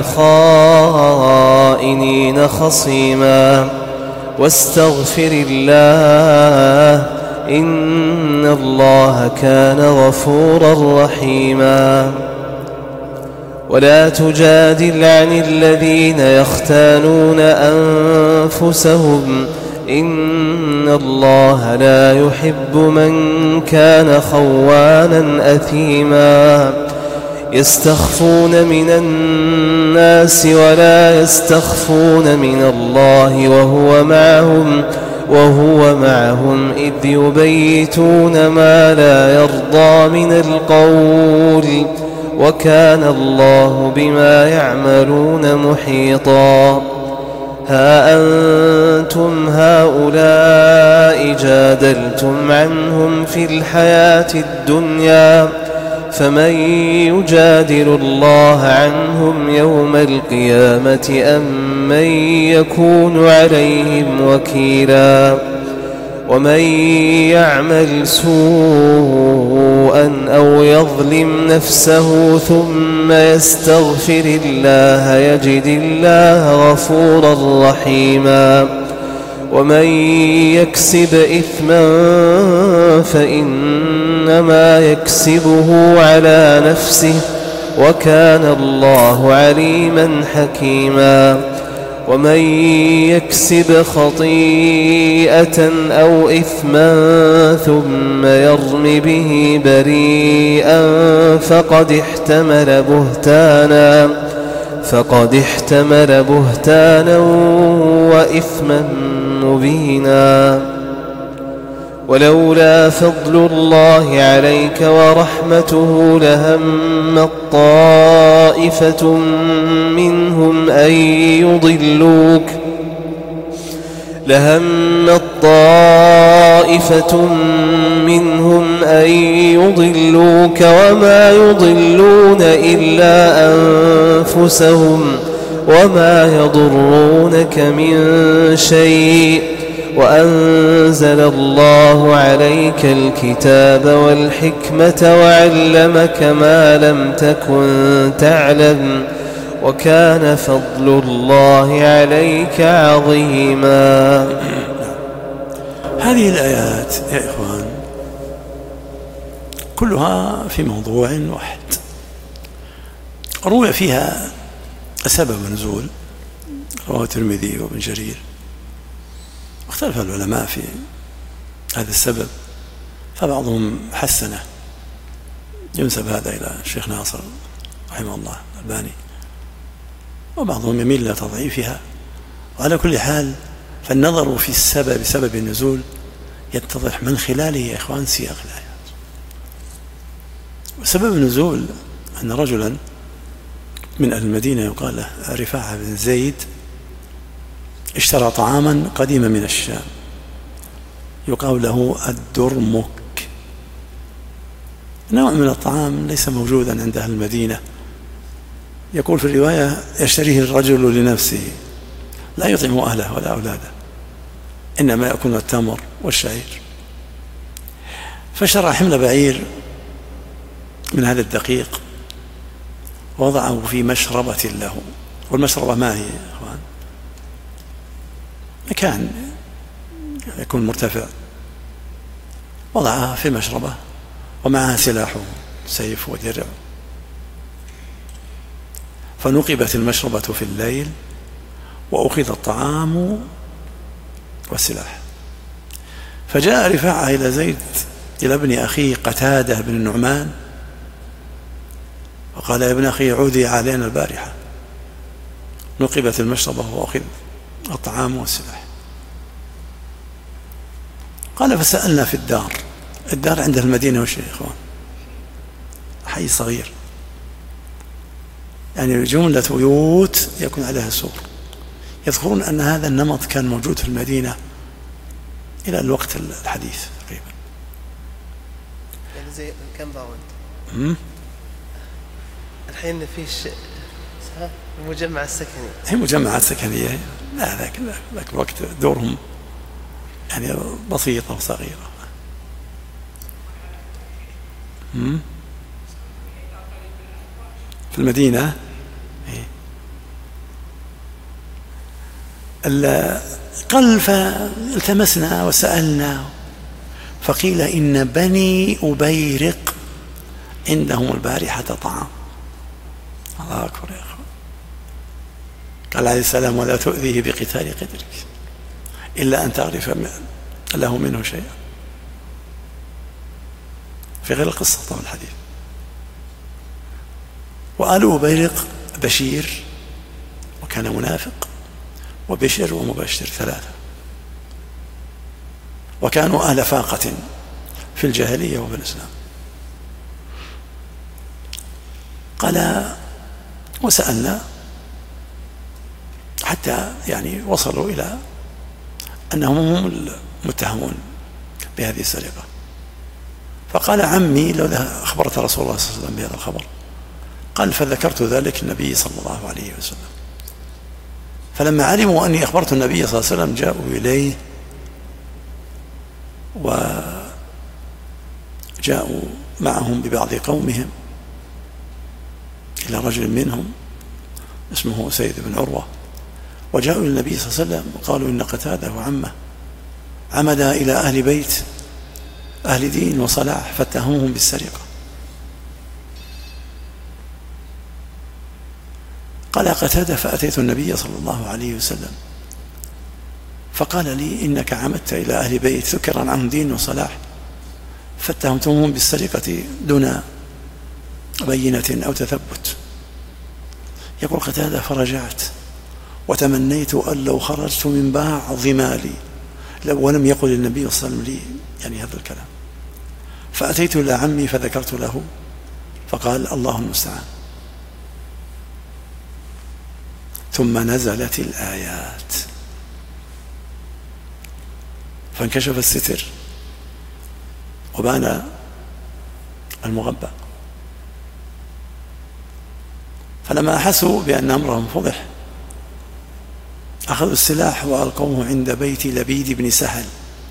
[SPEAKER 1] للخائنين خصيما واستغفر الله إن الله كان غفورا رحيما. ولا تجادل عن الذين يختانون أنفسهم إن الله لا يحب من كان خوانا أثيما يستخفون من الناس ولا يستخفون من الله وهو معهم وهو معهم إذ يبيتون ما لا يرضى من القول وكان الله بما يعملون محيطا ها أنتم هؤلاء جادلتم عنهم في الحياة الدنيا فمن يجادل الله عنهم يوم القيامة أم من يكون عليهم وكيلا ومن يعمل سوءا أو يظلم نفسه ثم يستغفر الله يجد الله غفورا رحيما ومن يكسب إثما فإنما يكسبه على نفسه وكان الله عليما حكيما ومن يكسب خطيئة أو إثما ثم يرم به بريئا فقد احتمل بهتانا فقد احتمل بهتانا وإثما مبينا ولولا فضل الله عليك ورحمته لهم طائفة منهم أن يضلوك لهم طائفة منهم أن يضلوك وما يضلون إلا أنفسهم وما يضرونك من شيء وأنزل الله عليك الكتاب والحكمة وعلمك ما لم تكن تعلم وكان فضل الله عليك عظيما.
[SPEAKER 2] هذه الآيات يا إخوان كلها في موضوع واحد روي فيها سبب النزول رواه الترمذي وابن جرير اختلف العلماء في هذا السبب فبعضهم حسنه ينسب هذا إلى الشيخ ناصر رحمه الله الألباني وبعضهم يميل إلى تضعيفها وعلى كل حال فالنظر في السبب سبب النزول يتضح من خلاله يا إخوان سياق الآيات. وسبب النزول أن رجلا من أهل المدينة يقال له رفاعة بن زيد اشترى طعاما قديما من الشام يقال له الدرمك نوع من الطعام ليس موجودا عند أهل المدينة يقول في الرواية يشتريه الرجل لنفسه لا يطعم أهله ولا أولاده إنما يأكل التمر والشعير فشرى حمل بعير من هذا الدقيق ووضعه في مشربة له والمشربة ما هي يا أخوان مكان يكون مرتفع وضعها في مشربة ومعها سلاحه سيف ودرع فنقبت المشربة في الليل وأخذ الطعام والسلاح فجاء رفاعة إلى زيد إلى ابن أخيه قتادة بن النعمان وقال يا ابن أخي عودي علينا البارحة نقبت المشربة وأخذ الطعام والسلاح قال فسألنا في الدار الدار عند المدينة وش يا إخوان حي صغير يعني جملة بيوت يكون عليها سور يذكرون أن هذا النمط كان موجود في المدينة إلى الوقت الحديث تقريبا
[SPEAKER 3] يعني زي كم باوند الحين في ش... المجمع السكني
[SPEAKER 2] هي مجمعات سكنية لا ذاك ذاك الوقت دورهم يعني بسيطة وصغيرة في المدينة قال فالتمسنا وسألنا فقيل إن بني أبيرق عندهم البارحة طعام الله أكبر يا أخوان. قال عليه السلام ولا تؤذيه بقتال قدرك إلا أن تعرف له منه شيئا، في غير القصة طبعا الحديث. وآل أبيرق بشير وكان منافق، وبشر ومبشر ثلاثة، وكانوا أهل فاقة في الجاهلية وفي الإسلام. قال وسألنا حتى يعني وصلوا إلى أنهم هم المتهمون بهذه السرقة. فقال عمي لو أخبرت رسول الله صلى الله عليه وسلم بهذا الخبر. قال فذكرت ذلك النبي صلى الله عليه وسلم، فلما علموا أني أخبرت النبي صلى الله عليه وسلم جاءوا إليه وجاءوا معهم ببعض قومهم إلى رجل منهم اسمه سيد بن عروة، وجاءوا إلى النبي صلى الله عليه وسلم وقالوا إن قتادة وعمه عمدا إلى أهل بيت أهل دين وصلاح فاتهموهم بالسرقة. قال قتادة فأتيت النبي صلى الله عليه وسلم فقال لي إنك عمدت إلى أهل بيت ذكر عنهم دين وصلاح فاتهمتموهم بالسرقة دون بينة أو تثبت. يقول قتادة فرجعت وتمنيت أن لو خرجت من بعض مالي ولم يقل النبي صلى الله عليه وسلم لي يعني هذا الكلام. فأتيت إلى عمي فذكرت له فقال الله المستعان. ثم نزلت الآيات فانكشف الستر وبان المغبى، فلما أحسوا بأن أمرهم فضح أخذوا السلاح وألقوه عند بيت لبيد بن سهل.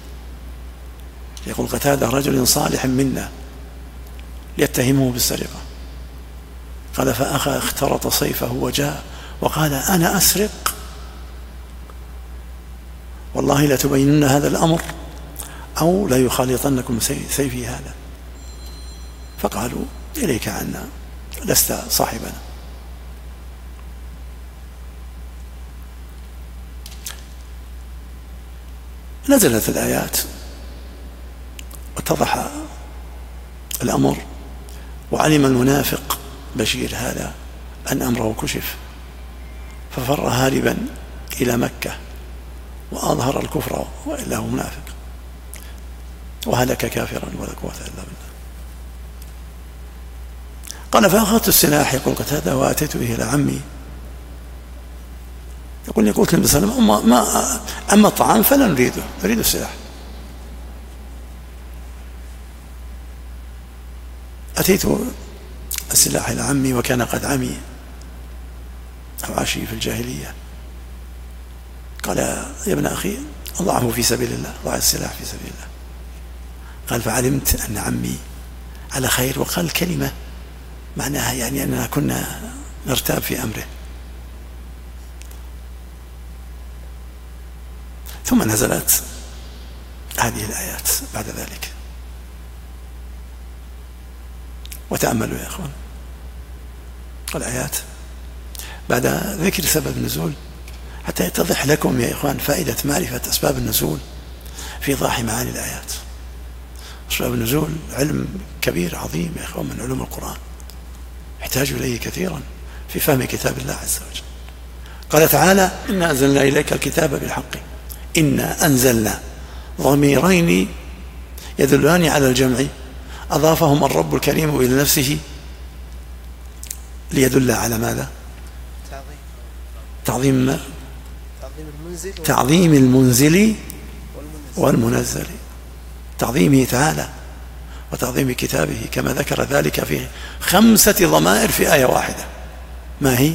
[SPEAKER 2] يقول قتادة رجل صالح منا ليتهمه بالسرقة. قال فأخذ اخترط سيفه وجاء وقال أنا أسرق والله لا تبينن هذا الأمر أو لا يخالطنكم سيفي هذا. فقالوا إليك عنا لست صاحبنا. نزلت الآيات واتضح الأمر، وعلم المنافق بشير هذا أن أمره كشف ففر هاربا إلى مكة وأظهر الكفر وإلا هو منافق وهلك كافرا ولا قوة إلا بالله. قال فأخذت السلاح يقول قتادة وأتيت به إلى عمي. يقول لي قلت النبي صلى الله عليه وسلم أما, أما الطعام فلا نريده نريد السلاح. أتيت السلاح إلى عمي وكان قد عمي أو عشي في الجاهلية. قال يا ابن أخي ضعه في سبيل الله، ضع السلاح في سبيل الله. قال فعلمت أن عمي على خير وقال كلمة معناها يعني أننا كنا نرتاب في أمره. ثم نزلت هذه الآيات بعد ذلك. وتأملوا يا أخوان الآيات بعد ذكر سبب النزول حتى يتضح لكم يا إخوان فائدة معرفة أسباب النزول في إيضاح معاني الآيات. أسباب النزول علم كبير عظيم يا إخوان من علوم القرآن يحتاج إليه كثيرا في فهم كتاب الله عز وجل. قال تعالى إنا أنزلنا إليك الكتاب بالحق إنا أنزلنا ضميرين يدلان على الجمع أضافهم الرب الكريم إلى نفسه ليدل على ماذا؟ تعظيم تعظيم المنزل والمنزل، تعظيمه تعالى وتعظيم كتابه كما ذكر ذلك في خمسة ضمائر في آية واحدة. ما هي؟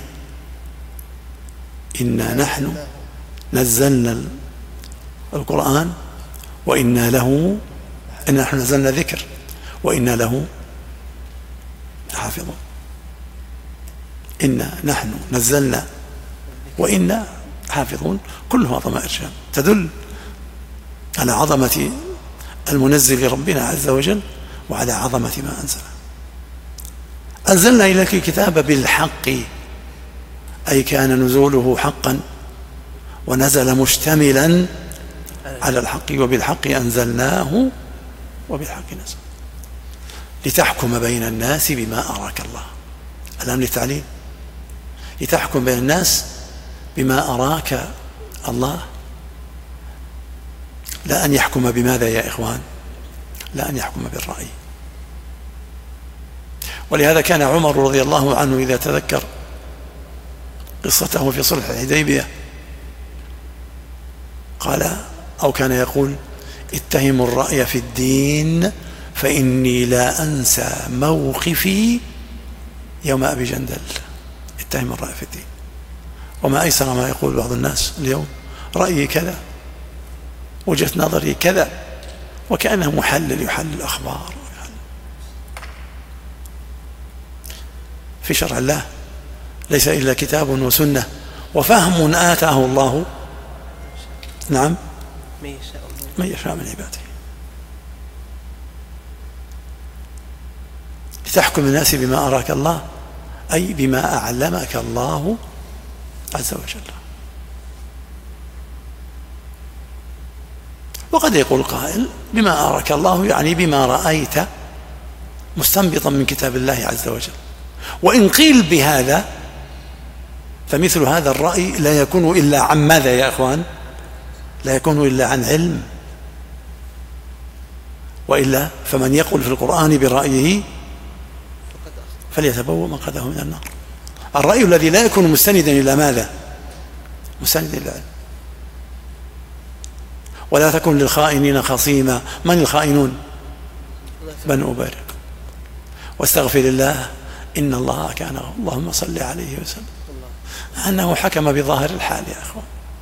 [SPEAKER 2] إنا نحن نزلنا القرآن وإنا له إنا نحن نزلنا ذكر وإنا له حافظون. إنا نحن نزلنا وإنا حافظون كلها ضمائر شام تدل على عظمة المنزل ربنا عز وجل وعلى عظمة ما أنزل. أنزلنا إليك الكتاب بالحق، أي كان نزوله حقا ونزل مشتملا على الحق، وبالحق أنزلناه وبالحق نزل لتحكم بين الناس بما أراك الله. الآن للتعليم، لتحكم بين الناس بما أراك الله، لا أن يحكم بماذا يا إخوان؟ لا أن يحكم بالرأي. ولهذا كان عمر رضي الله عنه إذا تذكر قصته في صلح الحديبية قال أو كان يقول: اتهموا الرأي في الدين فإني لا أنسى موقفي يوم أبي جندل. اتهم الرأي في الدين. وما أيسر ما يقول بعض الناس اليوم: رأيي كذا، وجهة نظري كذا، وكأنه محلل يحلل الأخبار. في شرع الله ليس إلا كتاب وسنة وفهم آتاه الله نعم من يشاء من عباده، لتحكم الناس بما أراك الله، أي بما أعلمك الله عز وجل. وقد يقول قائل: بما أراك الله يعني بما رأيت مستنبطا من كتاب الله عز وجل. وإن قيل بهذا فمثل هذا الرأي لا يكون إلا عن ماذا يا أخوان؟ لا يكون إلا عن علم، وإلا فمن يقول في القرآن برأيه فليتبوأ مقعده من النار. الرأي الذي لا يكون مستندا إلى ماذا؟ مستندا إلى علم. ولا تكن للخائنين خصيما. من الخائنون؟ بنو أبارك. واستغفر الله إن الله كان، اللهم صل عليه وسلم، أنه حكم بظاهر الحال يا أخوان،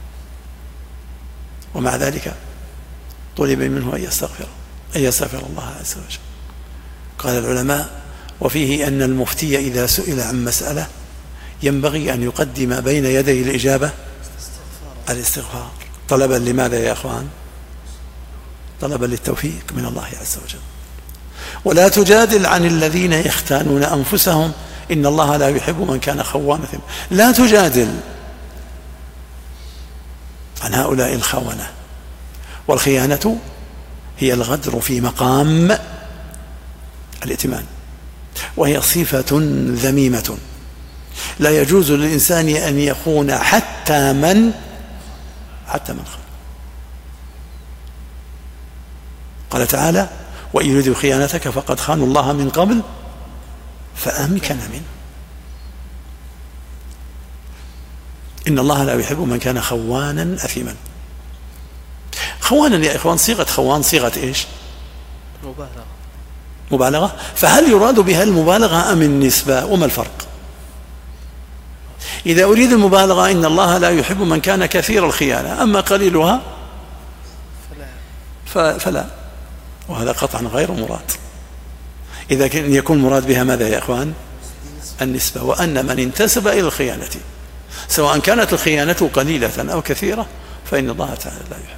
[SPEAKER 2] ومع ذلك طلب منه أن يستغفر أن يستغفر الله عز وجل. قال العلماء: وفيه أن المفتي إذا سئل عن مسألة ينبغي أن يقدم بين يدي الإجابة الاستغفار، طلبا لماذا يا أخوان؟ طلبا للتوفيق من الله عز وجل. ولا تجادل عن الذين يختانون أنفسهم إن الله لا يحب من كان خوانا. لا تجادل عن هؤلاء الخونة. والخيانة هي الغدر في مقام الائتمان، وهي صفة ذميمة لا يجوز للإنسان أن يخون حتى من حتى من خان. قال تعالى: وإن يريدوا خيانتك فقد خانوا الله من قبل فأمكن منه. إن الله لا يحب من كان خوانا أثيما. خوانا يا إخوان صيغة خوان صيغة إيش؟
[SPEAKER 3] مبالغة.
[SPEAKER 2] مبالغة. فهل يراد بها المبالغة أم النسبة؟ وما الفرق؟ إذا أريد المبالغة إن الله لا يحب من كان كثير الخيانة، أما قليلها فلا, فلا. وهذا قطعا غير مراد. إذا كان يكون مراد بها ماذا يا أخوان؟ النسبة. وأن من انتسب إلى الخيانة سواء كانت الخيانة قليلة أو كثيرة فإن الله تعالى لا يحب.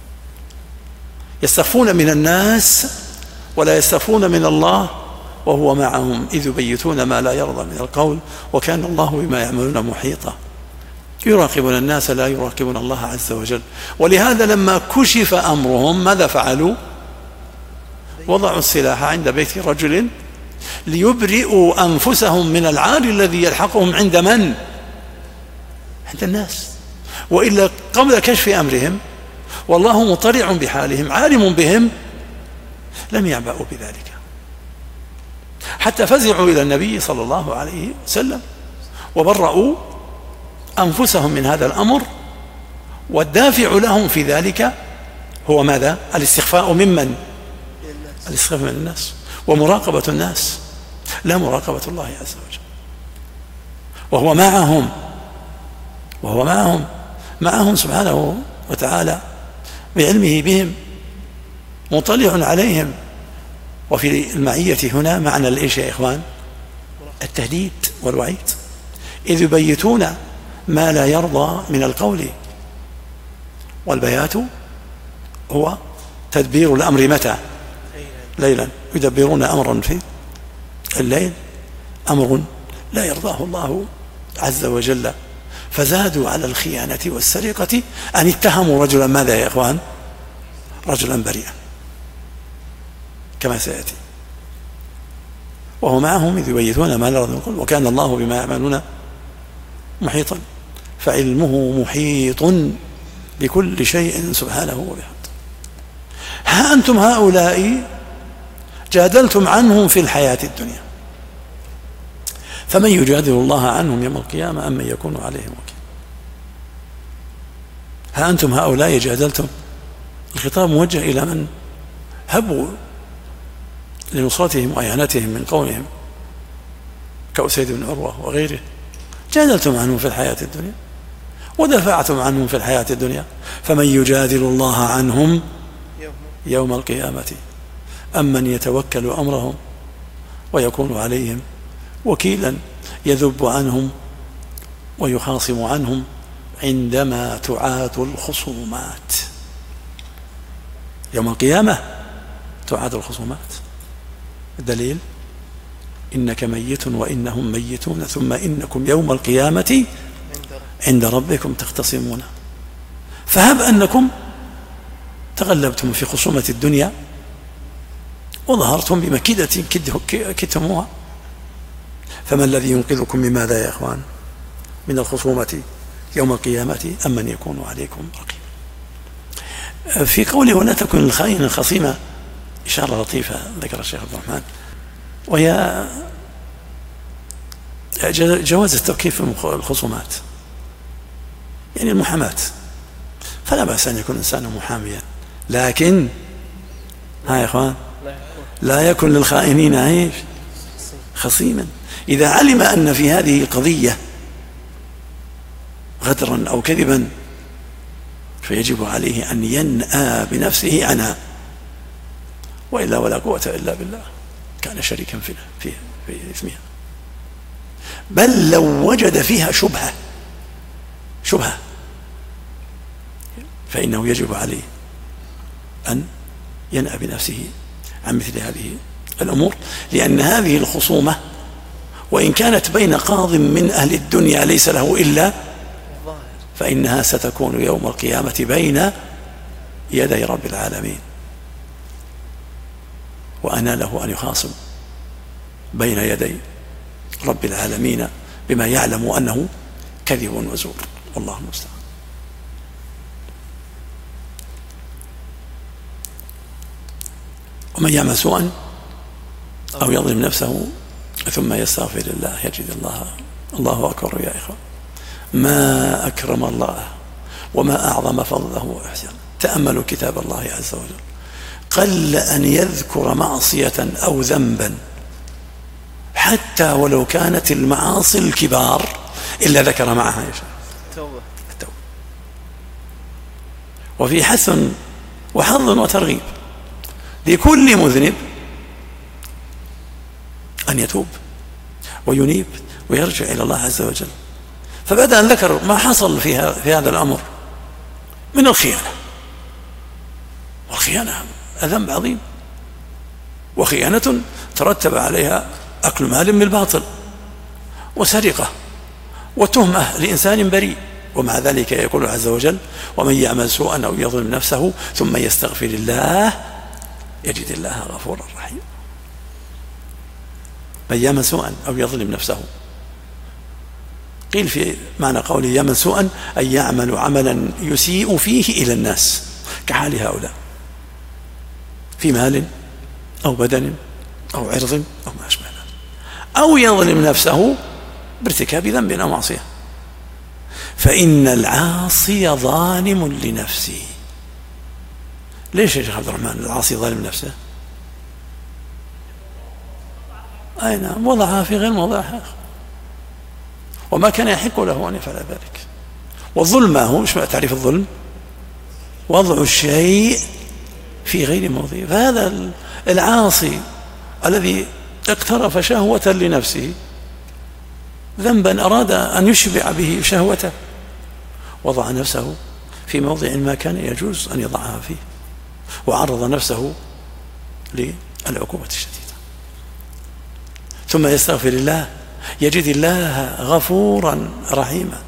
[SPEAKER 2] يستخفون من الناس ولا يستخفون من الله وهو معهم إذ يبيتون ما لا يرضى من القول وكان الله بما يعملون محيطا. يراقبون الناس لا يراقبون الله عز وجل. ولهذا لما كشف أمرهم ماذا فعلوا؟ وضعوا السلاح عند بيت رجل ليبرئوا أنفسهم من العار الذي يلحقهم عند من؟ عند الناس. وإلا قبل كشف أمرهم والله مطلع بحالهم عالم بهم لم يعبأوا بذلك، حتى فزعوا إلى النبي صلى الله عليه وسلم وبرأوا أنفسهم من هذا الأمر. والدافع لهم في ذلك هو ماذا؟ الاستخفاء ممن؟ الاستخفاء من الناس ومراقبة الناس لا مراقبة الله عز وجل. وهو معهم وهو معهم معهم سبحانه وتعالى بعلمه بهم مطلع عليهم. وفي المعية هنا معنى الإيش يا إخوان؟ التهديد والوعيد. إذ يبيتون ما لا يرضى من القول. والبيات هو تدبير الأمر متى؟ ليلا. يدبرون أمرا في الليل أمر لا يرضاه الله عز وجل، فزادوا على الخيانة والسرقة أن اتهموا رجلا ماذا يا إخوان؟ رجلا بريئا كما سيأتي، وهو معهم إذ يبيتون ما لا يرضى القول وكان الله بما يعملون محيطا، فعلمه محيط بكل شيء سبحانه وبحمده. ها أنتم هؤلاء جادلتم عنهم في الحياة الدنيا، فمن يجادل الله عنهم يوم القيامة أم من يكون عليهم وكيل. ها أنتم هؤلاء جادلتم، الخطاب موجه إلى من هبوا لنصرتهم وإعانتهم من قومهم كأسيد بن عروة وغيره، جادلتم عنهم في الحياة الدنيا ودفعتم عنهم في الحياة الدنيا، فمن يجادل الله عنهم يوم القيامة أم من يتوكل أمرهم ويكون عليهم وكيلا يذب عنهم ويخاصم عنهم عندما تعاد الخصومات. يوم القيامة تعاد الخصومات، الدليل إنك ميت وإنهم ميتون ثم إنكم يوم القيامة عند ربكم تختصمون. فهب أنكم تغلبتم في خصومة الدنيا وظهرتم بمكيدة كدتموها، فما الذي ينقذكم من ماذا يا إخوان؟ من الخصومة يوم القيامة أم من يكون عليكم رقيبا. في قوله ولا تكن الخائن خصيما إشارة لطيفة ذكر الشيخ عبد الرحمن، وهي جواز التوكيل في الخصومات، يعني المحاماة، فلا بأس أن يكون إنسان محاميا، لكن ها يا إخوان لا يكن للخائنين عيش خصيما. إذا علم أن في هذه القضية غدرا أو كذبا فيجب عليه أن ينأى بنفسه عنها، وإلا ولا قوة إلا بالله كان شريكا في في في اسمها. بل لو وجد فيها شبهة شبهة فإنه يجب عليه أن ينأى بنفسه عن مثل هذه الأمور، لأن هذه الخصومة وإن كانت بين قاض من أهل الدنيا ليس له إلا فإنها ستكون يوم القيامة بين يدي رب العالمين، وأنا له أن يخاصم بين يدي رب العالمين بما يعلم أنه كذب وزور، والله المستعان. ومن يعمل سوءا أو يظلم نفسه ثم يستغفر الله يجد الله. الله أكبر يا إخوان، ما أكرم الله وما أعظم فضله وإحسانه. تأملوا كتاب الله عز وجل، قل أن يذكر معصية أو ذنبا حتى ولو كانت المعاصي الكبار إلا ذكر معها يا شيخ التوبة. التوبة. وفي حسن وحظ وترغيب لكل مذنب أن يتوب وينيب ويرجع إلى الله عز وجل. فبعد أن ذكر ما حصل في في هذا الأمر من الخيانة، والخيانة ذنب عظيم، وخيانة ترتب عليها أكل مال من الباطل وسرقة وتهمة لإنسان بريء، ومع ذلك يقول عز وجل ومن يعمل سوءا أو يظلم نفسه ثم يستغفر الله يجد الله غفورا رحيما. من يعمل سوءا أو يظلم نفسه، قيل في معنى قوله يعمل سوءا أي يعمل عملا يسيء فيه إلى الناس كحال هؤلاء في مال أو بدن أو عرض أو ما أشبه ذلك، أو يظلم نفسه بارتكاب ذنب أو معصية، فإن العاصي ظالم لنفسه. ليش يا شيخ عبد الرحمن العاصي ظالم نفسه؟ أي نعم، وضعها في غير موضعها وما كان يحق له أن يفعل ذلك. والظلم ما هو؟ مش تعريف الظلم؟ وضع الشيء في غير موضعه. فهذا العاصي الذي اقترف شهوة لنفسه ذنبا أراد أن يشبع به شهوته وضع نفسه في موضع ما كان يجوز أن يضعها فيه، وعرض نفسه للعقوبة الشديدة، ثم يستغفر الله يجد الله غفورا رحيما.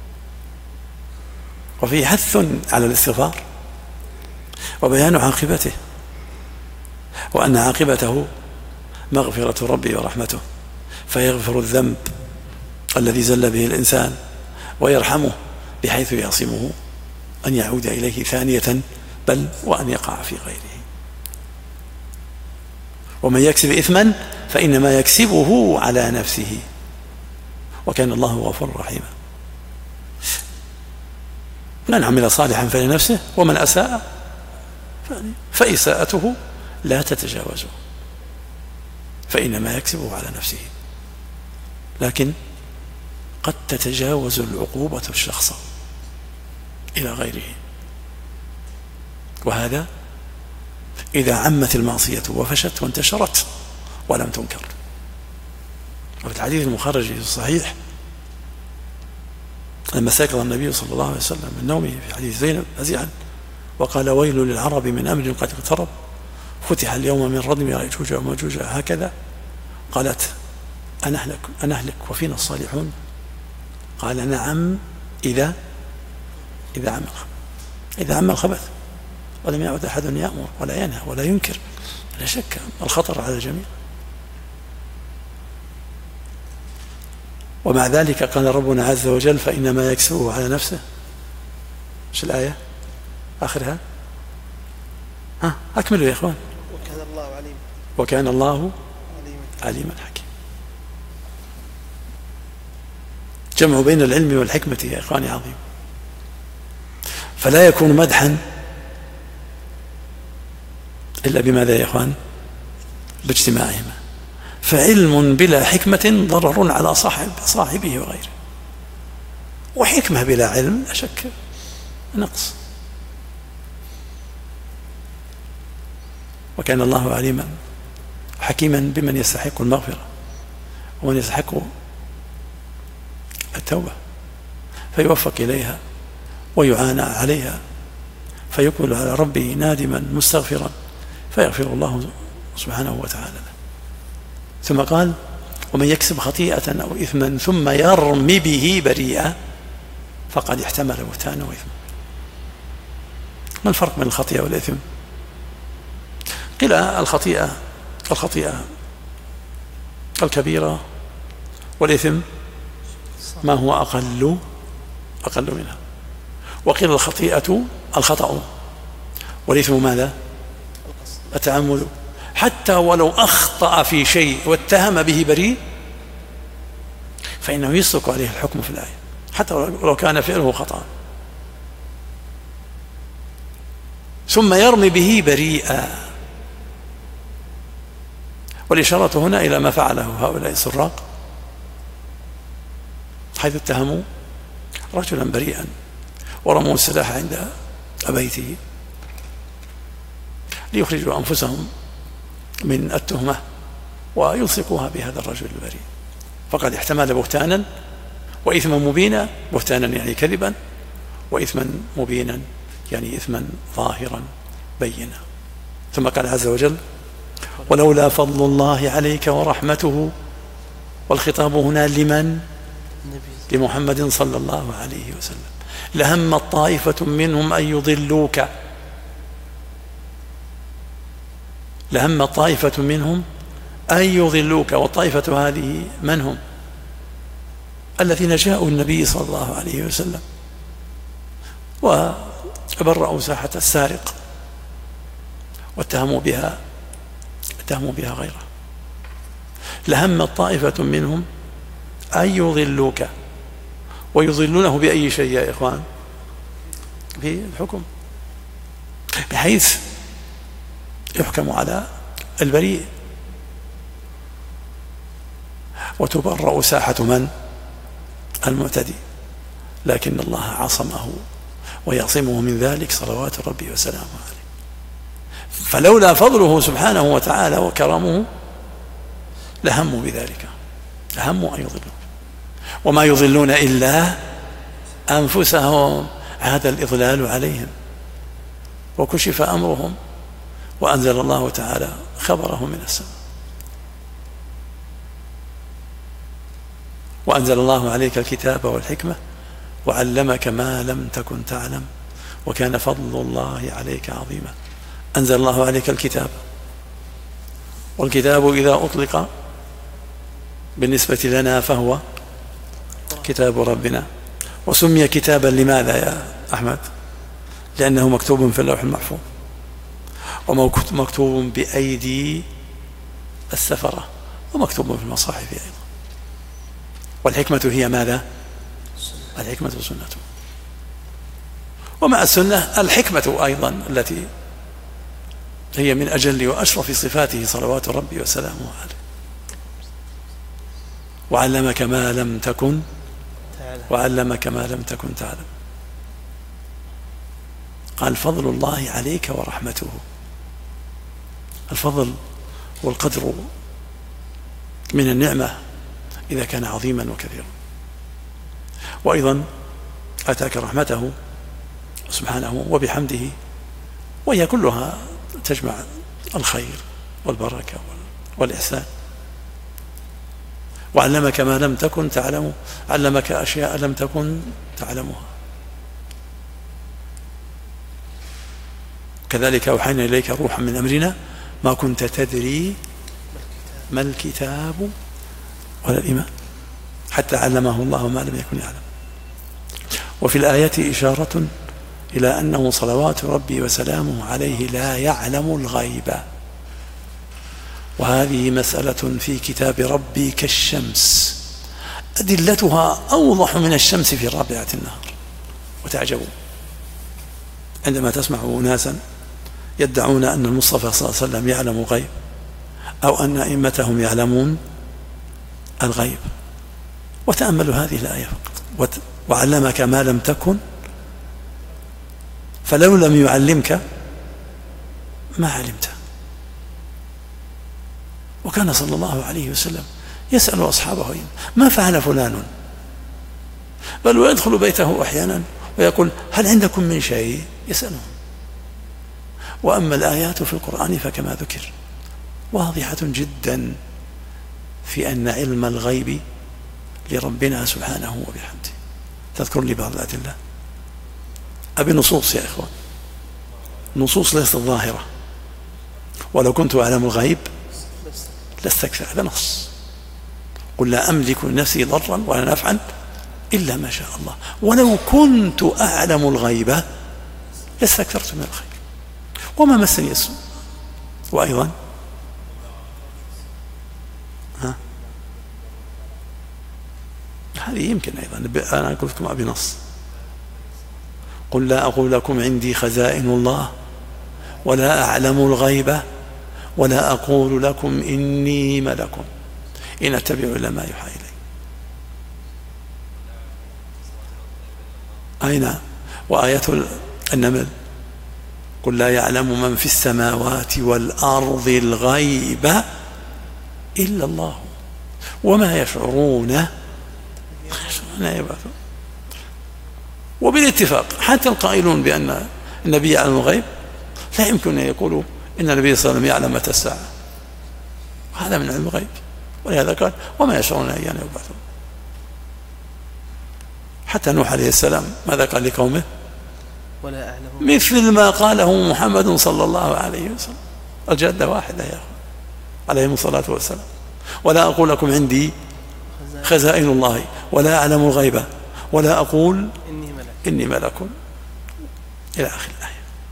[SPEAKER 2] وفيه حث على الاستغفار وبيان عاقبته، وأن عاقبته مغفرة ربي ورحمته، فيغفر الذنب الذي زل به الإنسان ويرحمه بحيث يعصمه أن يعود إليه ثانية، بل وأن يقع في غيره. ومن يكسب إثما فإنما يكسبه على نفسه، وكان الله غفورا رحيما. من عمل صالحا فلنفسه ومن أساء فإساءته لا تتجاوزه، فإنما يكسبه على نفسه. لكن قد تتجاوز العقوبة الشخص إلى غيره، وهذا إذا عمت المعصية وفشت وانتشرت ولم تنكر. وفي الحديث المخرج في الصحيح لما سكت النبي صلى الله عليه وسلم من نومه في حديث زينب فزعا وقال: ويل للعرب من أمر قد اقترب، فتح اليوم من ردم يأجوج وماجوج هكذا. قالت: أنهلك أنهلك وفينا الصالحون؟ قال: نعم، إذا إذا عم إذا عم الخبث ولم يعد أحد يأمر ولا ينهى ولا ينكر. لا شك الخطر على الجميع. ومع ذلك قال ربنا عز وجل: فإنما يكسبه على نفسه. ايش الآية آخرها؟ ها أكملوا يا إخوان.
[SPEAKER 3] وكان الله عليما
[SPEAKER 2] وكان الله عليما حكيما. جمع بين العلم والحكمة يا إخواني عظيم. فلا يكون مدحا إلا بماذا يا إخوان؟ باجتماعهما. فعلم بلا حكمة ضرر على صاحب صاحبه وغيره، وحكمة بلا علم لا شك نقص. وكان الله عليما حكيما بمن يستحق المغفرة ومن يستحق التوبة، فيوفق إليها ويعانى عليها، فيقبل على ربه نادما مستغفرا، فيغفر الله سبحانه وتعالى له. ثم قال: ومن يكسب خطيئة أو إثما ثم يرمي به بريئا فقد احتمل بهتانا وإثما. ما الفرق بين الخطيئة والإثم؟ قيل الخطيئة الخطيئة الكبيرة، والإثم ما هو أقل أقل منها. وقيل الخطيئة الخطأ، والإثم ماذا؟ التعمد. حتى ولو أخطأ في شيء واتهم به بريء فإنه يصدق عليه الحكم في الآية، حتى ولو كان فعله خطأ. ثم يرمي به بريئا، والإشارة هنا إلى ما فعله هؤلاء السراق، حيث اتهموا رجلا بريئا ورموا السلاح عند بيته ليخرجوا أنفسهم من التهمة ويلصقوها بهذا الرجل البريء، فقد احتمل بهتانا وإثما مبينا. بهتانا يعني كذبا، وإثما مبينا يعني إثما ظاهرا بينا. ثم قال عز وجل: ولولا فضل الله عليك ورحمته. والخطاب هنا لمن؟ لمحمد صلى الله عليه وسلم. لهم طائفة منهم أن يضلوك، لهم طائفة منهم أن يضلوك. والطائفة هذه من هم؟ الذين جاءوا النبي صلى الله عليه وسلم وبرأوا ساحة السارق واتهموا بها اتهموا بها غيره. لهم طائفة منهم أن يضلوك، ويضلونه بأي شيء يا إخوان؟ بالحكم، بحيث يحكم على البريء وتبرأ ساحة من؟ المعتدي. لكن الله عصمه ويعصمه من ذلك صلوات ربي وسلامه عليه. فلولا فضله سبحانه وتعالى وكرمه لهموا بذلك، لهموا أن يضلون، وما يضلون إلا أنفسهم. هذا الإضلال عليهم، وكشف أمرهم، وأنزل الله تعالى خبره من السماء. وأنزل الله عليك الكتاب والحكمة وعلمك ما لم تكن تعلم وكان فضل الله عليك عظيما. أنزل الله عليك الكتاب، والكتاب إذا أطلق بالنسبة لنا فهو كتاب ربنا. وسمي كتابا لماذا يا أحمد؟ لأنه مكتوب في اللوح المحفوظ ومكتوب بأيدي السفرة ومكتوب في المصاحف أيضا. والحكمة هي ماذا؟ الحكمة سنته، ومع السنة الحكمة أيضا التي هي من أجل وأشرف صفاته صلوات ربي وسلامه عليه. وعلمك ما لم تكن وعلمك ما لم تكن تعلم. قال فضل الله عليك ورحمته. الفضل والقدر من النعمة إذا كان عظيما وكثيرا. وأيضا أتاك رحمته سبحانه وبحمده، وهي كلها تجمع الخير والبركة والإحسان. وعلمك ما لم تكن تعلم، علمك أشياء لم تكن تعلمها. كذلك أوحينا إليك روحا من أمرنا ما كنت تدري ما الكتاب ولا الإيمان حتى علمه الله ما لم يكن يعلم. وفي الآية إشارة إلى أنه صلوات ربي وسلامه عليه لا يعلم الغيب، وهذه مسألة في كتاب ربي كالشمس أدلتها أوضح من الشمس في رابعة النهار. وتعجبوا عندما تسمع أناسا يدعون أن المصطفى صلى الله عليه وسلم يعلم غيب، أو أن أئمتهم يعلمون الغيب. وتأملوا هذه الآية فقط. وعلمك ما لم تكن، فلو لم يعلمك ما علمت. وكان صلى الله عليه وسلم يسأل أصحابه ما فعل فلان، بل ويدخل بيته أحيانا ويقول هل عندكم من شيء؟ يسألهم. وأما الآيات في القرآن فكما ذكر واضحة جدا في أن علم الغيب لربنا سبحانه وبحمده. تذكر لي بعض الأدلة أبي نصوص يا إخوان، نصوص ليست ظاهرة. ولو كنت أعلم الغيب لاستكثر، هذا نص. قل لا أملك نفسي ضرا ولا نفعا إلا ما شاء الله، ولو كنت أعلم الغيب لاستكثرت من الخير وما مسني السوء. وأيضا ها هذه يمكن أيضا أنا قلت لكم أبي نص. قل لا أقول لكم عندي خزائن الله ولا أعلم الغيب ولا أقول لكم إني ملك إن أتبع إلا ما يوحى إلي. أين وآية النمل قل لا يعلم من في السماوات والأرض الغيب إلا الله وما يشعرون يبعثون. وبالاتفاق حتى القائلون بأن النبي يعلم الغيب لا يمكن أن يقولوا إن النبي صلى الله عليه وسلم يعلم متى الساعة، هذا من علم الغيب. ولهذا قال وما يشعرون أيان يبعثون. حتى نوح عليه السلام ماذا قال لقومه؟
[SPEAKER 3] ولا أعلم،
[SPEAKER 2] مثل ما قاله محمد صلى الله عليه وسلم. الجادة واحدة يا أخي عليهم الصلاة والسلام. ولا أقول لكم عندي خزائن الله ولا أعلم الغيب ولا أقول
[SPEAKER 3] إني ملك,
[SPEAKER 2] إني ملك إلى آخر الآية.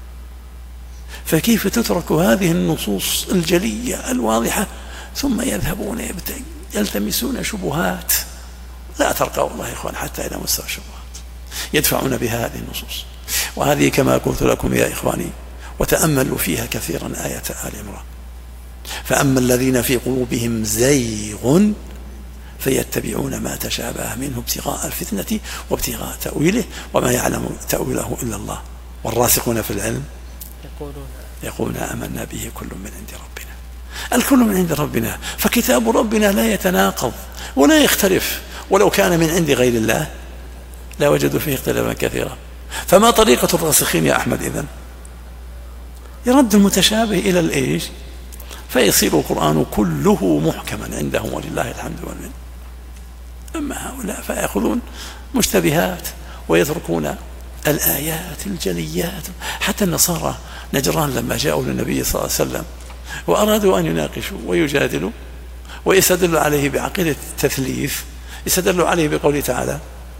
[SPEAKER 2] فكيف تترك هذه النصوص الجلية الواضحة ثم يذهبون يلتمسون شبهات لا ترقى والله يا إخوان حتى إلى مستوى الشبهات يدفعون بها هذه النصوص. وهذه كما قلت لكم يا إخواني وتأملوا فيها كثيرا آية آل عمران. فأما الذين في قلوبهم زيغ فيتبعون ما تشابه منه ابتغاء الفتنة وابتغاء تأويله وما يعلم تأويله إلا الله والراسخون في العلم
[SPEAKER 3] يقولون
[SPEAKER 2] يقولون آمنا به كل من عند ربنا. الكل من عند ربنا، فكتاب ربنا لا يتناقض ولا يختلف، ولو كان من عند غير الله لا وجدوا فيه اختلافا كثيرا. فما طريقة الراسخين يا أحمد؟ إذن يرد المتشابه إلى الإيش فيصير القرآن كله محكما عندهم ولله الحمد والمنة. أما هؤلاء فيأخذون مشتبهات ويتركون الآيات الجليات. حتى النصارى نجران لما جاءوا للنبي صلى الله عليه وسلم وأرادوا أن يناقشوا ويجادلوا ويستدلوا عليه بعقيدة التثليث، يستدلوا عليه بقوله تعالى: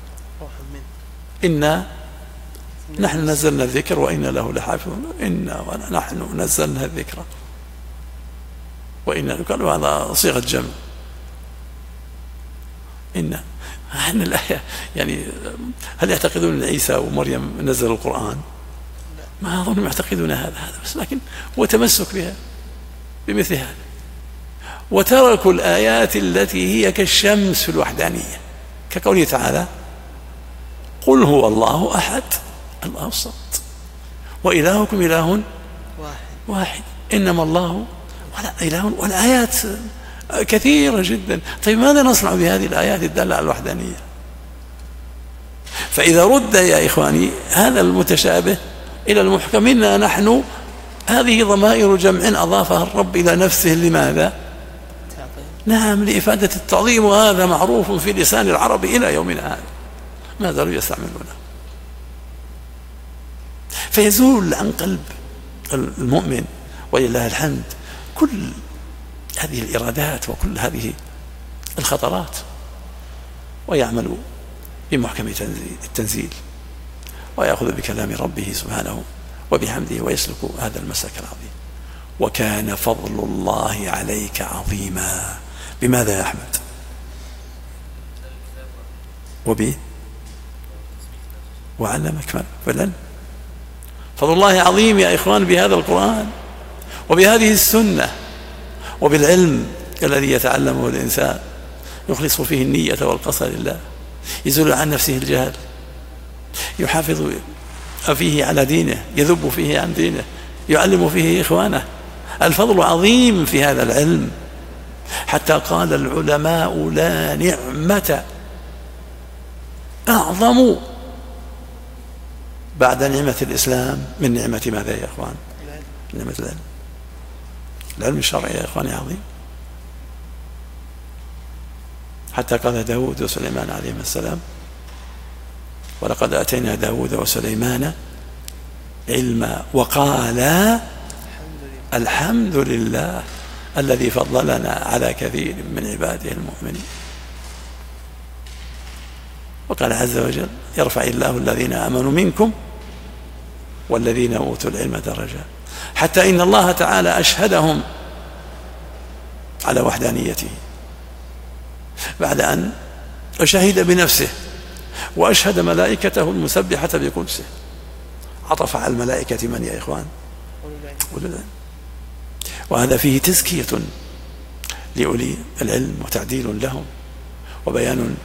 [SPEAKER 2] إنا نحن نزلنا الذكر وإنا له لحافظون، إنا ونحن نزلنا الذكر وإنا، قالوا هذا صيغة جمع. إنا عن الآية يعني هل يعتقدون أن عيسى ومريم نزل القرآن؟ ما أظن يعتقدون هذا هذا بس، لكن هو تمسك بها بمثل هذا. وتركوا الآيات التي هي كالشمس في الوحدانية، كقوله تعالى: قل هو الله أحد الله الصمد وإلهكم إله واحد, واحد. إنما الله ولا إله. والآيات كثيرة جدا. طيب ماذا نصنع بهذه الآيات الدالة على الوحدانية؟ فإذا رد يا إخواني هذا المتشابه إلى المحكم، إنا نحن هذه ضمائر جمع أضافها الرب إلى نفسه. لماذا؟ نعم، لإفادة التعظيم، وهذا معروف في لسان العرب إلى يومنا هذا، ما زالوا يستعملونه. فيزول عن قلب المؤمن ولله الحمد كل هذه الإرادات وكل هذه الخطرات، ويعمل بمحكم التنزيل ويأخذ بكلام ربه سبحانه وبحمده ويسلك هذا المسلك العظيم. وكان فضل الله عليك عظيما. بماذا يا أحمد؟ وبه وعلمك فلن. فضل الله عظيم يا إخوان بهذا القرآن وبهذه السنة وبالعلم الذي يتعلمه الإنسان، يخلص فيه النية والقصد لله، يزول عن نفسه الجهل، يحافظ فيه على دينه، يذب فيه عن دينه، يعلم فيه إخوانه. الفضل عظيم في هذا العلم، حتى قال العلماء: لا نعمة أعظم بعد نعمة الإسلام من نعمة ماذا يا إخوان؟ نعمة العلم. العلم الشرعي يا إخواني عظيم. حتى قال داود وسليمان عليهما السلام: ولقد أتينا داود وسليمان علما وقالا الحمد لله الذي فضلنا على كثير من عباده المؤمنين. وقال عز وجل: يرفع الله الذين آمنوا منكم والذين أوتوا العلم درجات. حتى إن الله تعالى أشهدهم على وحدانيته بعد أن شهد بنفسه وأشهد ملائكته المسبحة بقدسه. عطف على الملائكة من يا إخوان؟ أولي العلم. وهذا فيه تزكية لأولي العلم وتعديل لهم وبيان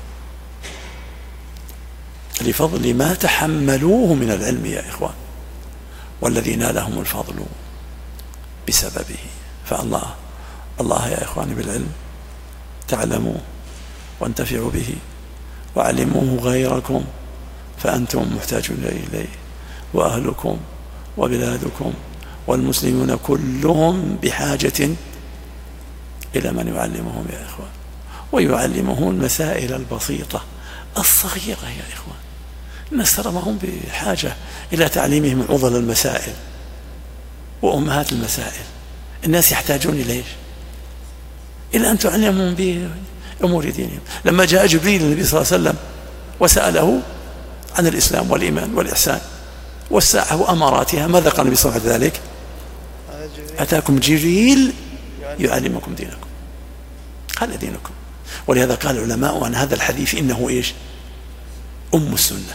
[SPEAKER 2] لفضل ما تحملوه من العلم يا إخوان، والذي نالهم الفضل بسببه. فالله الله يا إخواني بالعلم تعلموا وانتفعوا به وعلموه غيركم، فأنتم محتاجون إليه، وأهلكم وبلادكم والمسلمون كلهم بحاجة إلى من يعلمهم يا إخوان، ويعلمهم المسائل البسيطة الصغيرة يا إخوان. الناس ترى ما هم بحاجة إلى تعليمهم عضل المسائل وأمهات المسائل. الناس يحتاجون إليه إلى أن تعلمهم بأمور دينهم. لما جاء جبريل النبي صلى الله عليه وسلم وسأله عن الإسلام والإيمان والإحسان والساعة وأماراتها، ماذا قال النبي صلى الله عليه وسلم ذلك؟ أتاكم جبريل يعلمكم دينكم، هذا دينكم. ولهذا قال العلماء عن هذا الحديث إنه إيش؟ أم السنة.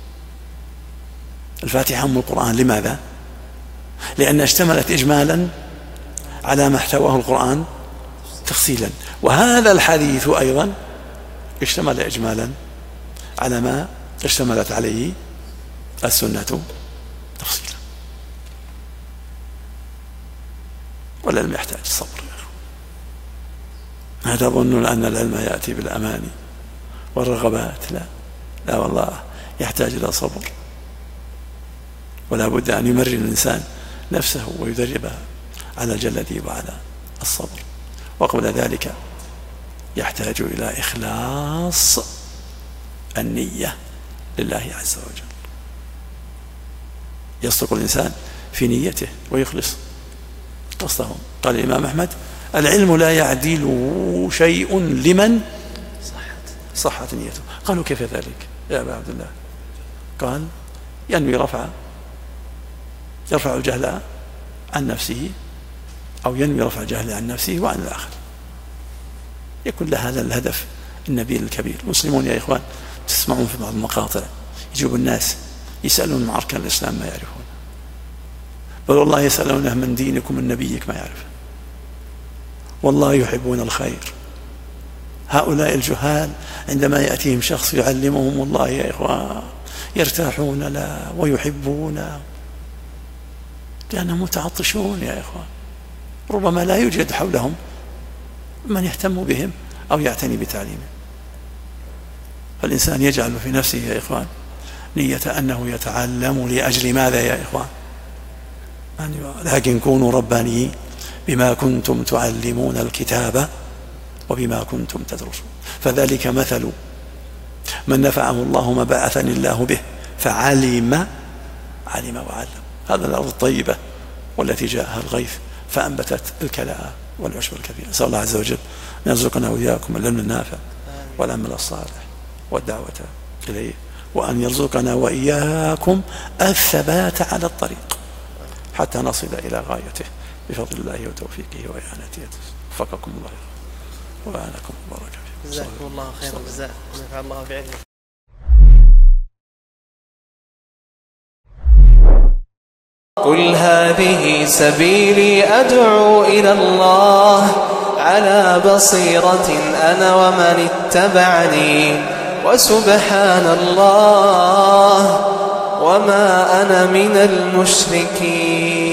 [SPEAKER 2] الفاتحة أم القرآن. لماذا؟ لأن اشتملت إجمالا على ما احتواه القرآن تفصيلا، وهذا الحديث أيضا اشتمل إجمالا على ما اشتملت عليه السنة تفصيلا. والعلم يحتاج الصبر. ما تظنون أن العلم يأتي بالأماني والرغبات؟ لا لا والله، يحتاج إلى صبر، ولا بد أن يمرن الإنسان نفسه ويدربها على الجلد وعلى الصبر. وقبل ذلك يحتاج إلى إخلاص النية لله عز وجل. يصدق الإنسان في نيته ويخلص قصده. قال الإمام أحمد: العلم لا يعدل شيء لمن صحت نيته. قالوا: كيف ذلك يا أبا عبد الله؟ قال: ينوي رفع يرفع الجهل عن نفسه، أو ينوي رفع الجهل عن نفسه وعن الآخر، يكون له هذا الهدف النبيل الكبير. مسلمون يا إخوان تسمعون في بعض المقاطع يجيب الناس يسألون عن أركان الإسلام ما يعرفون، بل والله يسألونه من دينكم من نبيك ما يعرف، والله يحبون الخير. هؤلاء الجهال عندما يأتيهم شخص يعلمهم والله يا إخوان يرتاحون له ويحبونه، لأنهم متعطشون يا إخوان. ربما لا يوجد حولهم من يهتم بهم أو يعتني بتعليمهم. فالإنسان يجعل في نفسه يا إخوان نية أنه يتعلم لأجل ماذا يا إخوان؟ لكن كونوا ربانيين بما كنتم تعلمون الكتاب وبما كنتم تدرسون. فذلك مثل من نفعه الله ما بعثني الله به فعلم علم وعلم. هذا الأرض الطيبة والتي جاءها الغيث فأنبتت الكلاء والعشب الكثير. نسأل الله عز وجل أن يرزقنا وإياكم العلم النافع والعمل الصالح والدعوة إليه، وأن يرزقنا وإياكم الثبات على الطريق حتى نصل إلى غايته بفضل الله وتوفيقه وإعانته. وفقكم الله وأعانكم وبارك فيكم.
[SPEAKER 3] جزاكم الله خير الجزاء ونفع الله بعلمه.
[SPEAKER 1] قل هذه سبيلي أدعو إلى الله على بصيرة أنا ومن اتبعني وسبحان الله وما أنا من المشركين.